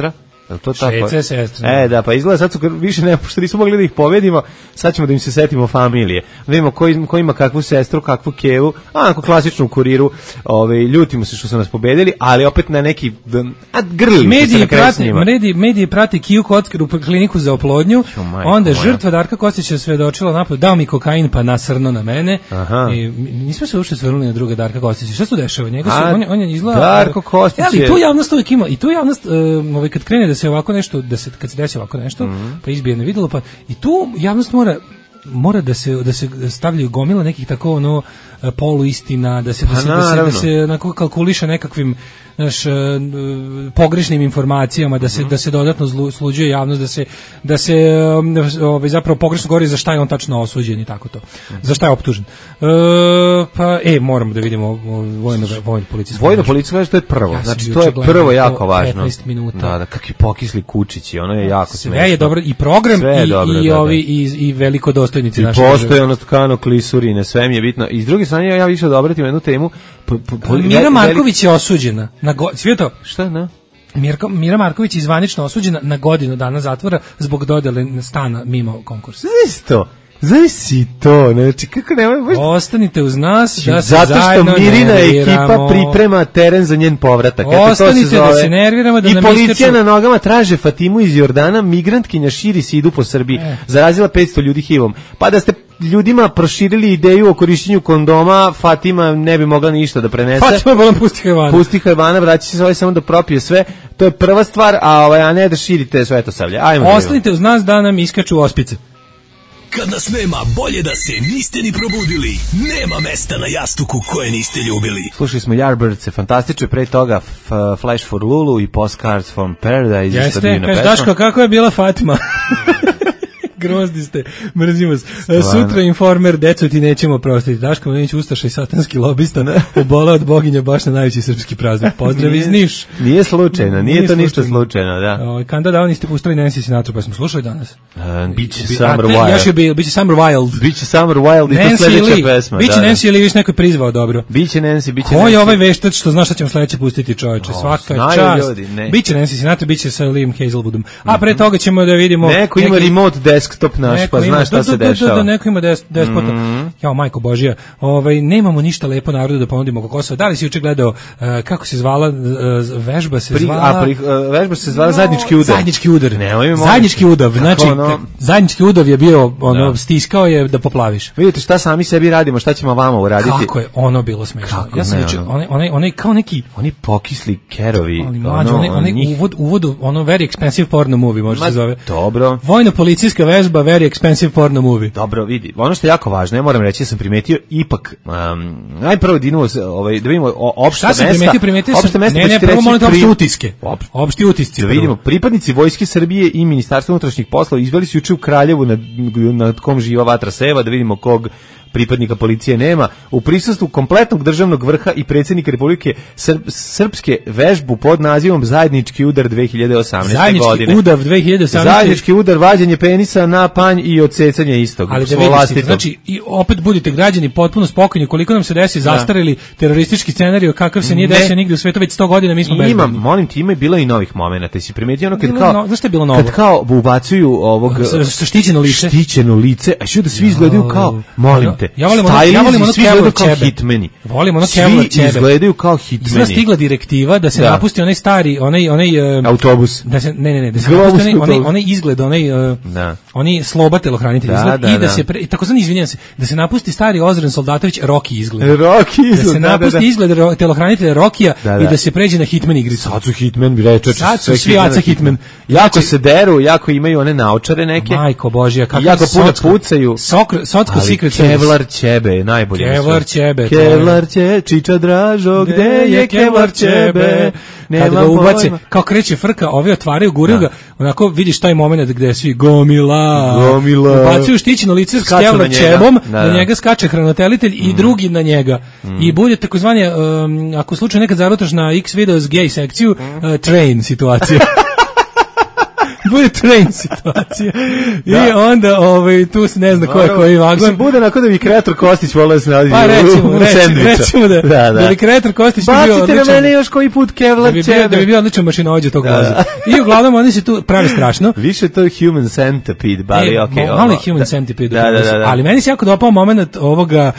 To tako? Šece sestre. Da, pa izgleda sad su više ne, pošto nismo mogli da ih pobedimo, sad ćemo da im se setimo familije. Da vidimo ko ima kakvu sestru, kakvu kevu, onako klasičnu kuriru, ljutimo se što su nas pobedili, ali opet na neki grli. Mediji prate Kiju Kockaru u kliniku za oplodnju, onda žrtva Darka Kostića svedočila napad, dao mi kokain pa nasrno na mene. I nismo se uopšte svrnuli na druga Darka Kostića. Šta se dešava? On je izgleda Darko Kostić. Ali tu javnost uvijek ima, i tu javnost kad krene da se ovako nešto, kad se desi ovako nešto, pa izbije na videlo, pa i tu javnost mora da se stavljaju gomila nekih tako poluistina, da se onako kalkuliše nekakvim pogrešnim informacijama, da se dodatno sluđuje javnost, da se zapravo pogrešno govori za šta je on tačno osuđen i tako to. Za šta je optužen. Moramo da vidimo vojno policijsko. Vojno policijsko kaže to je prvo. Znači to je prvo jako važno. 15 minuta. Da, kakvi pokisli kučići, ono je jako smešno. Sve je dobro i program i veliko dostojnici naše. I postojanost Kano Klisurine, sve mi je bitno. I s druge strane ja više da obratim jednu temu. Mira Marković je osuđena. Sve to? Šta, ne? Mira Marković je zvanično osuđena na godinu dana zatvora zbog dodele stana mimo konkursa. Zavisi to, znači kako nemoj... Ostanite uz nas da se zato što Mirina ekipa priprema teren za njen povratak. Ostanite da se nerviramo. I policija na nogama traže Fatimu iz Jordana, migrantkinja širi sidu po Srbiji, zarazila 500 ljudi HIV-om. Pa da ste ljudima proširili ideju o korišćenju kondoma, Fatima ne bi mogla ništa da prenese. Fatima volim pusti hajvana, vraća se samo da propije sve. To je prva stvar, a ne da širite svetosavlje. Ostanite uz nas da nam iskaču ospice. Kad nas nema, bolje da se niste ni probudili. Nema mesta na jastuku koje niste ljubili. Slušali smo Yardbirds, fantastično, pre toga Flash for Lulu i Postcards from Paradise. Jeste, kaži Daško, kako je bila Fatima? Grozni ste, mrzimo se. Sutra Informer, deco ti nećemo prostiti. Daško Mladinić, ustaša i satanski lobista, obola od boginja baš na najveći srpski praznik. Pozdrav iz Niš. Nije slučajno, nije to ništa slučajno, da. Kanda davani ste pustili Nancy Sinatra, pa smo slušali danas. Biće Summer Wild. Biće Summer Wild. Biće Summer Wild i to sledeća pesma. Biće Nancy ili viš neko je prizvao dobro. Biće Nancy, biće Nancy. Ko je ovaj veštac što znaš šta ćemo sledeće pustiti, čoveče? Svaka čast. Biće Nancy Sinatra, biće sa Liam Hazelwoodom. A pre toga ćemo da vidimo neko ima remote desktop naš, pa znaš šta se dešava. Da, neko ima despota. Jao, majko Božija, nemamo ništa lepo narodu da ponudimo oko Kosova. Da li si juče gledao, kako se zvala, vežba se zvala zajednički udar. Zajednički udar. Zajednički udav. Znači, zajednički udav je bio, stiskao je da poplaviš. Vidite šta sami sebi radimo, šta ćemo vama uraditi. Kako je ono bilo smešno. Ja sam juče, onaj kao neki... Oni pokisli kerovi. Onaj uvodu, very expensive porno movie, može se zove. Dobro. Vojno-policijska vežba, very expensive porno movie. Dobro, vidi. Ono što je jako važno, ja moram reći, ja sam primetio ipak najprvo da vidimo opšta mesta. Šta sam primetio? Opšta mesta, prvo molim opšte utiske. Opšti utisci. Da vidimo, pripadnici Vojske Srbije i Ministarstva unutrašnjih poslova izveli su juče u Kraljevu nad kom živa vatra seva, da vidimo kog pripadnika policije nema, u prisustvu kompletnog državnog vrha i predsjednika Republike Srpske vežbu pod nazivom Zajednički udar 2018. godine. Zajednički udar, vađenje penisa na panj i odsecanje istog. Ali da vidite, znači, i opet budite građani potpuno spokojni, koliko nam se desi zastareli teroristički scenarijo, kakav se nije desio nigde u svetu, već 100 godina mi smo bezbedni. Molim ti, ima je bilo i novih momenata. Ti si primetio ono znaš šta je bilo novo? Kad kao ubacuju ovog štićeno lice, a što da svi izgledaju kao, molim te. Ja volim ono Kevlar ćebe. Volim ono Kevlar ćebe. Svi izgledaju kao hitmeni. Izgleda stigla direktiva da se napusti onaj stari, onaj autobus. Da se da se napusti onaj izgled, oni sloba telohranitelj izgled i da se takozvani, izvinjavam se, da se napusti stari Ozren Soldatović Rocky izgled. Da se napusti izgled telohranitelja Rokija i da se pređe na hitman igricu. Sad su hitmen, bi reče. Sad su svi aca hitmen. Jako se deru, jako imaju one naočare neke. Majko Božja, kako jako puno pucaju. Socko Secret Kevlar ćebe je najbolje. Kevlar ćebe. Kevlar ćebe, čiča Dražo, gde je Kevlar ćebe? Kad ga ubace, kao kreće frka, ovi otvaraju, guraju ga, onako vidiš taj moment gde svi gomila. Ubacuju štićeno lice s Kevlar ćebom, na njega skače hranitelitelj i drugi na njega. I bude takozvani, ako slučajno nekad zarutaš na X videos gay sekciju, train situacija. bude train situacija. I onda tu se ne zna ko je koji vagon. Bude nakon da bi kreator Kostić volao da se nalazi u sendviču. Recimo da bi kreator Kostić bio odličan. Bacite na mene još koji put Kevlar ćebe. Da bi bio odličan mašinovođa tog voza. I uglavnom oni se tu pravi strašno. Više to je human centipede, bali okej. Malo je human centipede. Ali meni se jako dopao moment ovoga,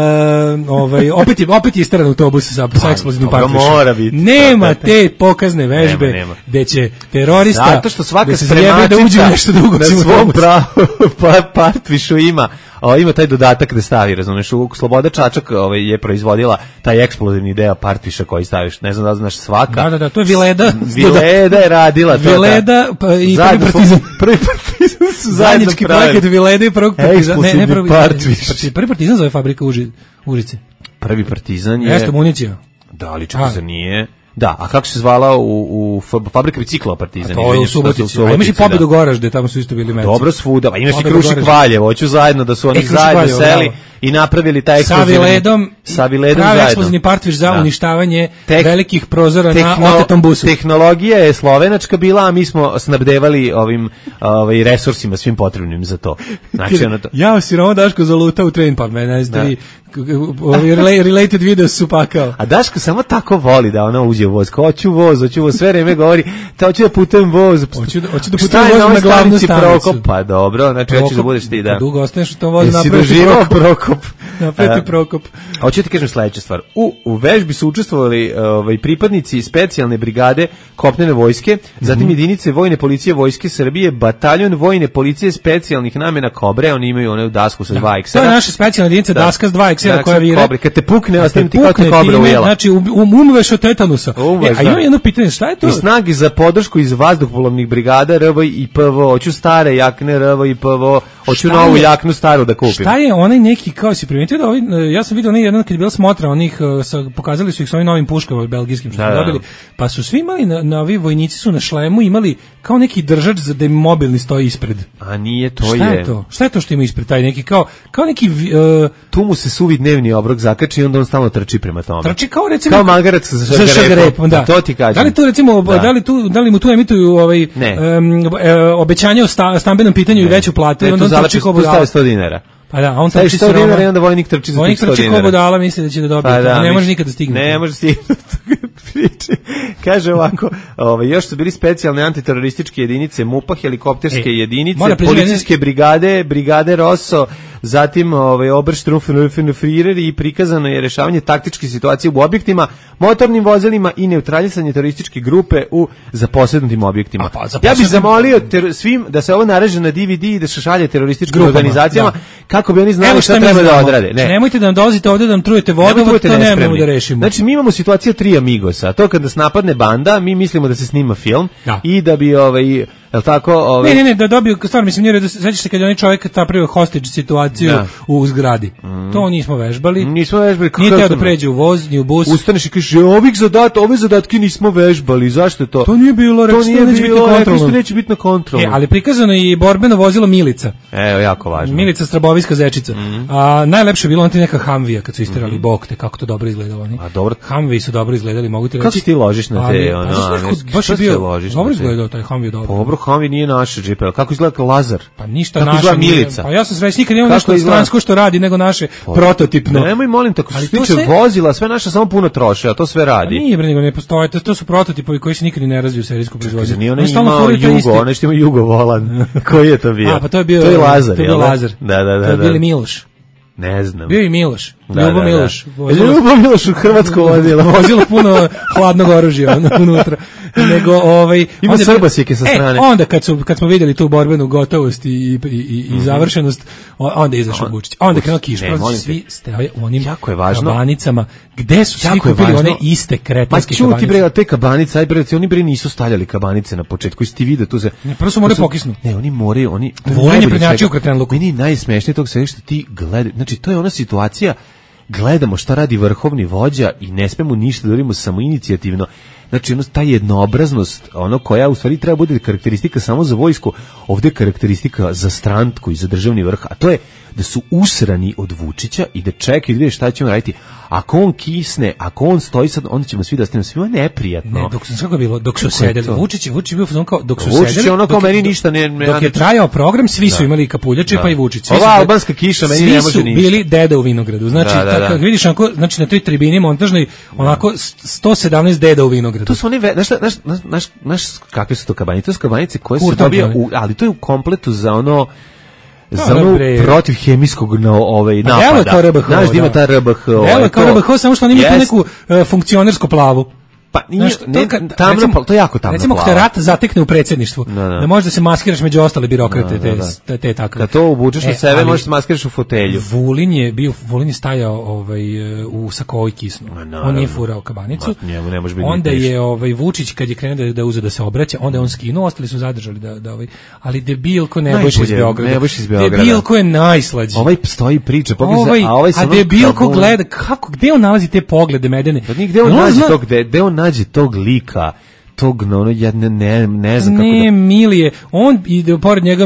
opet je istaran autobus sa eksplozivnim partvišem. Nema te pokazne vežbe gde će terorista zato što svaka spremačica na svom partvišu ima taj dodatak da stavi, razumeš, Sloboda Čačak je proizvodila taj eksplozivni deo partviša koji staviš, ne znam da znaš svaka. Da, to je Vileda. Vileda je radila to. Vileda i Prvi Partizan. Prvi Partizan su zajednički projekat Vileda i Prvog Partizana. Eksplozivni partviš. Prvi Partizan zove fabrika Užice. Prvi Partizan je... Jeste municija. Da, ali čak za nije... Da, a kako se zvala u fabrika bicikla Partizan? To je u Subotici. A imaš i Pobedu Goražde, tamo su isto bili meci. Dobro svuda, a imaš i Krušik Valjevo, hoću zajedno da su oni zajedno seli i napravili taj eksplozivni... Sa Viledom pravi eksplozivni partviš za uništavanje velikih prozora na otetom busu. Tehnologija je slovenačka bila, a mi smo snabdevali ovim resursima svim potrebnim za to. Znači, ja sirovo Daško zalutao u train, pa mene ste related video su pakao. A Daško samo tako voli da ona uđe u voz. Hoću voz, sve vreme govori, hoću da putujem voz. Hoću da putujem voz na glavnu stanicu. Pa dobro, znači hoćeš da budeš ti, da. Dugo ostaneš u tom vozu, napraviti Prokop. Hoću ti kažem sledeću stvar. U vežbi su učestvovali pripadnici specijalne brigade kopnene vojske, zatim jedinice vojne policije Vojske Srbije, bataljon vojne policije specijalnih namena Kobre, oni imaju onu dasku sa 2 eksera. To je naša specijalna jedinica daska s 2 eksera koja vire. Kad te pukne, ostavim ti kao te Kobra ujela. Znači, umreš od tetanusa. A imam jedno pitanje, šta je to? I snagi za podršku iz vazduhoplovnih brigada RV i PVO. Hoću stare jakne RV i PVO, hoću novu jaknu staru da kupim. Šta je onaj neki, kao si primetio da ja sam vidio onaj jedan kad je bila smotra onih, pokazali su ih sa ovim novim puškama belgijskim što su dobili, pa su svi imali, na ovi vojnici su na šlemu imali kao neki držač za da im mobilni stoji ispred. A nije, to šta je to? Šta je to što ima ispred taj neki, kao neki... Tu mu se suvi dnevni obrok zakači i onda on stalno trči prema tome. Trči kao recimo... Kao magarac za šargarepom. Da. To ti kažem. Da li tu recimo, da li mu tu emituju obećanje o stambenom pitanju i veću platu i onda on trči kao budala. 100 dinara. Pa da, on trči 100 dinara i onda vojnik trči za 100 dinara. Vojnik trči kao budala, misli da će da dobije. Pa ne može nikad da stigne. Ne može stignuti. Kaže ovako, još su bili specijalne antiterorističke jedinice MUPA, helikopterske jedinice, policijske brigade Rosso, zatim Oberstufenführer i prikazano je rešavanje taktičke situacije u objektima, motornim vozilima i neutralisanje terorističke grupe u zaposednutim objektima. Ja bih zamolio svim da se ovo nareže na DVD i da se šalje terorističkim organizacijama kako bi oni znali šta treba da odrade. Nemojte da nam dolazite ovde da nam trujete vodovod, to nemamo da rešimo. Znači, mi imamo situaciju 3 Amigosa. To kad nas napadne banda, mi mislimo da se snima film i da bi jel tako? Ne, da dobiju, stvarno mislim, nije da sećaš se kad je onaj čovjek napravio hostage situaciju u zgradi. To nismo vežbali. Nije teo da pređe u voz, ni u bus. Ustaneš i kažeš, ove zadatke nismo vežbali, zašto je to? To nije bilo, rekli neće biti na kontrolu. Ali prikazano je i borbeno vozilo Milica. Evo, jako važno. Milica Straboviska zečica. A najlepše je bilo on ti neka Humvija kad su istirali bokte, kako to dobro izgledalo oni. A dobro. Humviji su dobro izgledali, mogu ti reći. Kako ti ložiš na te, baš je bio dobro izgledao taj Humvija dobro. Humvij nije naše džipe, kako izgleda Lazar? Pa ništa naše Milica. Pa ja sam sve nikad nemam nešto stransko što radi nego naše prototipno. Nemoj molim tako što se tiče vozila, sve naše samo puno troše, a to sve radi. Nije bre, nego ne postoje, to su prototipovi koji se nikad ne razviju u serijsku proizvodnju. Nije onaj imao Jugo, nešto ima Jugo volan. Koji je to bio? A pa to je bio Lazar. To je bio Lazar. Da. To je bio Miloš. Ne znam. Bio i Miloš. Ljubo Miloš. Ljubo Miloš u Hrvatsko vozilo. Vozilo puno hladnog oružja unutra. Nego ima srbasike sa strane. Onda kad smo vidjeli tu borbenu gotovost i završenost, onda je izašao Vučić. Onda krenuo kiš, svi stoje u onim kabanicama. Gde su svi kupili one iste kretenske kabanice? Ma čuti bre, te kabanice, aj bre, oni bre nisu stavljali kabanice na početku. Jesi ti vidio tu se? Ne, prvo su morali pokisnu. Ne, oni moraju, oni volenje prednjači u kretenluku. Meni najsmešnije tog sve što ti gledaj. Znači to je ona situacija, gledamo šta radi vrhovni vođa i ne smemo ništa da radimo samoinicijativno. Znači, ta jednoobraznost, ono koja u stvari treba bude karakteristika samo za vojsku, ovdje je karakteristika za stranku i za državni vrh, a to je da su usrani od Vučića i da čekaju da vide šta ćemo raditi. ako on kisne, ako on stoji sad, onda ćemo svi da stanemo, svima neprijatno. Ne, kako je bilo, dok su sedeli, Vučić je bio fazon kao, dok su Vučić sedeli, ono kao meni ništa ne... Dok je trajao program, svi su imali kapuljače, pa i Vučić. Ova albanska kiša meni ne može ništa. Svi su bili deda u vinogradu, znači, tako, vidiš, onako, znači na toj tribini montažnoj, onako 117 deda u vinogradu. To su oni, znaš kakve su to kabanice? To su kabanice koje su dobio, ali to je u kompletu za ono protiv hemijskog napada. Evo je kao RBH. Znaš, ima ta RBH. Evo je kao RBH, samo što oni imaju neku funkcionersku plavu. Pa nije, to je jako tamno. Recimo, ako te rat zatekne u predsjedništvu, ne možeš da se maskiraš među ostale birokrate, te takve. Kad to obučeš na sebe, možeš se maskiraš u fotelju. Vulin je stajao u sakovi kisnu. On nije furao kabanicu. Onda je Vučić, kad je krenuo da uze da se obraća, onda je on skinuo, ostali su zadržali ali debilko Nebojša iz Beograda. Debilko je najslađi. Ovaj stoji priča, a debilko gleda, gde on nalazi te poglede medene? Gde on nađe tog lika, tog, ja ne znam kako da... Ne, Milije, on ide pored njega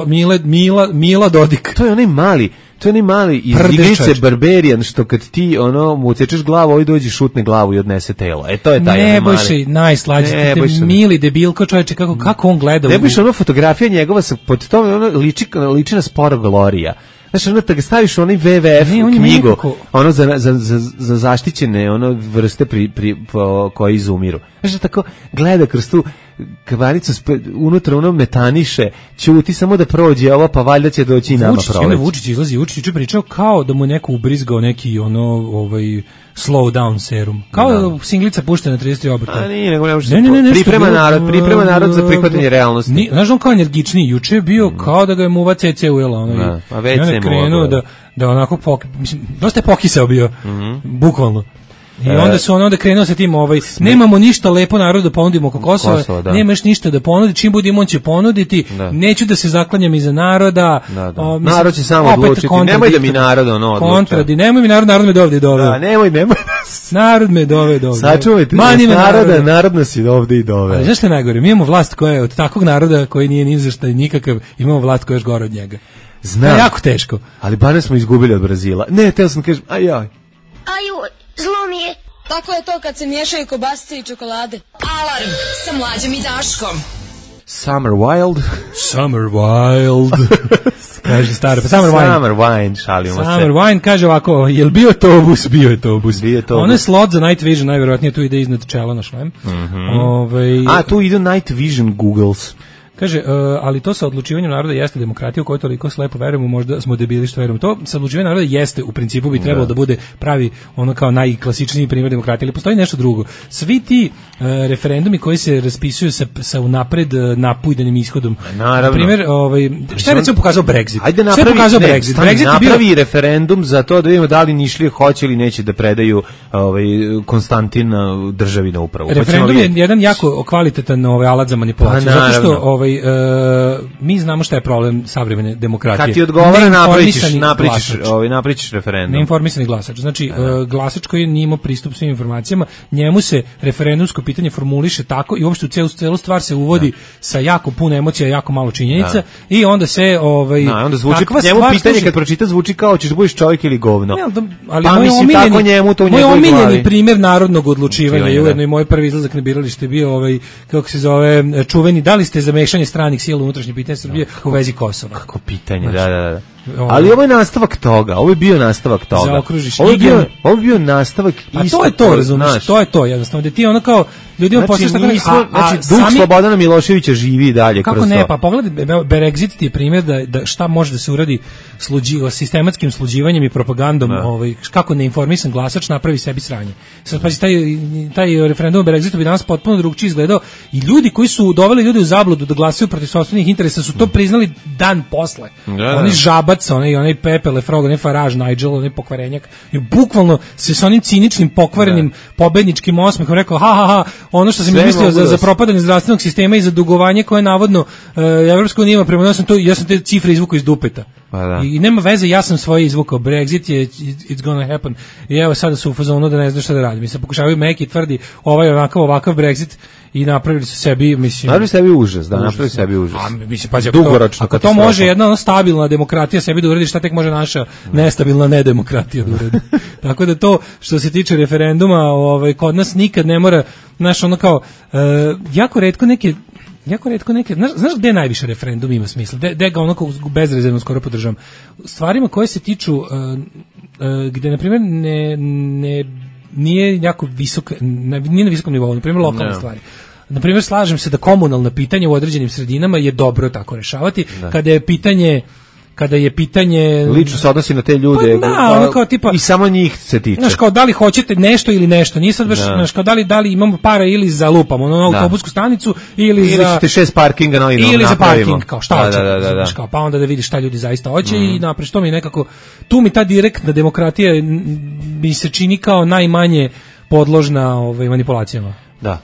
Mila Dodik. To je onaj mali iz igrice Barbarian, što kad ti mu odsečeš glavu, ovaj dođe šutne glavu i odnese telo. To je taj ne mali. Najslađi, Mili debilko čoveče, kako on gleda. Ne biš fotografija njegova pod tom, liči na Sporo Glorija. Znaš, da ga staviš u onaj WWF knjigu, ono za zaštićene vrste koje izumiru. Znaš, da tako gleda kroz tu kabanicu, unutra metaniše, ćuti samo da prođe ovo, pa valjda će doći i nama proleći. Vučić izlazi, Vučić je pričao kao da mu neko ubrizgao neki slow down serum. Kao da singlica puštena na 33 obrta. A nije, nego ne može priprema narod za prihvatanje realnosti. Znaš, on kao energičniji, juče je bio kao da ga je muva CC ujela. A već se je krenuo da onako, dosta je pokisao bio, bukvalno. I onda su onda krenuo sa tim, nemamo ništa lepo narodu da ponudimo oko Kosova, nemaš ništa da ponudi, čim budemo on će ponuditi, neću da se zaklanjam iza naroda. Narod će samo odlučiti, nemoj da mi narod odluča. Nemoj mi narod me dovde i doveo. Nemoj. Narod me doveo. Sačuvajte naroda, narod nas i ovde i doveo. Ali znaš što je najgore, mi imamo vlast koja je od takvog naroda koji nije ni za šta nikakav, imamo vlast koja je još gore od njega. Znam. To je jako teško. Ali barem smo izgubili od Brazila. Ne, teo sam kažem, ajoj. Zlo mi je. Tako je to kad se miješaju kobasice i čokolade. Alarm sa Mlađom i Daškom. Summer Wild. Kaže stara, pa Summer Wine, šalimo se. Summer Wine kaže ovako, jel bio to obus? Bio je to obus. Ono je slot za Night Vision, najverovatnije tu ide iznad čela na šlem. Tu ide Night Vision Googles. Kaže, ali to sa odlučivanjem naroda jeste demokratija u kojoj toliko slepo verujemo, možda smo debili što verujemo. To sa odlučivanjem naroda jeste, u principu bi trebalo da bude pravi, ono kao najklasičniji primjer demokratije, ali postoji nešto drugo. Svi ti referendumi koji se raspisuju sa unapred napujdanim ishodom. Naravno. Primjer, šta je recimo pokazao Brexit? Ajde napravi referendum za to da vidimo da li Nišlije hoće ili neće da predaju Konstantina državi na upravu. Referendum je jedan jako kvalitetan alat za manipulaciju, zato što mi znamo šta je problem savremene demokratije. Kad ti odgovara napričiš referendum. Neinformisani glasač. Znači, glasač koji nije imao pristup svim informacijama, njemu se referendumsko pitanje formuliše tako i uopšte u celu stvar se uvodi sa jako puno emocija, jako malo činjenica i onda se onda zvuči, njemu pitanje kad pročita zvuči kao ćeš budeš čovjek ili govno. Ali moj omiljeni primjer narodnog odlučivanja je ujedno i moj prvi izlazak na biralište bio kako se zove, čuveni, da li ste za mešanje stranih sila u unutrašnje pitanje Srbije u vezi Kosova. Kako pitanje, da. Ali ovo je nastavak toga, ovo je bio nastavak toga. Zaokružiš. Ovo je bio nastavak isto. A to je to, razumiješ, to je to jednostavno. Da ti ono kao, ljudima postaš tako duh Slobodana Miloševića živi i dalje. Kako ne, pa pogledaj, Brexit ti je primjer da šta može da se uradi sistematskim sluđivanjem i propagandom, kako neinformisan glasač napravi sebi sranje. Sad pa taj referendum o Brexitu bi danas potpuno drugčije izgledao i ljudi koji su doveli ljude u zabludu da glasaju protiv sopstvenih interesa su to priznali dan posle. Oni žabac, onaj Pepe Le Frog, onaj Farage, Nigel, onaj pokvarenjak, i bukvalno se sa onim ciničnim, pokvarenim, pobedničkim osmehom rekao, ha, ono što sam mislio za propadanje zdravstvenog sistema i za dugovanje koje navodno Evropska unija ima prema, ja sam te cifre izvukao iz dupeta. Pa da. I nema veze, ja sam svoje izvukao, Brexit je, it's gonna happen. I evo sada su u fazonu da ne znaju šta da radi. Mislim, pokušavaju Meki tvrdi ovakav Brexit i napravili su sebi, mislim... Napravili sebi užas, da, napravili sebi užas. Mislim, pazi, dugoročno. Ako to može jedna stabilna demokratija sebi da uredi, šta tek može naša nestabilna nedemokratija da uredi. Tako da to, što se tiče referenduma, kod nas nikad ne mora, znaš, ono kao, jako retko neke, znaš gde najviše referendum ima smisla, gde ga onako bezrezervno skoro podržavam, stvarima koje se tiču gde, na primjer, nije jako visok, nije na visokom nivou, na primjer lokalne stvari. Na primjer, slažem se da komunalna pitanja u određenim sredinama je dobro tako rešavati, kada je pitanje lično se odnosi na te ljude, pa da, ono kao tipa, i samo njih se tiče. Znaš, kao da li hoćete nešto ili nešto, nije sad baš, znaš, kao da li imamo para ili za lupamo na autobusku stanicu ili za ćete 6 parkinga na ili za parking, kao šta hoćete, znaš, kao, pa onda da vidiš šta ljudi zaista hoće i napred, što mi nekako, tu mi ta direktna demokratija mi se čini kao najmanje podložna manipulacijama. Da.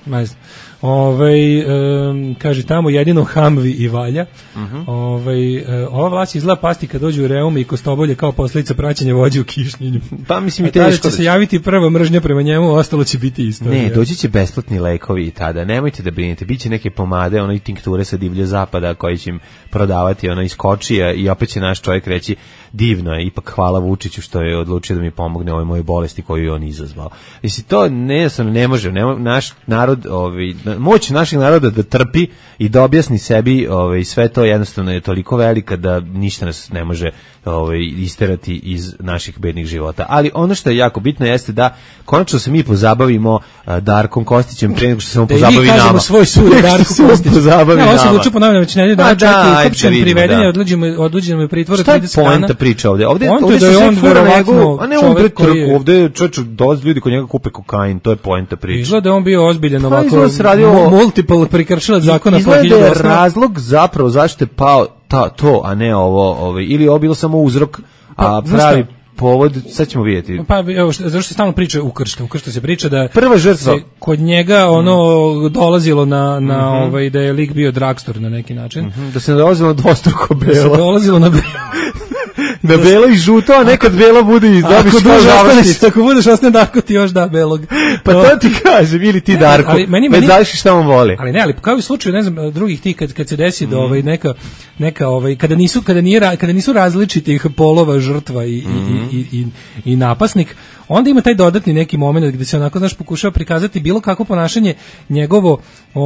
Kaže tamo jedino Hamvi i valja. Ova vlast izgleda pasti kad dođu u Reume i Kostobolje kao posljedica praćenja vođe u Kišnjenju. Pa mislim i teško će se javiti prva mržnja prema njemu, ostalo će biti isto. Ne, doći će besplatni lekovi i tada. Nemojte da brinete, biće neke pomade, i tinkture sa divlje zapada koji će im prodavati iz kočija i opet će naš čovjek reći divno je, ipak hvala Vučiću što je odlučio da mi pomogne ovoj mojoj bolesti koju je on izazvao. Mislim, to ne može, naš narod, moć našeg naroda da trpi i da objasni sebi, sve to jednostavno je toliko velika da ništa nas ne može isterati iz naših bednih života. Ali ono što je jako bitno jeste da konačno se mi pozabavimo Darkom Kostićem pre nego što se on pozabavi nama. Da i mi kažemo svoj sud Darko Kostić. On se odlučio ponavljam već nedelju dana, čak i uhapšen, priveden je, odluđeno je pritvor 30 dana. Šta je poenta priča ovde? Ovde da je on verovatno čovjek koji je... Ovde dolaze ljudi kod njega kupe kokain, to je poenta priče. Izgleda da je on bio ozbiljen ovako multiple prekršilac zakona. Izgleda da je razlog zapravo zašto je pao to, a ne ovo, ili ovo bilo samo uzrok, a pravi povod, sad ćemo vidjeti. Pa evo, zašto se stalno priča Ukršta se priča da prva žrtva kod njega dolazilo na da je lik bio drugstore na neki način. Da se dolazilo dvostruko belo. Da se dolazilo na da belo i žuto, a nekad belo bude i dobiš kao završnicu. Ako budeš ostane Darko, ti još da belog. Pa to ti kažem, ili ti Darko, već znaš šta on voli. Ali ne, ali kao i u slučaju, ne znam, drugih ti, kad se desi da neka kada nisu različitih polova žrtva i napasnik, onda ima taj dodatni neki moment gde se onako, znaš, pokušava prikazati bilo kako ponašanje njegovo,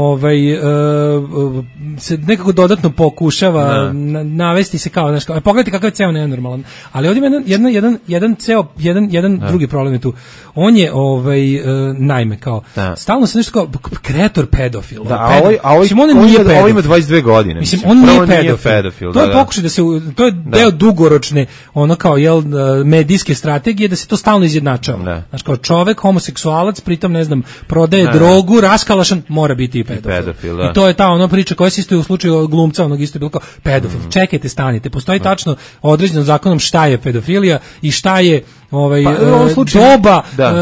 se nekako dodatno pokušava navesti se kao, znaš, pogledajte kakav je ceo nenormalan. Ali ovdje ima jedan drugi problem je tu. On je, naime, kao, stalno se nešto kao kreator pedofil. Da, ovo ima 22 godine. Mislim, on nije pedofil. To je pokušaj da se, to je deo dugoročne, ono kao, medijske strategije, da se to stalno izjednačava. Znaš, kao čovek, homoseksualac, pritom, ne znam, prodaje drogu, raskalašan, mora biti i pedofil. I to je ta ona priča koja se isto u slučaju glumca, onog isto je bilo kao pedofil. Čekajte, stanite. Postoji tačno određeno zakonom šta je pedofilija i šta je doba,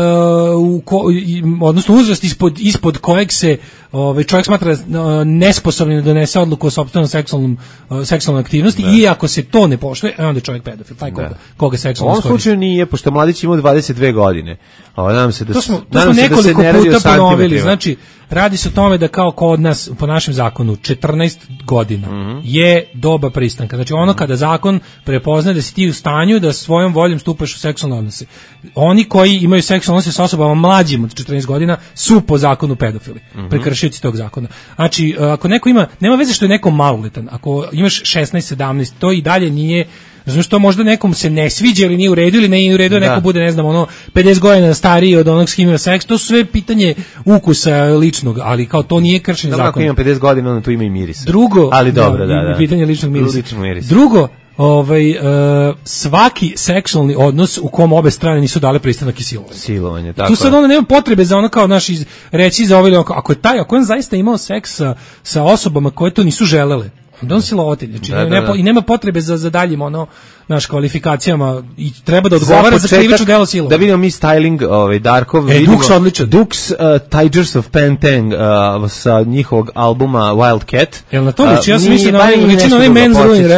odnosno uzrast ispod kojeg se čovjek smatra nesposobnim da donese odluku o sopstvenom seksualnoj aktivnosti i ako se to ne poštuje, onda je čovjek pedofil, taj koga seksualno iskoristi. U ovom slučaju nije, pošto mladić ima 22 godine. Nadam se da to smo nekoliko puta ponovili, znači radi se o tome da kao kod nas, po našem zakonu, 14 godina je doba pristanka. Znači ono kada zakon prepoznaje da si ti u stanju da svojom voljom stupaš u seksualne odnose. Oni koji imaju seksualne odnose s osobama mlađim od 14 godina su po zakonu pedofili, prekršioci tog zakona. Znači, ako neko ima, nema veze što je neko maloletan, ako imaš 16, 17, to i dalje nije. Znači što možda nekom se ne sviđa ili nije u redu ili nije u redu, neko bude, ne znam, 50 godina stariji od onog s kim ima seks, to su sve pitanje ukusa ličnog, ali kao to nije kršenje zakona. Ako imam 50 godina, onda tu ima i miris. Drugo, ali dobro, da. Pitanje ličnog mirisa. Drugo, svaki seksualni odnos u kom obe strane nisu dale pristanak i silovanje. Tako tu sad onda nema potrebe za ono kao reći za ovaj, ako on zaista imao seks sa osobama koje to nisu želele, onda on silovatelj, znači i nema potrebe za daljim naš kvalifikacijama i treba da odgovara za krivično delo silovanja. Da vidimo mi styling Darkov, Dux odličan. Dux Tigers of Pantang sa njihovog albuma Wildcat. Jel na to liči? Ja sam mislio na većinu Men's Ruin Records.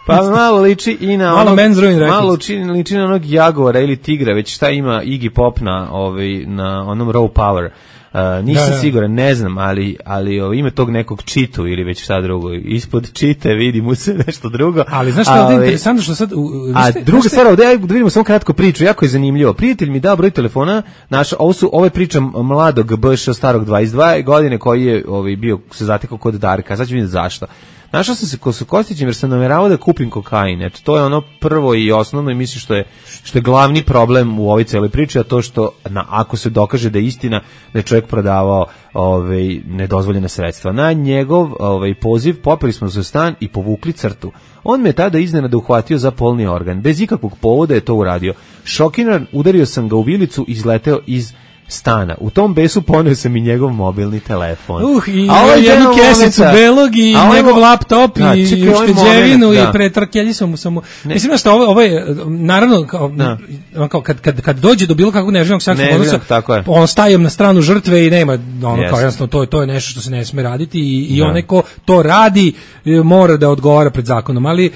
Pa malo liči i na malo Men's Ruin Records. Malo liči na onog Jaguara ili Tigra, već šta ima Iggy Pop na onom Raw Power. Nisam siguran, ne znam, ali ime tog nekog čitu ili već šta drugo. Ispod čite vidi mu se nešto drugo. Ali znaš šta je interesantno što sad... druga stvar, ovdje da vidimo samo kratko priču, jako je zanimljivo. Prijatelj mi dao broj telefona, ovo je priča mladog BŠ starog 22 godine koji je bio, se zatekao kod Darka, sad ću vidjeti zašto. Našao sam se s Kostićem jer sam nameravao da kupim kokain. Eto, to je ono prvo i osnovno i mislim što je glavni problem u ovoj celoj priči, a to što ako se dokaže da je istina da je čovjek prodavao nedozvoljena sredstva. Na njegov poziv popeli smo se u stan i povukli crtu. On me tada iznenada uhvatio za polni organ. Bez ikakvog povoda je to uradio. Šokiran, udario sam ga u vilicu i izleteo iz stana. U tom besu poneo sam i njegov mobilni telefon. I jednu kesicu belog i njegov laptop i ušteđevinu i pretrkelji sam mu samo. Mislim da što ovo je, naravno, kad dođe do bilo kakvog neželjenog seksualnog odnosa, on stajem na stranu žrtve i nema, kao jednostavno, to je nešto što se ne sme raditi i onaj ko to radi mora da odgovara pred zakonom, ali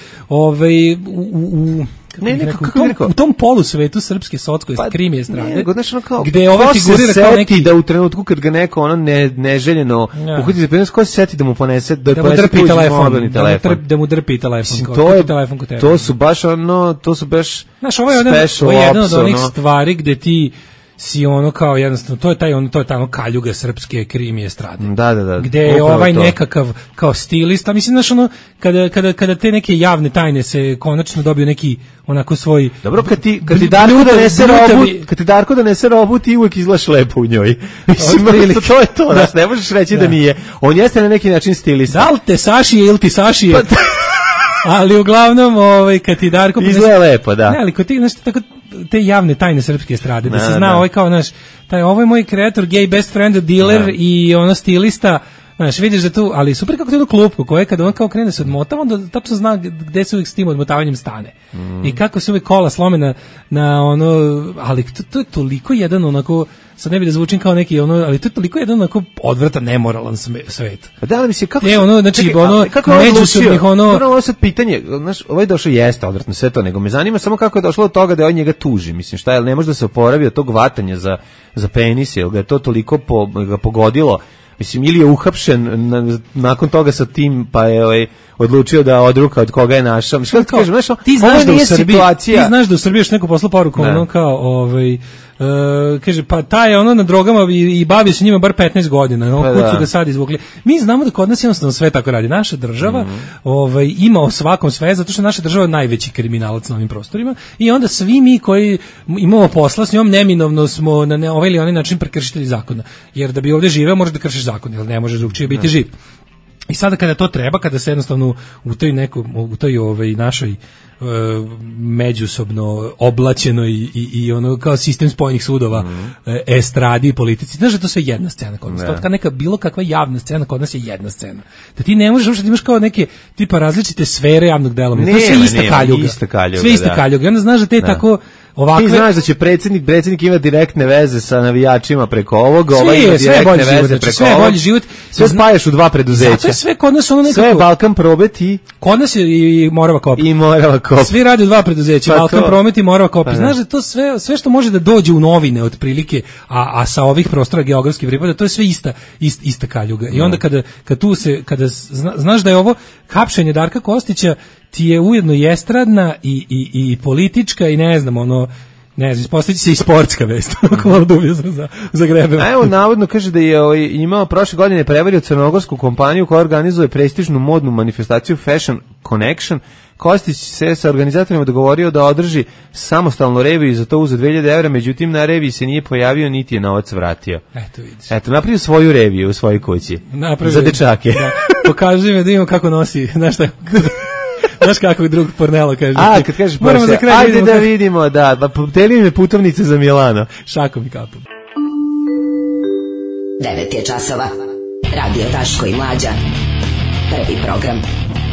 u tom polusvetu srpske socko je krimije strane, gde ovo figurira kao neki... da u trenutku kad ga neko neželjeno uhvati za prednost, ko se seti da mu ponese da mu drpi telefon, da mu drpi telefon, to su baš znaš, ovo je jedna od onih stvari gde ti si ono kao jednostavno, to je ta kaljuga srpske krimije strade. Da. Gde je nekakav kao stilista, mislim, znaš, kada te neke javne tajne se konačno dobiju neki onako svoj... Dobro, kad ti Darko donese robu, ti uvek izgledaš lepo u njoj. Mislim, to je to, ne možeš reći da nije. On jeste na neki način stilista. Da li te sašije ili ti sašije? Ali uglavnom, kad ti Darko... Izgleda lepo, da. Ne, ali kod ti, znaš, tako te javne tajne srpske estrade, da se zna, kao, znaš, ovo je moj kreator, gay best friend, dealer i stilista, znaš, vidiš da tu, ali super kako to je klupko, koje kada on kao krene se odmotava, onda tačno zna gde se uvijek s tim odmotavanjem stane. I kako se uvijek kola slome na ali to je toliko jedan onako, sad ne bi da zvučim kao neki ali to je toliko jedan onako odvratan, nemoralan svet. Pa da li mi se kako međusobnih ovo sad pitanje, znaš, ovaj došao jeste odvratno sve to, nego me zanima samo kako je došlo do toga da on njega tuži, mislim, šta je, ne može da se oporavi od tog vatanja za penis, jer ga je to toliko ga pogodilo. Mislim, ili je uhapšen nakon toga sa tim, pa je odlučio da odruka od koga je našao. Mislim, ti kažem, ti znaš da u Srbiji još neku poslu poruku, kao, kaže, pa taj je na drogama i bavio se njima bar 15 godina, kud su ga sad izvukli. Mi znamo da kod nas jednostavno sve tako radi. Naša država ima o svakom sve, zato što naša država je najveći kriminalac na ovim prostorima i onda svi mi koji imamo posla s njom neminovno smo na ovaj ili onaj način prekršitelji zakona. Jer da bi ovdje živeo možeš da kršiš zakon, jer ne možeš drugčije biti živ. I sada kada to treba, kada se jednostavno u toj našoj međusobno oblačeno i kao sistem spojenih sudova estradi i politici, znaš da to sve jedna scena kod nas, to neka bilo kakva javna scena kod nas je jedna scena, da ti ne možeš da imaš kao neke tipa različite sfere javnog delovanja, to je sve ista kaljuga, sve ista kaljuga, i onda znaš da te tako ovakve... Ti znaš da će predsjednik ima direktne veze sa navijačima preko ovoga, ovaj ima direktne veze preko ovog, sve spajaš u dva preduzeća. Zato je sve kod nas ono nekako... Sve je Balkan Probet i... Kod nas je i Morava Koper. Svi radi u dva preduzeća, Balkan Promet i Morava Koper. Znaš da to sve što može da dođe u novine otprilike, a sa ovih prostora geografski pripada, to je sve ista kaljuga. I onda kada znaš da je ovo hapšenje Darka Kostića ti je ujedno i estradna i politička i ne znam, ispostaviti se i sportska vest, ako malo dublje zagrebem. A evo, navodno kaže da je imao prošle godine prevario crnogorsku kompaniju koja organizuje prestižnu modnu manifestaciju Fashion Connection. Kostić se sa organizatorima dogovorio da održi samostalnu reviju i za to uze 2000 evra, međutim na reviji se nije pojavio niti je novac vratio. Eto vidiš. Napravio svoju reviju u svojoj kući. Za dečake. Da. Pokaži mi da imamo kako nosi, znaš kako drug Pornelo kaže. Kad kažeš Porsche, ajde da vidimo, da, poteli me putovnice za Milano. Šakom i kapom. 9 je časova. Radio Daško i Mlađa. Prvi program.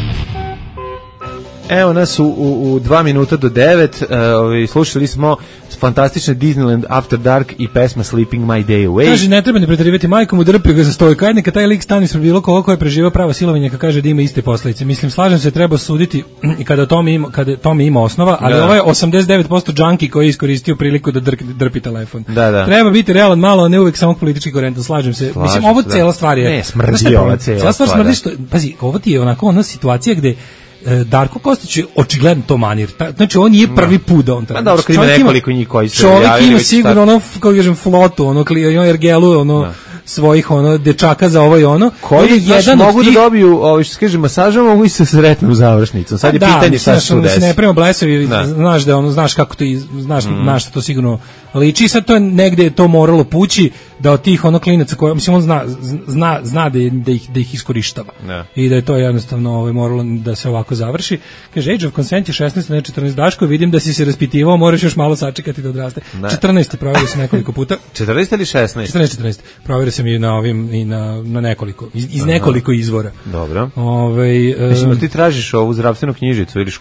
Evo nas u 2 minuta do 9, slušali smo fantastične Disneyland After Dark i pesma Sleeping My Day Away. Kaže, ne treba ne preterivati majkom, udrpio ga za stojku. Ajde, neka taj lik stani ispred bilo koga ko je preživao pravo silovanje, kad kaže da ima iste posledice. Mislim, slažem se, treba suditi kada tome ima osnova, ali ovo je 89% džanki koji je iskoristio priliku da drpi telefon. Treba biti realan malo, a ne uvek samo politički korentan, slažem se. Mislim, ovo cela stvar je... Ne, smrdi ova cela stvar. Smrdi što, pazi, ovo ti je onako ona situacija gde Darko Kostić je očigledno to manir. Znači on nije prvi put da on tako. Dobro, kad ima nekoliko njih koji se javili. Čovjek ima sigurno ono, kao kažem, flotu, ono ergelu, ono svojih dečaka za ovo i ono. Koji jedan mogu da dobiju, što se kaže, masažom, mogu i sa sretnom završnicom. Sad je pitanje šta se tu desi. Ne prema blesavi, znaš da ono, znaš kako to, znaš na što to sigurno liči. Sad to je negde to moralo pući da od tih klinaca koji, mislim, on zna da ih iskorištava. I da je to jednostavno moralo da se ovako završi. Kaže, age of consent je 16, ne 14. Daško, vidim da si se raspitivao, moraš još malo sačekati da odraste. 14. provjerio sam nekoliko puta. 14 ili 16? 14. Provjerio sam i na ovim, i na nekoliko, iz nekoliko izvora. Dobro. Mislim, ti tražiš ovu zdravstvenu knjižicu ili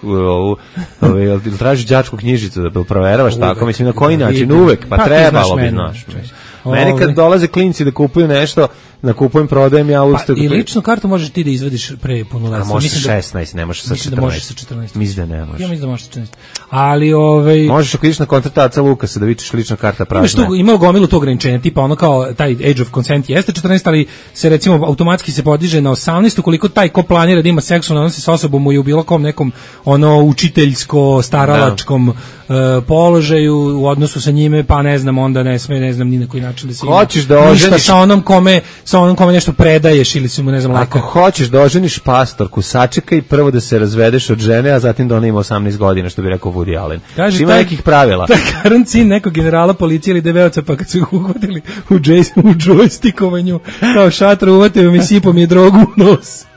ili tražiš đačku knjižicu da proveravaš tako, mislim, na koji način? Uvek, pa trebalo bi, znaš. Meni kad dolaze klinci da kupuju nešto, da kupujem, prodajem ja ustaju. I ličnu kartu možeš ti da izvadiš pre punoletstva. A možeš sa 16, ne možeš sa 14. Mislim da možeš sa 14. Mislim da ne možeš. Ja mislim da možeš sa 14. Ali možeš ako ideš na koncert Aca Lukasa da vidiš lična karta prazna. Ima gomilu to ograničenja, tipa ono kao taj age of consent jeste 14, ali se recimo automatski se podiže na 18 ukoliko taj ko planira da ima seksualne odnose sa osobom u bilo kom nekom učiteljsko staralačkom položaju u odnosu sa njime, pa ne znam, onda ne znam ni na koji način da se hoćeš da oženiš sa onom kome nešto predaješ ili si mu ne znam lako. Ako hoćeš da oženiš pastorku, sačekaj prvo da se razvedeš od žene, a zatim da ona ima 18 godina, što bi rekao Woody Allen. Kaže, ima nekih pravila. Taj Karan sin nekog generala policije ili deveoca, pa kad su ih uhvatili u džojstikovanju kao šatru, uvatio mi, sipao mi je drogu u nos.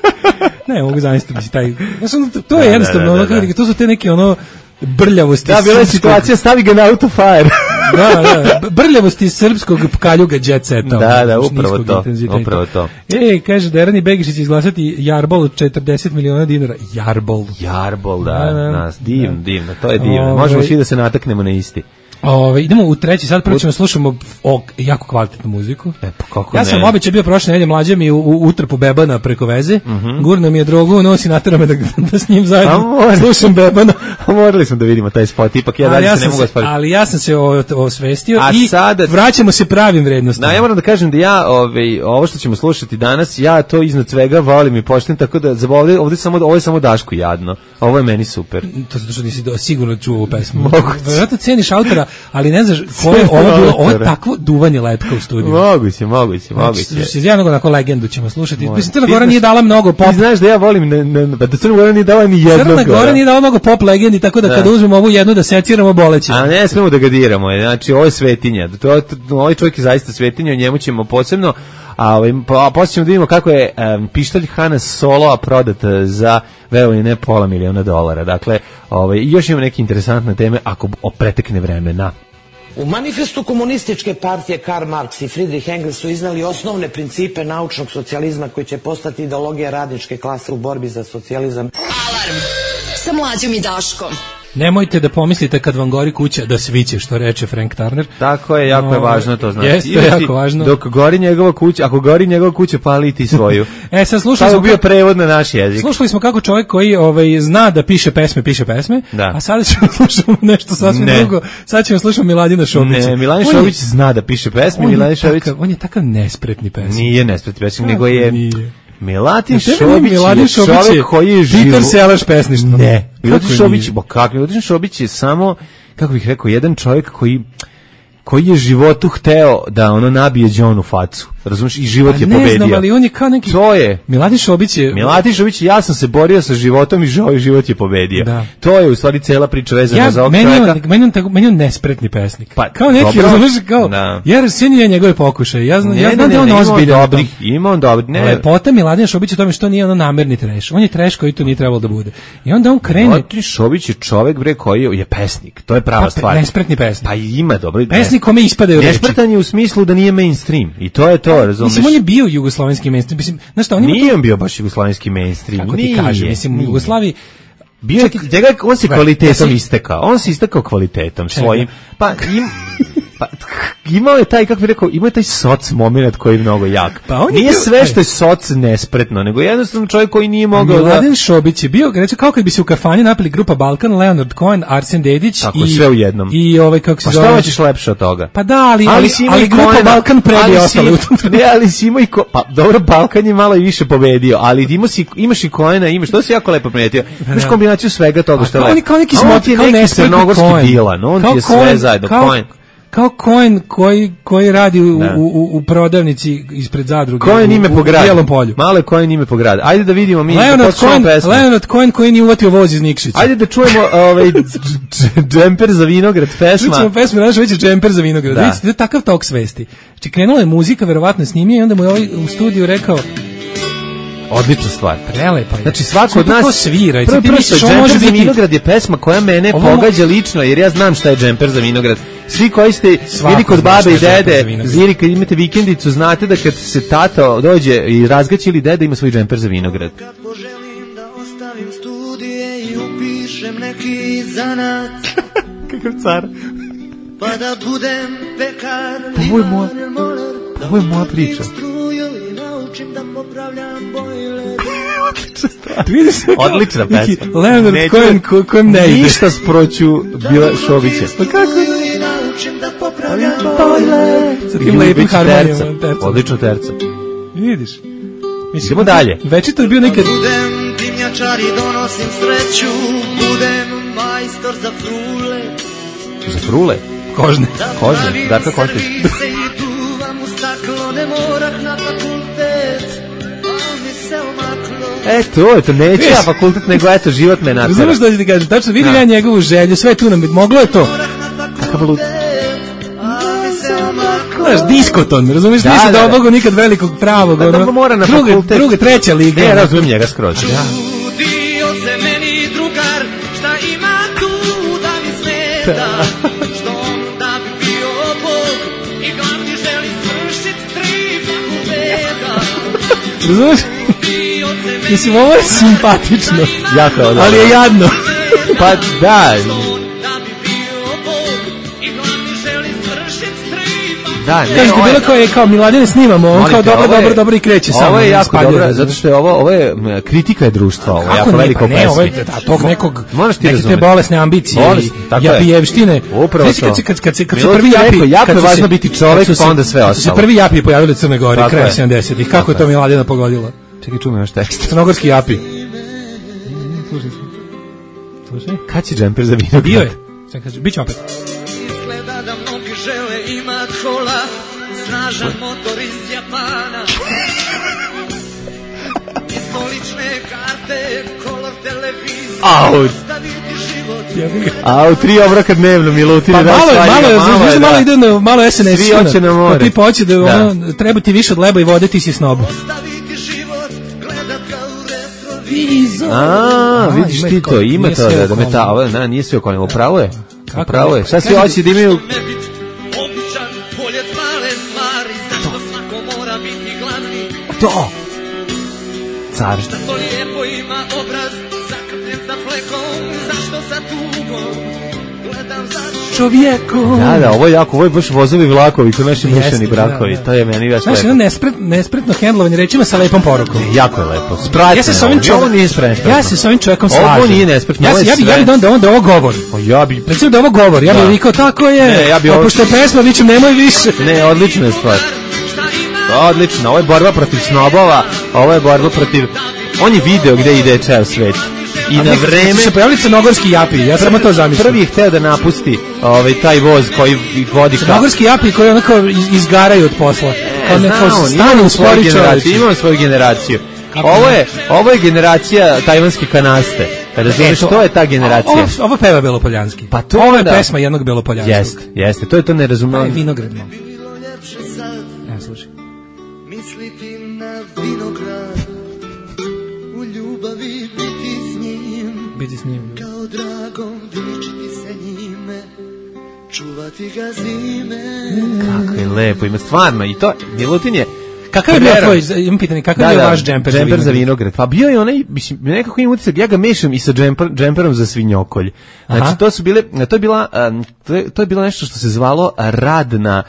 Ne, mogu zamisliti taj. To je jednostavno, to su te neki brljavosti. Da, bila je situacija, stavi ga na autofire. Da, brljavosti srpskog kaljuga jet seta. Da, upravo to. Kaže, Derani Begišić izglasati Jarbol od 40 miliona dinara. Jarbol, da, divno, to je divno. Možemo svi da se nataknemo na isti. Idemo u treći sad, prvo ćemo slušamo jako kvalitetnu muziku. Ja sam običaj bio prošle nedelje, mlađe mi u utrpu Bebana preko veze, gurno mi je drogu, nosi natera me da s njim zajedno slušam Bebana. Morali smo da vidimo taj spot, ipak ja dalje se ne mogu spaviti. Ali ja sam se osvestio i vraćamo se pravim vrednostima. Ja moram da kažem da ja ovo što ćemo slušati danas, ja to iznad svega volim i poštem, tako da ovo je samo Daško jadno. Ovo je meni super. To zato što nisi sigurno čuo ovu pesmu. Vjerojatno ceniš autora, ali ne znaš ko je ovo je takvo duvanje letka u studiju. Moguće. Jednog onako legendu ćemo slušati. Mislim, Crna Gora nije dala mnogo pop. Ti znaš da ja volim, da Crna Gora nije dala ni jednog. Crna Gora nije dala mnogo pop legendi, tako da kada uzmemo ovu jednu da seciramo, boleće. A ne smemo da ga diramo, znači ovo je svetinja. Ovaj čovjek je zaista svetinja, o njemu ćemo posebno. A poslije ćemo da vidimo kako je pištolj Hanna Soloa prodat za, verovali ne, $500,000. Dakle, još imamo neke interesantne teme ako pretekne vremena. U manifestu komunističke partije Karl Marx i Friedrich Engels su iznali osnovne principe naučnog socijalizma koji će postati ideologija radničke klase u borbi za socijalizam. Alarm sa Mlađom i Daškom. Nemojte da pomislite kad vam gori kuća da sviće, što reče Frank Turner. Tako je, jako je važno to znači. Jeste, jako važno. Dok gori njegova kuća, ako gori njegova kuća, pali ti svoju. Sad slušali smo bio prevod na naš jezik. Slušali smo kako čovjek koji zna da piše pesme, a sada ćemo slušamo nešto sasvim drugo. Sad ćemo slušati Miladina Šobića. Ne, Miladin Šobić zna da piše pesme, Miladin Šobić. On je takav nespretni pesnik. Nije nespretni pesnik, nego je Miladin Šobić je čovjek koji je živo. Peter Sellers pesništvo. Ne. Miladin Šobić je samo, kako bih rekao, jedan čovjek koji je životu hteo da nabije Đon u facu. Razumiješ, i život je pobedio. Ne znam, ali on je kao neki... To je. Miladin Šobić je, ja sam se borio sa životom i život je pobedio. Da. To je u stvari cijela priča vezana za ovog čovjeka. Meni on nespretni pesnik. Pa, kao neki, razumiješ, kao... Jer svi je njegove pokušaje. Ja znam da je on ozbiljan. Ima on dobri. Lepota Miladina Šobića u tome što nije namerni treš. On je treš koji tu nije trebalo da bude. I onda on krene... Miladin Šobić je čovjek, koji je pesnik. To je prava stvar. Nespretni pesnik. Pa ima dobro. Pesnik kome ispadaju reči. Nespretan je u smislu da nije mainstream. I to je to. Mislim, on je bio jugoslovenski mainstream. Mislim, znaš šta, nije on bio baš jugoslovenski mainstream. Kako ti kažem, mislim, u Jugoslaviji on se kvalitetom istekao. On se istekao kvalitetom svojim. Pa imao je taj, kako bih rekao, imao je taj soc moment koji je mnogo jak. Pa nije sve što je soc nespretno, nego jednostavno čovjek koji nije mogao da... Mladen Šobić je bio, reći, kao kad bi se u kafani napili grupa Balkan, Leonard Cohen, Arsen Dedić tako, i... sve u jednom. I kako se zove... Pa šta hoćeš lepše od toga? Pa da, ali grupa Balkan prebi ostali u tom trenutku. Ne, ali si imao i... Pa dobro, Balkan je malo i više pobedio, ali imaš i Cohena, to si jako lepo primetio. Imaš kombinaciju svega toga što je lepo. Kao neki smoti, kao crnogorski Dilan, on ti je sve zajedno, Cohen. Kao Cohen koji radi u prodavnici ispred zadruge. Cohen ime po gradu. U Bijelom polju. Malo je Cohen ime po gradu. Ajde da vidimo mi. Leonard Cohen koji nije uvatio voz iz Nikšića. Ajde da čujemo Džemper za vinograd pesma. Čujemo pesmu, znaš već je Džemper za vinograd. Vidite, to je takav tok svesti. Znači krenula je muzika, verovatno snimio i onda mu je ovaj u studiju rekao odlična stvar. Prelepa je. Znači svako od nas svira. Džemper za vinograd je pesma koja mene pogađa lično, jer ja znam šta je Džemper za vinograd. Svi koji ste bili kod babe i dede, ili kad imate vikendicu, znate da kad se tata dođe i razgaće ili deda ima svoj džemper za vinograd. Kad poželim da ostavim studije i upišem neki zanat. Kakav car. Pa da budem pekar. Ovo je moja priča. Naučim da popravljam bojler. Odlična pesma. Leonard Cohen kojem ne ide. Ništa sproću bila Šobića. Pa kako ne? Naučim da popravljam bojler. Sa tim lepim harmonijom. Odlično terca. Vidiš. Idemo dalje. Večito je bio nekad... Budem dimnjačar i donosim sreću. Budem majstor za frule. Za frule? Kožne. Darka Koštić. Staklo ne morah na fakultet, a mi se omaklo. To neće ja fakultet, nego eto, život me natara. Znaš što ti kažem, tačno vidim ja njegovu želju, sve tu nam, moglo je to. Kakav lud. Znaš, diskoton, razumiješ, nisam da obogu nikad velikog pravog. Da mora na fakultet. Druga, treća liga. Ne, razumijem njega skroz. Čudio se meni drugar, šta ima tu da mi smeta, što onda bi bio Bog i glavni želi svršit 3 fakulteta. Razumiješ? Mislim, ovo je simpatično. Jako, ali je jadno. Pa da. Da, ne, ovo je bilo koje kao Miladine snimamo, on kao dobro i kreće samo. Ovo je jako dobro, zato što je ovo je kritika je društva, ovo je jako veliko pesmi. Ovo je tog nekog, neke te bolesne ambicije, japijevštine. Upravo to. Kad se prvi japi, jako je važno biti čovek, pa onda sve ostalo. Se prvi japi pojavili u Crnoj Gori, kraj 70-ih, kako je to Miladina pogodila? Čekaj, čujem još tekst. Crnogorski japi. Slušaj. Kad će džemper za vinograd? Bio je. Biće opet. Izgleda da mnogi žele imat kola, snažan motor iz Japana. Izdolične karte, kolor televizije. Au, 3 obroka dnevno, Milutin. Pa malo ide na malo SNS. Svi hoće na more. Pa ti hoće da treba ti više od leba i vode, ti si snob. Vidiš ti to, ima to da me ta, nije sve okolimo, pravo je. Pravo je. Šta svi hoće da imaju... Običan, boljet male stvari, zašto svako mora biti glavni. To! Car. Šta to lijepo ima obraz, zakrpljen sa flekom, zašto sa tugom gledam za čovjekom. Da, ovo je jako, ovo je baš vozovi vlakovi, ko naši mišljeni brakovi, to je meni baš lepo. Znaš, nespretno hendlovanje rečima sa lepom porukom. Jako je lepo. Spratno. Ja se s ovim čovjekom slažem. Ovo nije nespretno, ovo je sve. Ja bi da ovo govor. Recimo da ovo govor, ja bih rekao tako je, pošto je pesma, vićem nemoj više. Ne, odlična je stvar. Odlično, ovo je borba protiv snobova, ovo je borba protiv... On je video gde ide ceo svet. I na vreme se pojavili crnogorski japi, ja samo to zamislim. Prvi je hteo da napusti taj voz koji vodi ka... Crnogorski japi koji onako izgaraju od posla. Imamo svoju generaciju. Ovo je generacija tajvanske kanaste. Razumiješ, to je ta generacija. Ovo peva Belopoljanski. Pa to ovo je pesma jednog Belopoljanskog. Jeste, to je to nerazumno. Vinograd. Evo, slušaj. Misliti na vinograd, u ljubavi biti s njim, kao dragom dičiti se njime, čuvati ga zime. Kako je lepo, ima stvarno, i to, Milutin je, Kakav je bio tvoj, imam pitanje, kakav je vaš džemper za vinograd? Pa bio je onaj, mislim, nekako imam utisak, ja ga mešam i sa džemperom za svinjokolj. Znači, to je bilo nešto što se zvalo radna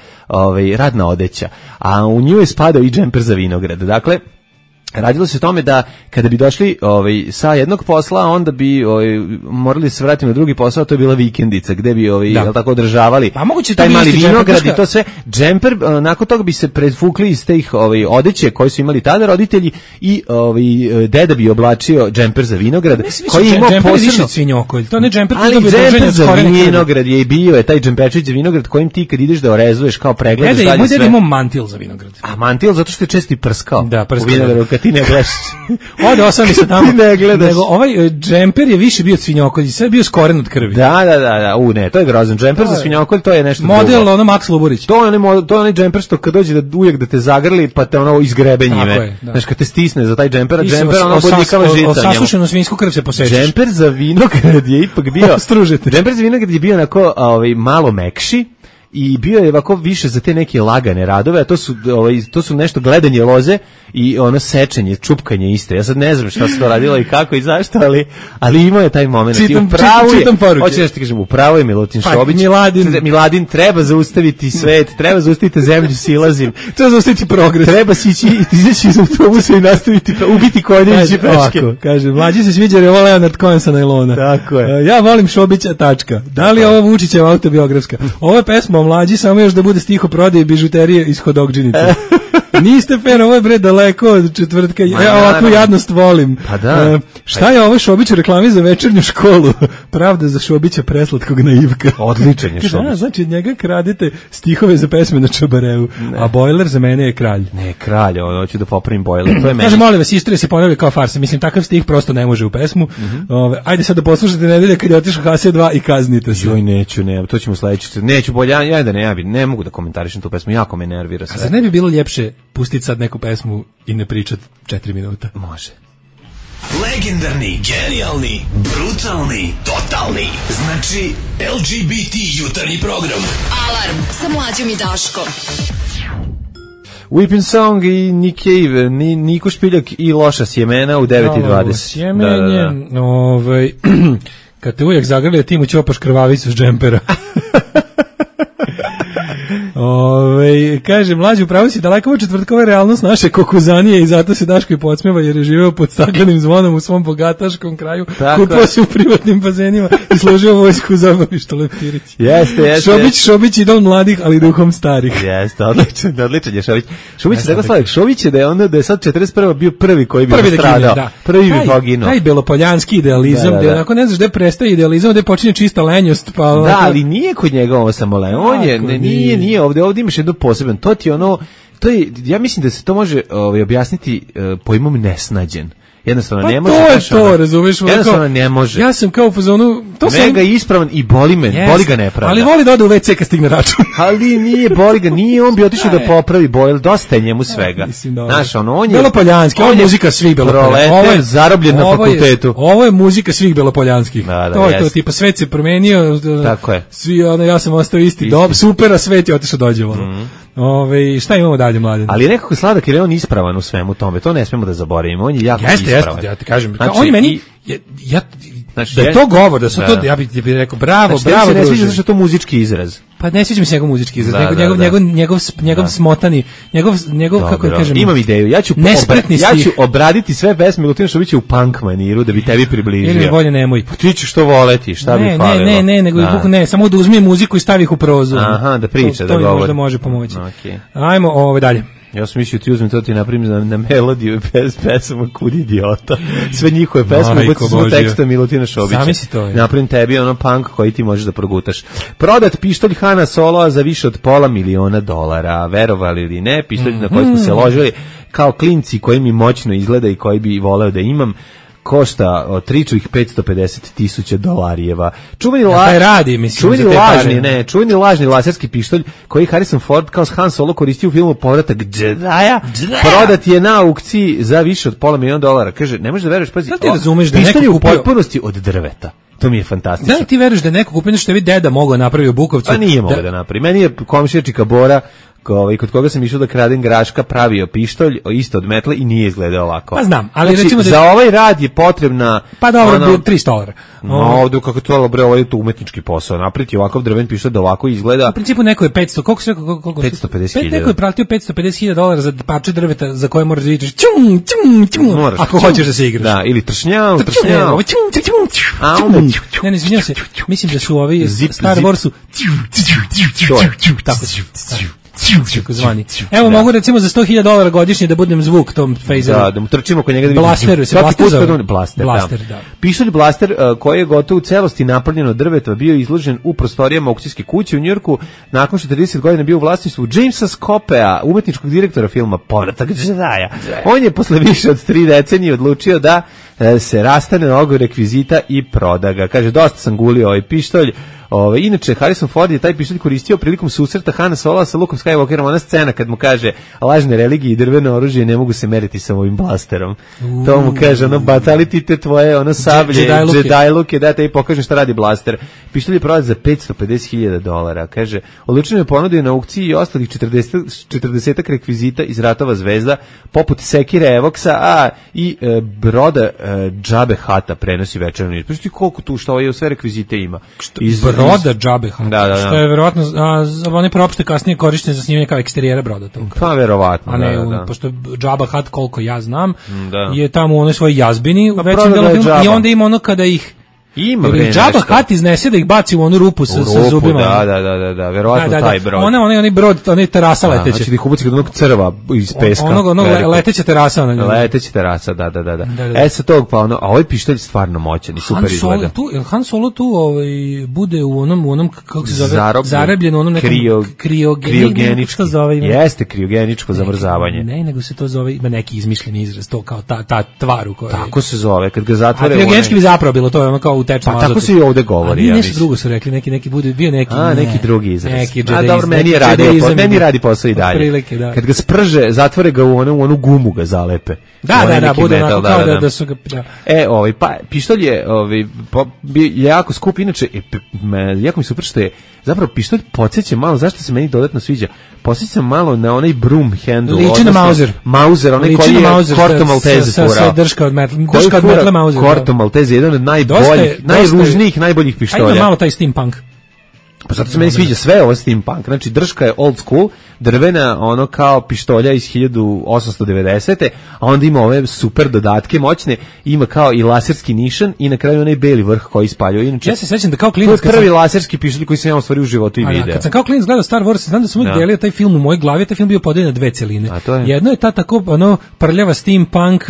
odeća, a u nju je spadao i džemper za vinograd. Dakle, radilo se o tome da kada bi došli sa jednog posla, onda bi morali se vratiti na drugi posao, to je bila vikendica gde bi tako održavali taj mali vinograd i to sve. Džemper, nakon toga bi se prevukli iz tih odeće koje su imali tada roditelji i deda bi oblačio džemper za vinograd koji imao posebno svinjokolj. To ne džemper, ali džemper za vinograd je bio je taj džemperčić za vinograd kojim ti kad ideš da orezuješ kao pregledaš dalje sve. Moj deda imao mantil za vinograd. A mantil zato što je često i prskao. Da, prskao. Ti ne gledaš. Ode osami se tamo. Ne gledaš. Nego ovaj džemper je više bio svinjokolj, sve je bio skoren od krvi. Da. Ne, to je grozan džemper za svinjokolj, to je nešto model drugo. Ono Max Luburić. To je onaj džemper što kad dođe uvijek da te zagrli, pa te ono izgrebe njime. Znaš, kad te stisne za taj džemper, ono bodnikava žica njemu. Sasušenu svinsku krv se posečiš. Džemper za vinograd je ipak bio... Džemper za vinograd je bio onako malo mekši, i bio je ovako više za te neke lagane radove, a to su nešto gledanje loze i ono sečenje, čupkanje isto. Ja sad ne znam šta se to radilo i kako i zašto, ali imao je taj moment. Čitam poruke. Hoće nešto ti kažem, upravo je Milutin Šobić. Miladin treba zaustaviti svet, treba zaustaviti zemlju silazim. Treba zaustaviti progres. Treba si izaći iz autobusa i nastaviti, ubiti konjeći peške. Kaže, mlađi se sviđa jer je ovo Leonard Cohen sa najlona. Tako je. Ja volim Šobića, tačka. Da li je ovo Vučićeva autobiografska? Ovo je pesma mlađi, samo još da bude stiho prodaje bižuterije iz Hodogđinice. Niste fan, ovo je bre daleko od četvrtka. Ja ovakvu jadnost volim. Pa da. Šta je ovo Šobić u reklami za večernju školu? Pravda za Šobića preslatkog naivka. Odličan je Šobić. Da, znači njega kradete stihove za pesme na Čabareu, a Bojler za mene je kralj. Ne, kralj, hoću da popravim Bojler. To je meni. Kaže, molim vas, istorija se ponavlja kao farsa. Mislim, takav stih prosto ne može u pesmu. Ajde sad da poslušate Nedelje kad je otišao HC2 i kaznite se. Joj, neću, to ćemo sledeći. Neću bolje, ne mogu da komentarišem tu pesmu, jako me nervira sve. A zar ne bi bilo ljepše pustiti sad neku pesmu i ne pričat 4 minuta? Može. Legendarni, genijalni, brutalni, totalni. Znači, LGBT jutarnji program. Alarm sa Mlađom i Daškom. Weeping Song i Nick Cave, Niko Špiljak i Loša sjemena u 9:20. Sjemenje, kad te uvijek zagrlja, ti mu ćopaš krvavicu s džempera. Kaže, Mlađi, upravo si daleko od četvrtkove realnost naše kokuzanije i zato se Daško i podsmeva jer je živeo pod staklenim zvonom u svom bogataškom kraju, kupao se u privatnim bazenima i složio vojsku u zabavištu Leptirić. Jeste. Šobić idol mladih, ali duhom starih. Jeste, odličan je Šobić. Šobić je da je sad 41. bio prvi koji bi stradao. Prvi bi poginuo. Taj belopoljanski idealizam, gde ako ne znaš gde prestaje idealizam, gde počinje čista lenjost. Da, ali nije kod njega ovo samo len. On je, nije ovdje imaš jedno poseban, ja mislim da se to može objasniti pojmom nesnađen. Jednostavno ne može. To razumeš? Jednostavno ne može. Ja sam kao u fazonu, mega ispravan i boli ga nepravda. Ali voli da ode u WC kad stigne račun. Ali nije on bi otišao da popravi Bojel, dosta je njemu svega. Znaš, on je Belopoljanski, ovo je muzika svih belopoljanskih. Ovo je zarobljen na fakultetu. Ovo je muzika svih belopoljanskih. To je to, tipa svet se promenio. Tako je. Ja sam ostao isti. Super, a svet je otišao dođevo. Šta imamo dalje, Mladen? Ali je nekako sladak jer je on ispravan u svemu tome. To ne smemo da zaboravimo. On je jako ispravan. Jeste, ja ti kažem. Znači, on je meni da je to govor, da su to, ja bih rekao, bravo, bravo. Ne sviđa zašto to muzički izraz. Pa ne sviđa mi se njegov muzički izraz, njegov smotani, njegov kako da kažem. Imam ideju, ja ću obraditi sve pesme Milutina Šobića u punk maniru da bi tebi približio. Ili bolje nemoj. Pa ti ćeš to voleti, šta bi falilo? Ne, samo da uzmi muziku i stavi ih u prozu. Aha, da priča, da govori. To možda može pomoći. Ajmo dalje. Ja sam mislio ti uzmem to ti napravim na melodiju pesama Kud idiota. Sve njihove pesme su teksta Milutina Šobića. Zamisli to je. Napravim tebi ono punk koji ti možeš da progutaš. Prodat pištolj Hana Soloa za više od $500,000. Verovali ili ne, pištolj na koji smo se ložili kao klinci koji mi moćno izgleda i koji bi voleo da imam. Košta triču ih $550,000. Čuveni lažni laserski pištolj koji Harrison Ford kao Han Solo koristio u filmu Povratak Jedi-a. Prodat je na aukciji za više od $500,000. Kaže, ne možeš da veruješ, pazi, pištolj je u potpunosti od drveta. To mi je fantastično. Da ti veruješ da je neko kupio što je deda mogao napraviti u Bukovcu? Pa nije mogao da napravi. Meni je komšija Čika Bora kod koga sam išao da kradem graška, pravio pištolj, isto od metle i nije izgledao ovako. Pa znam, ali znači, recimo za ovaj rad je potrebna... Pa dobro, $300. No, ovdje kako to bre, ovo je to umetnički posao. Napriti ovakav drven pištolj da ovako izgleda. U principu neko je 500, koliko se rekao? 550.000. Neko je platio $550.000 za parče drveta za koje moraš da vičeš ako hoćeš da se igraš. Da, ili tršnjav. Ne, izvinjam se, mislim da su ovi Star Warsu tako zvani. Evo mogu recimo za $100.000 godišnje da budem zvuk tom phaseru. Da mu trčimo kod njega da blasteru se blaster. Pištolj blaster koji je gotovo u celosti napravljen od drveta bio izložen u prostorijama aukcijske kuće u Njujorku nakon 40 godina bio u vlasništvu Jamesa Scopea, umetničkog direktora filma Povratak džedaja. On je posle više od 3 decenije odlučio da se rastane na ovog rekvizita i proda ga. Kaže, dosta sam gulio ovaj pištolj. Inače, Harrison Ford je taj pištolj koristio prilikom susreta Hana Soloa sa Lukom Skywalkerom. Ona scena kad mu kaže lažne religije i drveno oružje ne mogu se meriti sa ovim blasterom. To mu kaže, batali ti te tvoje, sablje, džedajluke, da te i pokaže šta radi blaster. Pištolj je prodat za $550.000. Kaže, odlučeno je ponudio na aukciji i ostalih 40 rekvizita iz Ratova zvezda, poput sekire Evoksa, i broda Džabe Hata prenosi večernu izbor. Znači, koliko tu što ovo sve rekvizite ima? Broda Džabe Hata, što je verovatno, one propšte kasnije korištene za snimanje kao eksterijera broda tog. Pa verovatno, a ne, pošto Džaba Hat, koliko ja znam, je tamo u onoj svojoj jazbini u većem delu filmu, i onda ima ono kada ih Džaba Hat iznese da ih baci u onu rupu sa zubima. Da, verovatno taj brod. Onaj brod, onaj terasa leteće. Znači da ih ubaci kod onog crva iz peska. Onog leteća terasa. Leteća terasa, da. Sa tog pa ono, a ovaj pištolj stvarno moćan i super izgleda. Han Solo tu bude u onom kako se zove, zarebljen u onom nekom kriogeničko zove. Jeste kriogeničko zamrzavanje. Ne, nego se to zove, ima neki izmišljeni izraz, to kao ta tvar u kojoj. Tako se zove, kad ga zatvore. Kriogenički bi zapravo bilo, to je ono kao pa tako se i ovde govori, ja mislim. Nešto drugo su rekli, neki bude bio neki. Neki drugi izraz. Dobro, meni radi posao i dalje. Prilike, da. Kad ga sprže, zatvore ga u onu gumu ga zalepe. Da, bude onako kao da su ga. Pa pištolj je jako skup, inače jako mi super što je zapravo pištolj podsjeća malo, zašto se meni dodatno sviđa. Podsjeća malo na onaj broom handle. Liči na Mauser, onaj koji je Corto Maltese furao. Sa drška od metle Mauser. Corto Maltese, jedan od najružnijih, najboljih pištolja. Ajde malo taj steampunk. Pa zato se meni sviđa sve ovo steampunk. Znači, drška je old school, drvena, ono kao pištolja iz 1890. A onda ima ove super dodatke moćne, ima kao i laserski nišan i na kraju onaj beli vrh koji ispaljuje. Inače, ja se sećam da kao klinac... To je prvi laserski pištolj koji sam ja u stvari u životu i video. Kad sam kao klinac gledao Star Wars, znam da sam uvijek delio taj film u mojoj glavi, taj film bio podeljen na 2 celine. Jedno je ta tako prljava steampunk,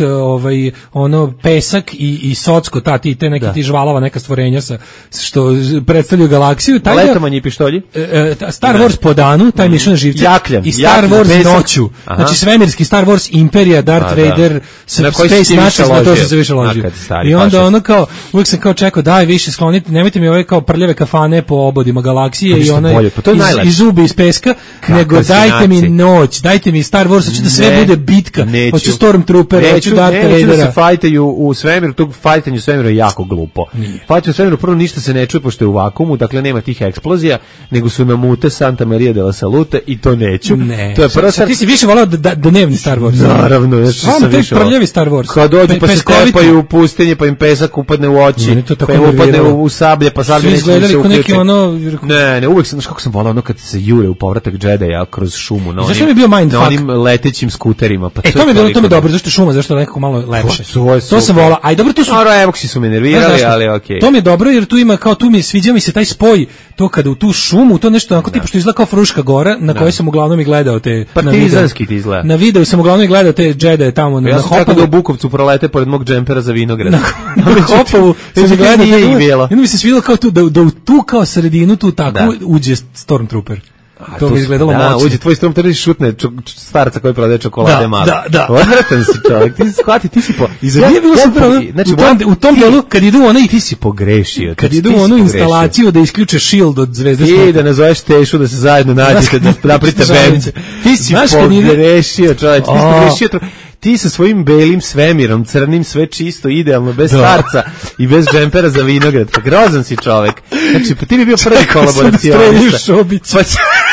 pesak i socko, te neki ti žvalava neka stvorenja što predstavljaju galaksiju. Manji pištolji. Star Wars po danu, taj mišan živce. I Star Wars noću. Znači svemirski Star Wars Imperija, Darth Vader, Space Nazis, na to sam se više ložio. I onda ono kao, uvijek sam kao čekao, daj više skloniti, nemojte mi ove kao prljave kafane po obodima galaksije i onaj iz zubi iz peska, nego dajte mi noć, dajte mi Star Wars, hoću da sve bude bitka, hoću Stormtrooper, hoću Darth Vadera. Neću da se fajtaju u svemiru, tog fajtanje u svemiru je jako glupo. Fajtanje u svemiru prvo ništa se ne čuje, pošto je u vakuumu, dakle nema tih eksplozija, nego su namute Santa Maria de la Salute i to neću. Ne. To je prvo ti si više volao dnevni Star Wars. Naravno, ja sam više volao. Prljavi Star Wars. Kad dođu pa se tepaju u pustinje, pa im pesak upadne u oči, pa im upadne u sablje, pa sablje neće se uključi. Ne, uvek sam, znaš kako sam volao ono kad se jure u Povratak džedaja kroz šumu, na onim letećim skuterima. To mi je dobro, zašto šuma, zašto nekako malo lepše. To sam volao. Aj dobro, tu su Evoksi su me nervirali, ali okej. To mi je dobro jer tu ima kao sviđa mi se taj spoj, to kada u tu šumu, to nešto onako tipa što izgleda kao Fruška gora, na kojoj sam uglavnom i gledao te partizanski ti izgleda. Na videu sam uglavnom i gledao te džedaje tamo na Hopovu. Ja sam u Bukovcu prolete pored mog džempera za vinograd. Na Hopovu sam gledao i mi se svidjelo kao tu da tu kao sredinu tu tako uđe Stormtrooper. To mi izgledalo moćno. Uđe tvoj Stormtrooper šutne starca koji prodaje čokolade male. Da. Odvratan si čovjek, ti shvati, ti si I za nije bilo super, u tom delu, kad idu onaj... Ti si pogrešio. Kad idu onu instalaciju da isključe shield od Zvezde Smrti. I da nazoveš Tešu da se zajedno nađete, da napravite bend. Ti si pogrešio, čovjek, ti si pogrešio. Ti sa svojim belim svemirom, crnim, sve čisto, idealno, bez starca i bez džempera za vinograd. Pa grozan si čovek. Znači, pa ti bi bio prvi kolaboracionista.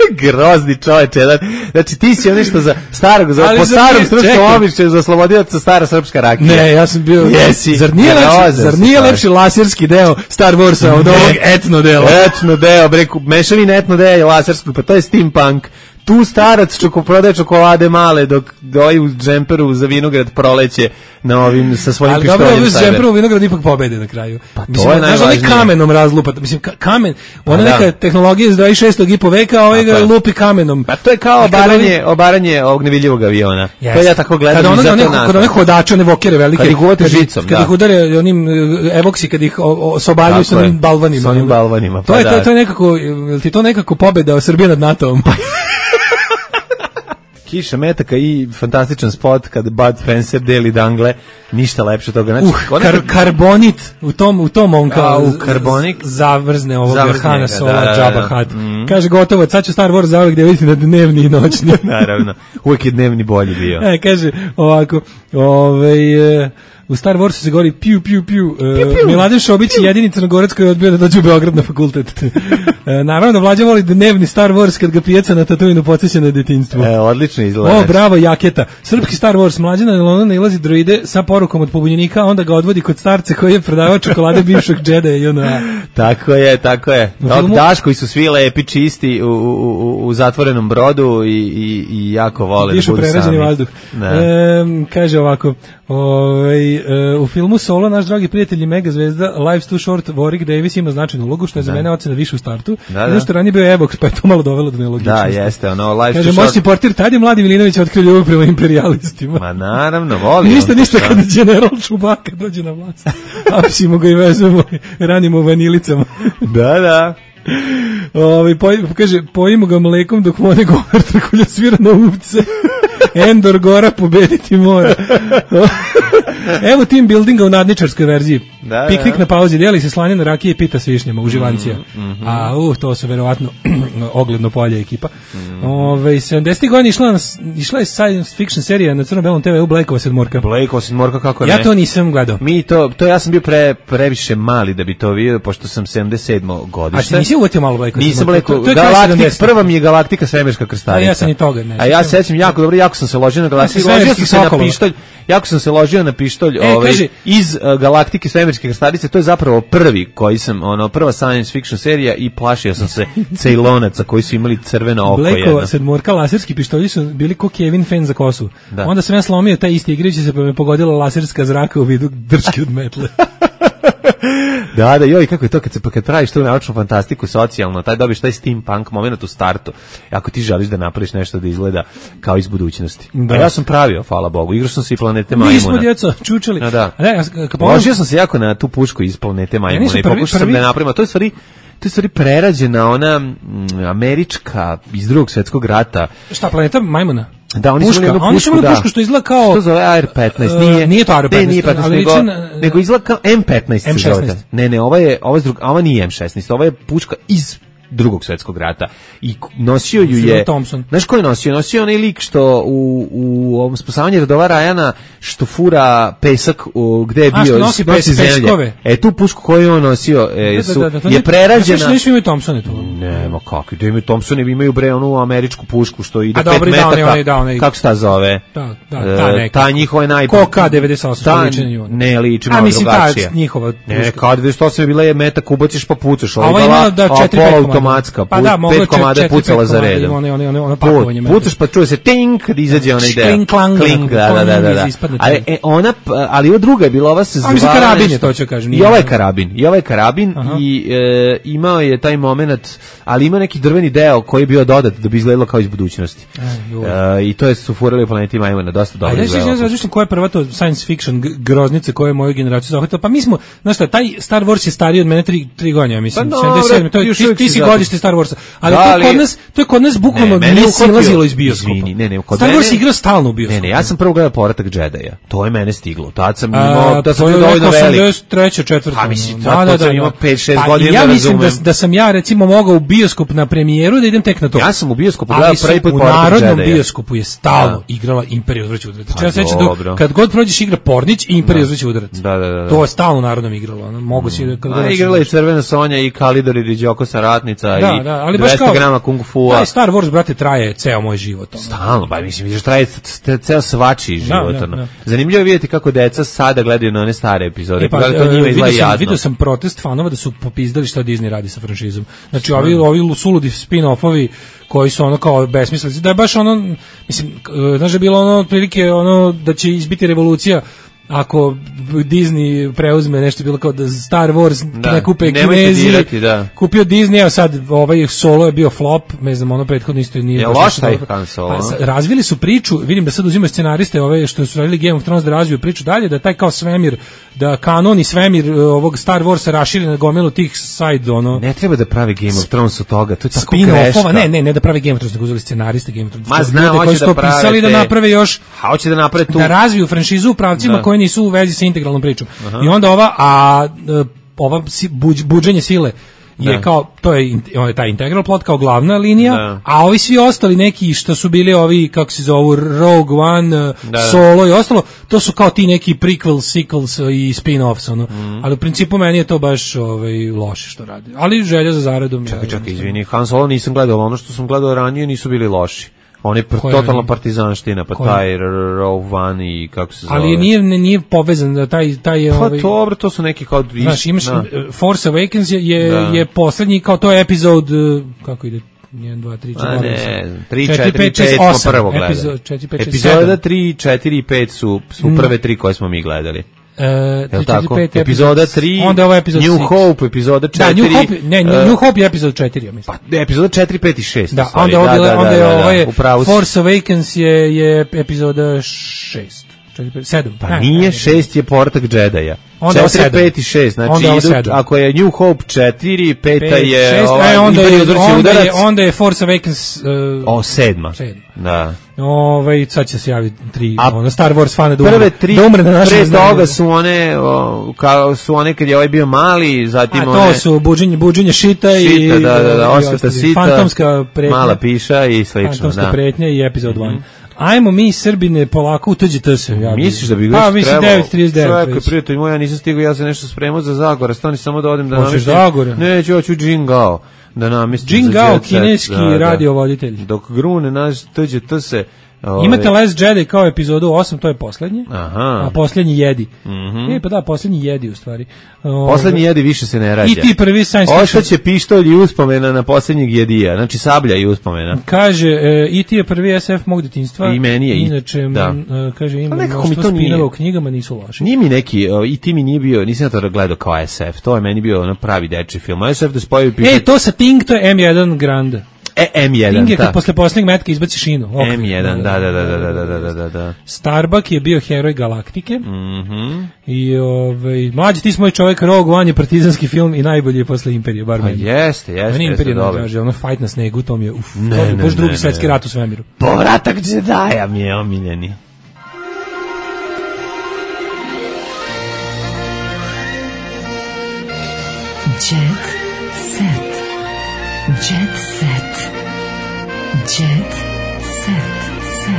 Grozni čoveče, znači ti si nešto za starog, po starom srpskom običaju za oslobodioca stara srpska rakija. Ne, ja sam bio... Jesi. Zar nije lepši laserski deo Star Warsa od ovog etno dela? Etno deo, mešavina etno dela i laserskog, pa to je steampunk. Tu starac prodaje čokolade male dok ovaj u džemperu za vinograd proleće na ovim sa svojim pištoljem. Ali dobro, u džemperu vinograd ipak pobede na kraju. Pa to je najvažnije. Znaš, kamenom razlupa. Mislim, kamen, ona neka tehnologija iz 26. i po veka, ovaj ga lupi kamenom. Pa to je kao obaranje ovog nevidljivog aviona. To ja tako gledam i zato nas. Kada one hodače, one vokere velike. Kad ih uvate žicom, da. Kad ih udare onim evoksi, kad ih sobaljaju sa onim balvanima. Sa onim balvanima, pa da. To je nekako, ti to nekako pobeda Srbije nad NATO-om. Kiša metaka i fantastičan spot kad Bud Spencer deli dangle, ništa lepše toga. Znači, karbonit u tom on kao karbonik zavrzne ovoga Hana Sola, Jabba Hutt. Kaže gotovo, sad ću Star Wars zavljek da vidite na dnevni i noćni. Naravno, uvijek je dnevni bolji bio. Kaže ovako, u Star Warsu se govori piu, piu, piu. Miladin Šobić je jedini Crnogorac koji je odbio da dođe u Beograd na fakultet. Naravno da Mlađa voli dnevni Star Wars kad ga pijeca na Tatooinu podsjeća na detinjstvo. Odlično izgleda. O, bravo, jaketa. Srpski Star Wars. Mlađa na London nailazi droide sa porukom od pobunjenika, onda ga odvodi kod starce koji je prodavao čokolade bivšeg Jedi i ono. Tako je. Daš koji su svi lepi, čisti u zatvorenom brodu i jako vole da budu sami. Vazduh. Kaže ovako, u filmu Solo naš dragi prijatelj i mega zvezda Life's Too Short Warwick Davis ima značajnu ulogu, što je za mene ocena više u startu. Zato što ranije bio Ebox, pa je to malo dovelo do nelogičnosti. Da, jeste, ono Life's Too Short. Kaže, moćni portir, tad je Mladi Milinović otkrio ljubav prema imperialistima. Ma naravno, volim. Ništa kada general Čubaka dođe na vlast. Apsimo ga i vezujemo, ranimo vanilicama. Da. Kaže, pojimo ga mlekom dok vone govor trkulja svira na uvce. Endor Gora pobediti mora. Evo team buildinga u nadničarskoj verziji. Piknik na pauzi, dijeli se slanjena rakije i pita s višnjama, uživancija. A to su verovatno ogledno polje ekipa. 70. godina išla je science fiction serija na crno-belom TV-u Blakeova sedmorka. Blakeova sedmorka, kako ne? Ja to nisam gledao. Ja sam bio previše mali da bi to vidio, pošto sam 77. godište. A nisi uvatio malo Blakeova sedmorka? Nisam prva mi je Galaktika svemirska krstarica. A ja sam i toga ne. A ja se sećam jako dobro, jako sam se ložio na Galaktiku. Jako sam se ložio na pištolj iz Galaktike svemirske krstarice. To je zapravo prvi koji sam, prva science fiction serija i plašio sam se Ceylonaca koji su imali crveno oko jedno. Blakeova sedmorka, laserski pištolji su bili ko Kevin fan za kosu. Da. Onda sam ja slomio taj isti igrajući se, pa me pogodila laserska zraka u vidu drčke od metle. Da, joj, kako je to kad praviš tu naučnu fantastiku socijalno, dobiš taj steampunk moment u startu. Ako ti želiš da napraviš nešto da izgleda kao iz budućnosti. Da. A ja sam pravio, hvala Bogu, igrao sam se i Planete Majmuna. Mi smo djeco čučali. Da. Ložio sam se jako na tu pušku iz Planete Majmuna i pokušao sam da napravim, to je stvari prerađena ona američka iz Drugog svjetskog rata. Šta, Planeta Majmuna? Da, oni su imali pušku što izgleda kao... Što zove AR-15? Nije to AR-15. Nije 15, nego izgleda kao M15. M16. Ne, ova nije M16, ova je puška iz Drugog svjetskog rata. I nosio ju je... Thompson. Znaš ko je nosio? Nosio onaj lik što u ovom spasavanju Radova Rajana što fura pesak gde je bio... što nosi peskove. Tu pušku koju je on nosio je prerađena... Ja nisu imaju Thompsone tu. Nema kakvi, da imaju Thompsone, imaju onu američku pušku što ide 5 metaka. Kako se ta zove? Ta njihova je najbolja. Ko K98 liči na nju. Ne, liči malo drugačije. Ta njihova puška. Ne, K98 je bila je metak, ubaciš pa pucaš. Ova ima da 4-5 automatska, 5 komada pucala za redom. Pucaš pa čuje se ting kad izađe onaj deo. Kling, da. Ali ova druga je bila, ova se zvala... A karabin je, to ću kažem. I ovaj je karabin i imao je taj moment, ali ima neki drveni deo koji je bio dodat da bi izgledalo kao iz budućnosti. I to su furali u Planeti Majmuna, dosta dobro izgledalo. Ja različim koja je prva to science fiction groznice koja je moju generaciju zahvatila. Pa mi smo, znaš šta, taj Star Wars je stariji od mene 3 godine, ja mislim. 77. Ti si godište Star Warsa. Ali to je kod nas bukvalno nije silazilo iz bioskopa. Star Wars igra stalno u bioskopu. Ne, ja sam prvo gledao Povratak Džedaja. To je mene stiglo. Tad sam imao, da sam bio dovoljno velik. 83. 4. A mislim, tad sam imao 5-6 godina. Ja mislim da sam ja recimo mogao u bioskop na premijeru da idem tek na to. Ja sam u bioskopu gledao prvi put Povratak Džedaja. U Narodnom bioskopu je stalno igrala Imperija uzvraća udarac. Ja se sećam kad god prođeš igra Pornić i Imperija uzvraća udarac. To je stalno u Narodnom igralo. Mogu si igrala i Crvena Sonja i Kalidor i Riđoko sa ratnice. udarca Da, i da, ali 200 grama kung fua. Taj Star Wars, brate, traje ceo moj život. Stalno, ba mislim, vidiš, traje ceo svačiji život. Da. Zanimljivo je vidjeti kako deca sada gledaju na one stare epizode. Vidio sam protest fanova da su popizdali šta Disney radi sa franšizom. Znači, ovi suludi spin-offovi koji su ono kao besmislici, da je baš ono, mislim, znaš da je bilo ono, prilike ono, da će izbiti revolucija ako Disney preuzme nešto, bilo kao da Star Wars ne kupe Kinezi, kupio Disney, a sad ovaj Solo je bio flop, ne znam, ono prethodno isto nije. Je loš taj Han Solo? Razvili su priču, vidim da sad uzimaju scenariste ove što su radili Game of Thrones da razviju priču dalje, da taj kao svemir, da kanon i svemir ovog Star Warsa raširi na gomilu tih side, ono. Ne treba da pravi Game of Thrones od toga, to je tako greška. Ne da pravi Game of Thrones, nego uzeli scenariste Game of Thrones. Ma znam, hoće da pisali da naprave još, hoće da naprave tu, da razviju franšizu u pravcima koji nisu u vezi sa integralnom pričom. I onda ova buđenje sile je kao, to je taj integral plot kao glavna linija, a ovi svi ostali neki što su bili ovi, kako se zovu, Rogue One, Solo i ostalo, to su kao ti neki prequels, sequels i spin-offs, ono. Ali u principu meni je to baš loše što radi. Ali želja za zaradom. Čekaj, izvini, Han Solo nisam gledao, ono što sam gledao ranije nisu bili loši. On je totalno partizanština, pa taj Rogue One i kako se zove. Ali nije povezan, taj je... Pa dobro, to su neki kao... Znaš, imaš Force Awakens je poslednji, kao to je epizod, kako ide? 1, 2, 3, 4, 5 smo prvo gledali. Epizoda 3, 4 i 5 su prve 3 koje smo mi gledali. Epizoda 3, onda ovo epizod New Hope, epizoda 4. Da, New Hope je epizod 4, ja mislim. Pa, epizoda 4, 5 i 6. Da, onda je Force Awakens je epizoda 6. 7. Pa nije, 6 je Portak Jedi-a. 4, 5 i 6, znači ako je New Hope 4, 5 je onda je Force Awakens 7. Da. Sad će se javiti 3 Star Wars fana da prve 3 pre toga su one kad je bio mali, zatim to su buđenje šita i osveta sita, fantomska pretnja, mala piša i slično. Fantomska pretnja i epizod 1. Ajmo mi Srbine polako utuđite se. Misliš da bi trebalo? Pa mislim 9:39. Svaki prijatelj moj, ja nisam stigao, ja se nešto spremao za Zagora, stani samo da odem da namestim. Hoćeš Zagora? Neću, hoću Džingao da namestim. Džingao, kineski radiovoditelj. Dok grune naš tuđite se. Imate Last Jedi kao epizodu 8, to je poslednje. A poslednji Jedi. Pa da, poslednji Jedi u stvari. Poslednji Jedi više se ne rađa. I ti prvi science fiction. Ostaće pištolj i uspomena na poslednjeg Jedija, znači sablja i uspomena. Kaže, i ti je prvi SF mog detinjstva. I meni je. Inače, kaže, ima mnoštvo spinova u knjigama, nisu loše. Nije mi neki, i ti mi nije bio, nisam to gledao kao SF, to je meni bio ono pravi dečji film. SF da spojevi pištolj. To sa Ting, to je M1 Grand. M1, Ting je kad posle posljednjeg metka izbaci šinu. M1, da. Starbuck je bio heroj Galaktike. I mlađi, ti smo moj čovjek, Rogue One je partizanski film i najbolji je posle Imperije, bar meni. Jeste, meni Imperije najdraže, ono fight na snegu, to mi je, to je baš drugi svetski rat u svemiru. Povratak Jedi-a mi je omiljeni. Jet set. Jet set. Jet set.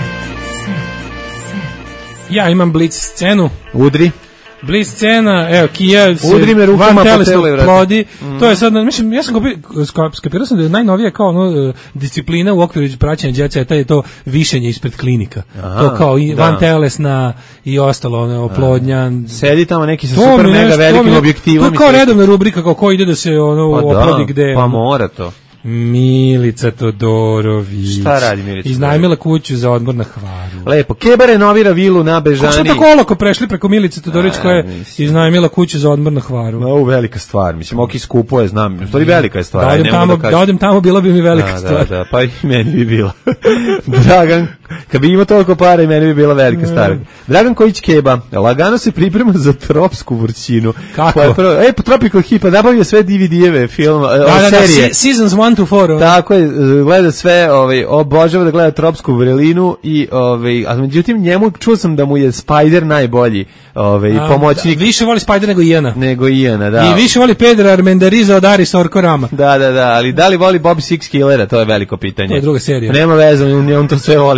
Ja imam Blitz scenu. Udri. Blitz scena, evo, Kija se udri me rukama po tele, plodi. To je sad, mislim, ja sam skapirao sam da je najnovija kao disciplina u okviru praćenja Jet Seta je to višenje ispred klinika. To kao van telesna i ostalo, oplodnja. Sedi tamo neki sa super mega velikim objektivom. To je kao redovna rubrika kako ide da se oplodi gde. Pa mora to. Milica Todorović. Šta radi Milica? Iznajmila kuću za odmor na Hvaru. Lepo. Keba renovira vilu na Bežani. Kako smo tako olako prešli preko Milice Todorović koja je iznajmila kuću za odmor na Hvaru? Ovo velika stvar. Mislim, ok, skupo je, znam. Stvari velika je stvar. Da odem tamo, bila bi mi velika stvar. Da, pa i meni bi bila. Dragan, kad bi imao toliko para i meni bi bila velika stvar. Dragan Kojić Keba, lagano se priprema za tropsku vrućinu. Kako? Po Tropical Hipa nabavio sve DVD-eve filma, serije. Seasons 1 to 4. Tako je, gleda sve, obožava da gleda tropsku vrelinu i a međutim njemu čuo sam da mu je Spider najbolji pomoćnik. Više voli Spider nego Iana. Da. I više voli Pedra Armendariza od Arisa Orkorama. Da, ali da li voli Bobby Six Killera, to je veliko pitanje. To je druga serija. Nema veze, on to sve voli sa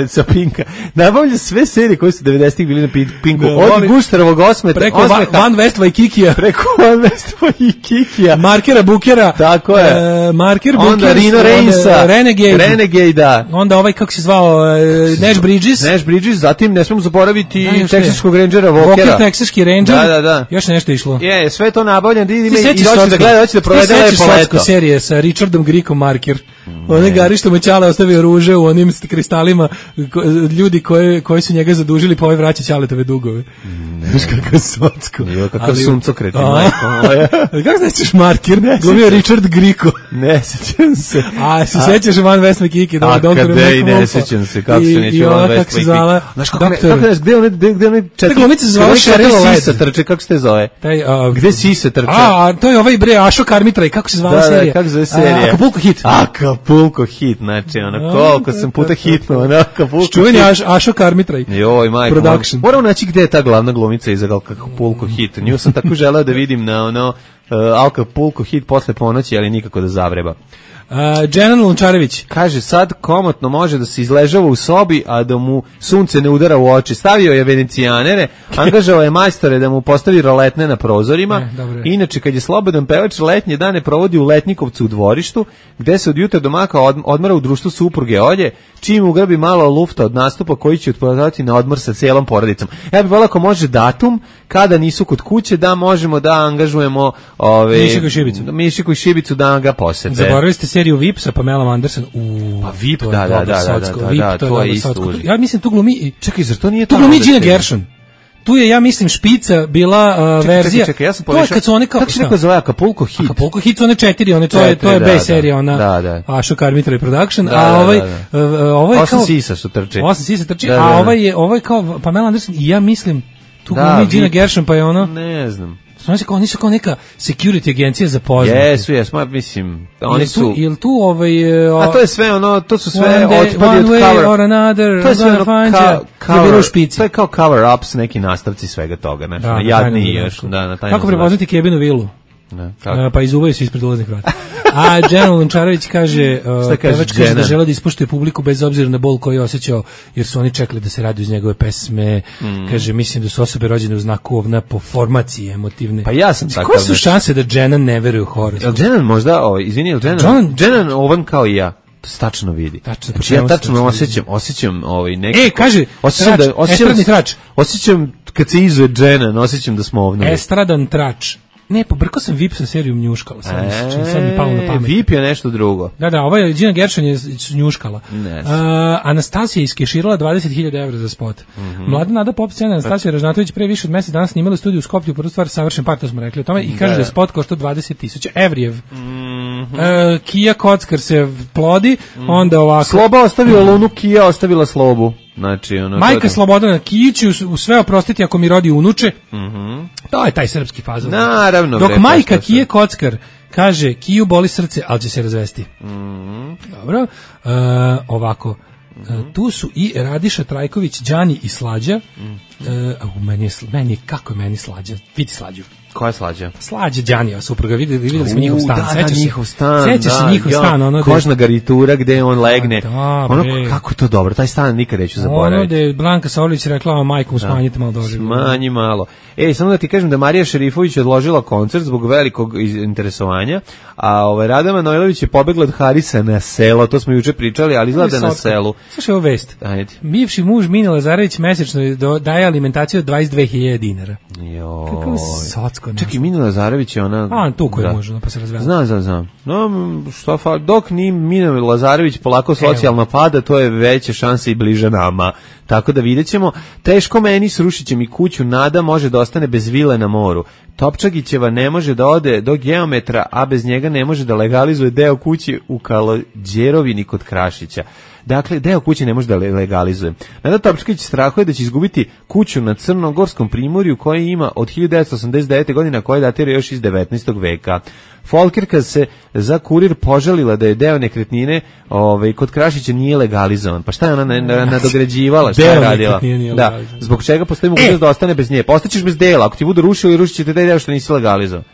Pinka. Nabavlja sve serije koje su 90-ih bili na Pinku. Od Guštarovog osmeta. Preko Van Westva i Kikija. Preko Van Westva i Kikija. Markera Bukera. Tako je. Marker Bukera. Onda Rino Reinsa. Renegade, da. Onda ovaj, kako se zvao, Nash Bridges. Zatim ne smemo zaboraviti Texaskog Rangera Walkera. Texaski Ranger. Da. Još nešto išlo. Sve to nabavljam, i doći da gleda, doći da provede lepo leto. Serije sa Richardom Griekom Marker. One gari što mu Ćale ostavio ruže u onim kristalima, ljudi koji su njega zadužili, pa ovaj vraća Ćaletove dugove. Znaš kakav socko. Kakav suncokret, majko moja. Kako se sećaš Marker? Glumio Richard Grieko. Ne sećam se. A se sećaš Van Westma Kiki? Ne sećam se, kako se neće Van Westma Kiki. Znaš kako gde one četiri? Glumica se zove Cheryl Sisa trče, kako se te zove? Gde Sisa trče? To je ovaj bre Ašo Karmitraj, kako se zvala serija? Da, kako se zove serija? Acapulco Hit, znači koliko sam puta hitno, Acapulco Hit. Čuveni Ašo Karmitraj. Joj, majko. Moramo naći gde je ta glavna glumica iz Acapulco Hit. Nju sam tako želeo da vidim na Acapulco Hit posle ponoći, ali nikako da zavreba. Dženan Lončarević kaže sad komotno može da se izležava u sobi, a da mu sunce ne udara u oči. Stavio je venecijanere, angažovao je majstore da mu postavi roletne na prozorima. Inače, kad je slobodan pevač, letnje dane provodi u Letnjikovcu u dvorištu, gde se od jutra do maka odmara u društvu supruge Olje, čim ugrabi malo lufta od nastupa koji će odpovedati na odmor sa cijelom porodicom. Ja bih volao ako može datum, kada nisu kod kuće, da možemo da angažujemo Mišiku i Šibicu da ga posete. Zaboravili ste seriju VIP sa Pamelom Anderson. Pa VIP, da, to je isto. Ja mislim tu glumi... Čekaj, zar to nije tu glumi Gina Gershon. Tu je, ja mislim, špica bila verzija. Čekaj, ja sam pogrešao. To je kad su one kao... Kako se neko zove Acapulco Hit? Acapulco Hit su one 4, to je B serija, ona Ašo Karmitraj Production, a ovaj je kao... 8 sisa što trči. 8 sisa trči, a ovaj je kao Pamela Anderson i ja mislim, tu glumi Gina Gershon, pa je ono... Ne znam. Oni su kao neka security agencija za poznati. Jesu, mislim, oni su... Jel tu a to je sve ono, to su sve otpadi od cover... or another, to je sve ono to je kao cover ups, neki nastavci svega toga, znači, jadniji još. Kako prepoznati Kebinu vilu? Pa izuvaju se ispred ulaznih vrata. A Dženan Lončarević kaže, pevač kaže da žele da ispoštuje publiku bez obzira na bol koji je osjećao, jer su oni čekali da se radi uz njegove pesme. Kaže, mislim da su osobe rođene u znaku po formaciji emotivne. Pa ja sam takav. Koje su šanse da Dženan ne veruje u horoskop? Jel Dženan možda, izvini, Dženan ovan kao i ja tačno vidi. Znači ja tačno osjećam neki... kaže, estradni trač. Osjećam kad se izuje Dženan, osjećam da smo ovdje. Estradan trač. Ne, pobrkao sam VIP sa serijom Njuškala. Sad mi palo na pamet. VIP je nešto drugo. Da, ovaj Gina Gershon je Njuškala. Anastasija iskeširala 20.000 evra za spot. Mlada Nada pop scena Anastasija Ražnatović pre više od mjesec dana snimala u studiju u Skoplju, prvu stvar savršen par, to smo rekli o tome, i kaže da je spot koštao 20.000 evrijev. Kija Kockar se plodi, onda ovako... Sloba ostavila Lunu, Kija ostavila Slobu. Znači, majka Slobodana Kijić u sve oprostiti ako mi rodi unuče. To je taj srpski fazon. Naravno. Dok majka Kije Kockar kaže Kiju boli srce, ali će se razvesti. Dobro. Ovako. Tu su i Radiša Trajković, Đani i Slađa. Kako je meni Slađa? Vidi Slađu. Koja je Slađa? Slađa Đanijeva supruga, vidjeli smo njihov stan. Njihov stan. Sećaš se njihov stan? Kožna garnitura gde on legne. Kako je to dobro, taj stan nikad neću zaboraviti. Ono gde Blanka Saulić rekla majkom smanjite malo dođe. Smanji malo. Samo da ti kažem da Marija Šerifović odložila koncert zbog velikog interesovanja, a Rada Manojlović je pobegla od Harisa na selo, to smo juče pričali, ali izgleda na selu. Slušaj, ovo vest. Bivši muž Mine Lazarević mesečno daje alimentaciju od 22.000 dinara. Kako socko. Čekaj, Mina Lazarević je ona... tu koju može, pa se razvela. Znam. Dok ni Mina Lazarević polako socijalno pada, to je veće šanse i bliže nama. Tako da vidjet ćemo. Teško meni, srušit će mi kuću, Nada može da ostane bez vile na moru. Topčagićeva ne može da ode do geometra, a bez njega ne može da legalizuje deo kuće u Kalođerovini kod Krašića. Dakle, deo kuće ne može da legalizuje. Nada Topčagić strahuje da će izgubiti kuću na Crnogorskom primorju koji ima od 1989. godina, koja datira još iz 19. veka. Folkerka se za Kurir požalila da je deo nekretnine kod Krašića nije legalizovan. Pa šta je ona nadograđivala? Šta je radila? Da, zbog čega postoji mogućnost da ostane bez nje? Postaćeš bez dela, ako ti budu rušili, rušit ćete deo što nisi legalizovan.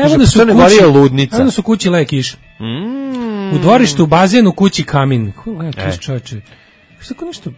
Evo su kući le kiš. U dvorištu, u bazenu, kući kamin. Le kiš, čoče. nešto,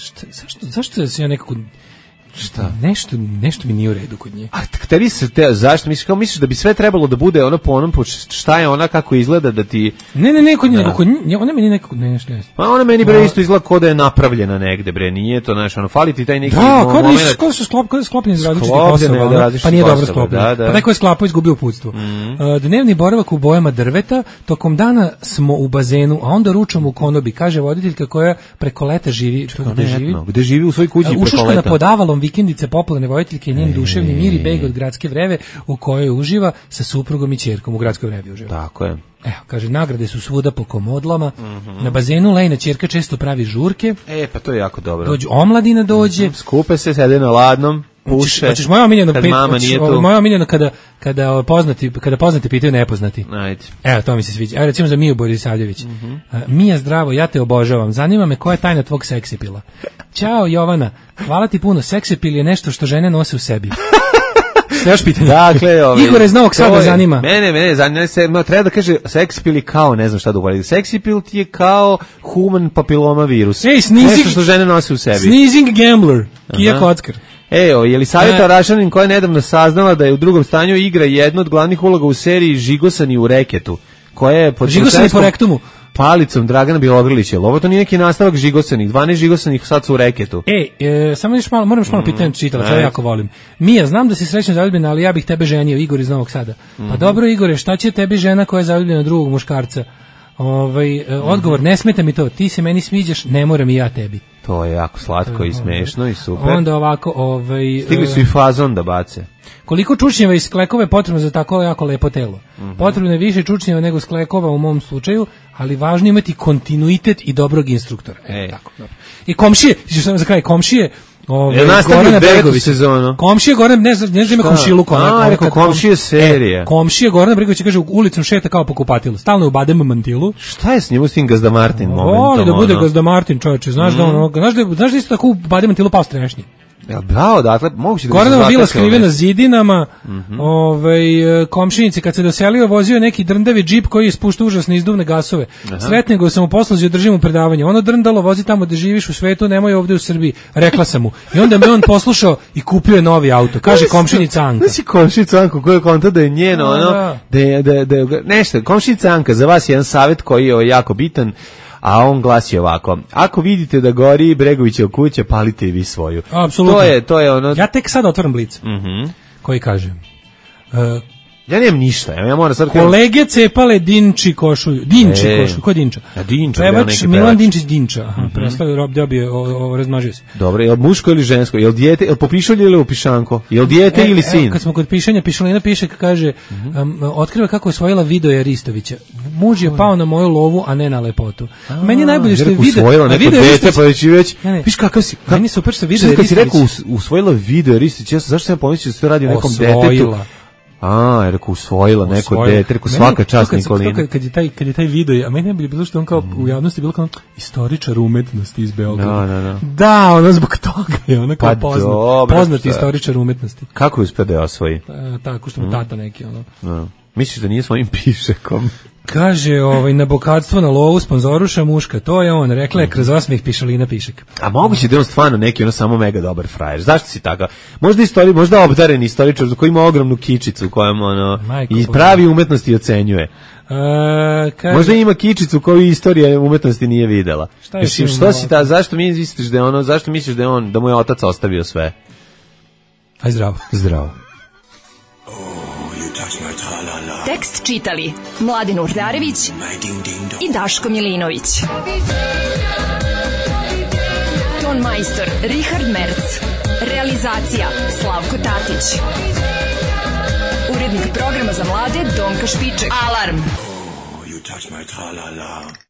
zašto se ja nekako... Šta? Nešto mi nije u redu kod nje. A tebi se zašto misliš da bi sve trebalo da bude ono po onom šta je ona kako izgleda da ti Ne, kod nje, ona meni nekako nešto. Pa ona meni bre isto izgleda kao da je napravljena negde bre, nije to znaš, ono fali ti taj neki moment. Da, kao su sklopljeni iz različitih osoba, pa nije dobro sklopljeno. Pa neko je sklapao izgubio uputstvo. Dnevni boravak u bojama drveta, tokom dana smo u bazenu, a onda ručamo u konobi, kaže voditeljka koja preko leta živi, gde živi u svojoj kući preko leta. Ušuškana pod avalom vikendice popularne voditeljke, njen duševni mir i beg od gradske vreve u kojoj uživa sa suprugom i ćerkom. U gradskoj vrevi uživa. Tako je. Evo, kaže, nagrade su svuda po komodlama. Na bazenu Lejna ćerka često pravi žurke. Pa to je jako dobro. Omladina dođe. Skupe se, sede na ladnom, puše. Hoćeš moja omiljena kada poznati pitaju nepoznati. Ajde. Evo, to mi se sviđa. Evo, recimo za Miju Borisavljević. Mija, zdravo, ja te obožavam. Zanima me koja je tajna tvog seksipila. Ćao, Jovana. Hvala ti puno. Seksipil je nešto što žene nose u sebi. Sve još pitanje. Dakle, Igor iz Novog Sada zanima. Mene zanima se, treba da kaže seksipil je kao, ne znam šta da uvaliti. Seksipil ti je kao human papiloma virus. Nešto što žene nose u sebi. Sneezing gambler. Kija Kockar. Je li Savjeta Rašanin koja je nedavno saznala da je u drugom stanju igra jednu od glavnih uloga u seriji Žigosani u reketu, koja je pod Žigosani po rektumu palicom Dragana Bjelogrlića. Ovo to nije neki nastavak Žigosanih, 12 Žigosanih sad su u reketu. Samo još malo, moram još malo pitanje čitala, ja jako volim. Mija, znam da si srećno zaljubljena, ali ja bih tebe ženio, Igor iz Novog Sada. Pa dobro, Igore, šta će tebi žena koja je zaljubljena drugog muškarca? Odgovor, ne smeta mi to, ti se meni sviđaš, ne moram i ja tebi. To je jako slatko i smešno i super. Onda ovako, stigli su i fazon da bace. Koliko čučnjeva i sklekova je potrebno za tako jako lepo telo? Potrebno je više čučnjeva nego sklekova u mom slučaju, ali važno je imati kontinuitet i dobrog instruktora. Tako, dobro. I komšije, za kraj, komšije, Gorana Bregović. Komšije Gorana, ne znam ima komšiluk. Komšije serije. Komšije Gorana Bregović kaže ulicom šeta kao po kupatilu. Stalno je u badem mantilu. Šta je s njim, s tim Gazda Martin momentom? Voli da bude Gazda Martin, čovječe. Znaš da isto tako u badem mantilu pao strešnji. Bravo, dakle, moguće da Goranova bila skrivena zidinama, komšinici kad se doselio vozio neki drndavi džip koji ispušta užasne izduvne gasove. Sretne ga sam mu poslazio, držim mu predavanje. Ono drndalo, vozi tamo da živiš u svetu, nemoj ovdje u Srbiji. Rekla sam mu. I onda me on poslušao i kupio je novi auto. Kaže komšinica Anka. Znači komšinica Anka koja je konta da je njeno, nešto, komšinica Anka, za vas je jedan savjet koji je jako bitan. A on glasi ovako: ako vidite da gori Bregovićeva kuća, palite i vi svoju. Apsolutno. To je ono. Ja tek sad otvaram blic. Koji kaže: ja nemam ništa, ja moram sad... Kolege cepale Dinči košulju. Ko je Dinča? Dinča. Pevač Milan Dinčić Dinča. Prestao dobio, razmnožio se. Dobro, je li muško ili žensko? Je li dijete, je li po pišolju ili u pišanko? Je li dijete ili sin? Kad smo kod pišanja, Pišolina piše, kaže, otkriva kako je osvojila Vidoja Ristovića. Muž je pao na moju lovu, a ne na lepotu. Meni je najbolje što je usvojila neko dete, pa već i već... Viš kakav si... Meni super što Vidoja Ristović... Kad si rekao usvojila Vidoja Ristovića, zašto sam pomislio da se to radi o nekom detetu? Je rekao usvojila neko dete, rekao svaka čast Nikolina. Kad je taj video, a meni je bilo što on kao u javnosti bilo kao istoričar umetnosti iz Beograda. Da, ono zbog toga je ono kao poznati istoričar umetnosti. Kako je uspio da je osvoji? Tako što mu tata neki ono. Misliš da nije svojim pišekom? Kaže, na bokatstvo na lovu sponzoruša muška, to je on, rekla je kroz osmeh Pišolina Pišek. A moguće da je on stvarno neki ono samo mega dobar frajer. Zašto si tako? Možda obdaren istoričar koji ima ogromnu kičicu kojom i pravi umetnosti ocenjuje. Možda ima kičicu koju istorija umetnosti nije videla. Zašto misliš da je ono, zašto misliš da je on, da mu je otac ostavio sve? Aj zdravo. Zdravo. Tekst čitali Mladen Urdarević i Daško Milinović. Ton majstor Richard Merc. Realizacija Slavko Tatić. Urednik programa za mlade Donka Špiček. Alarm!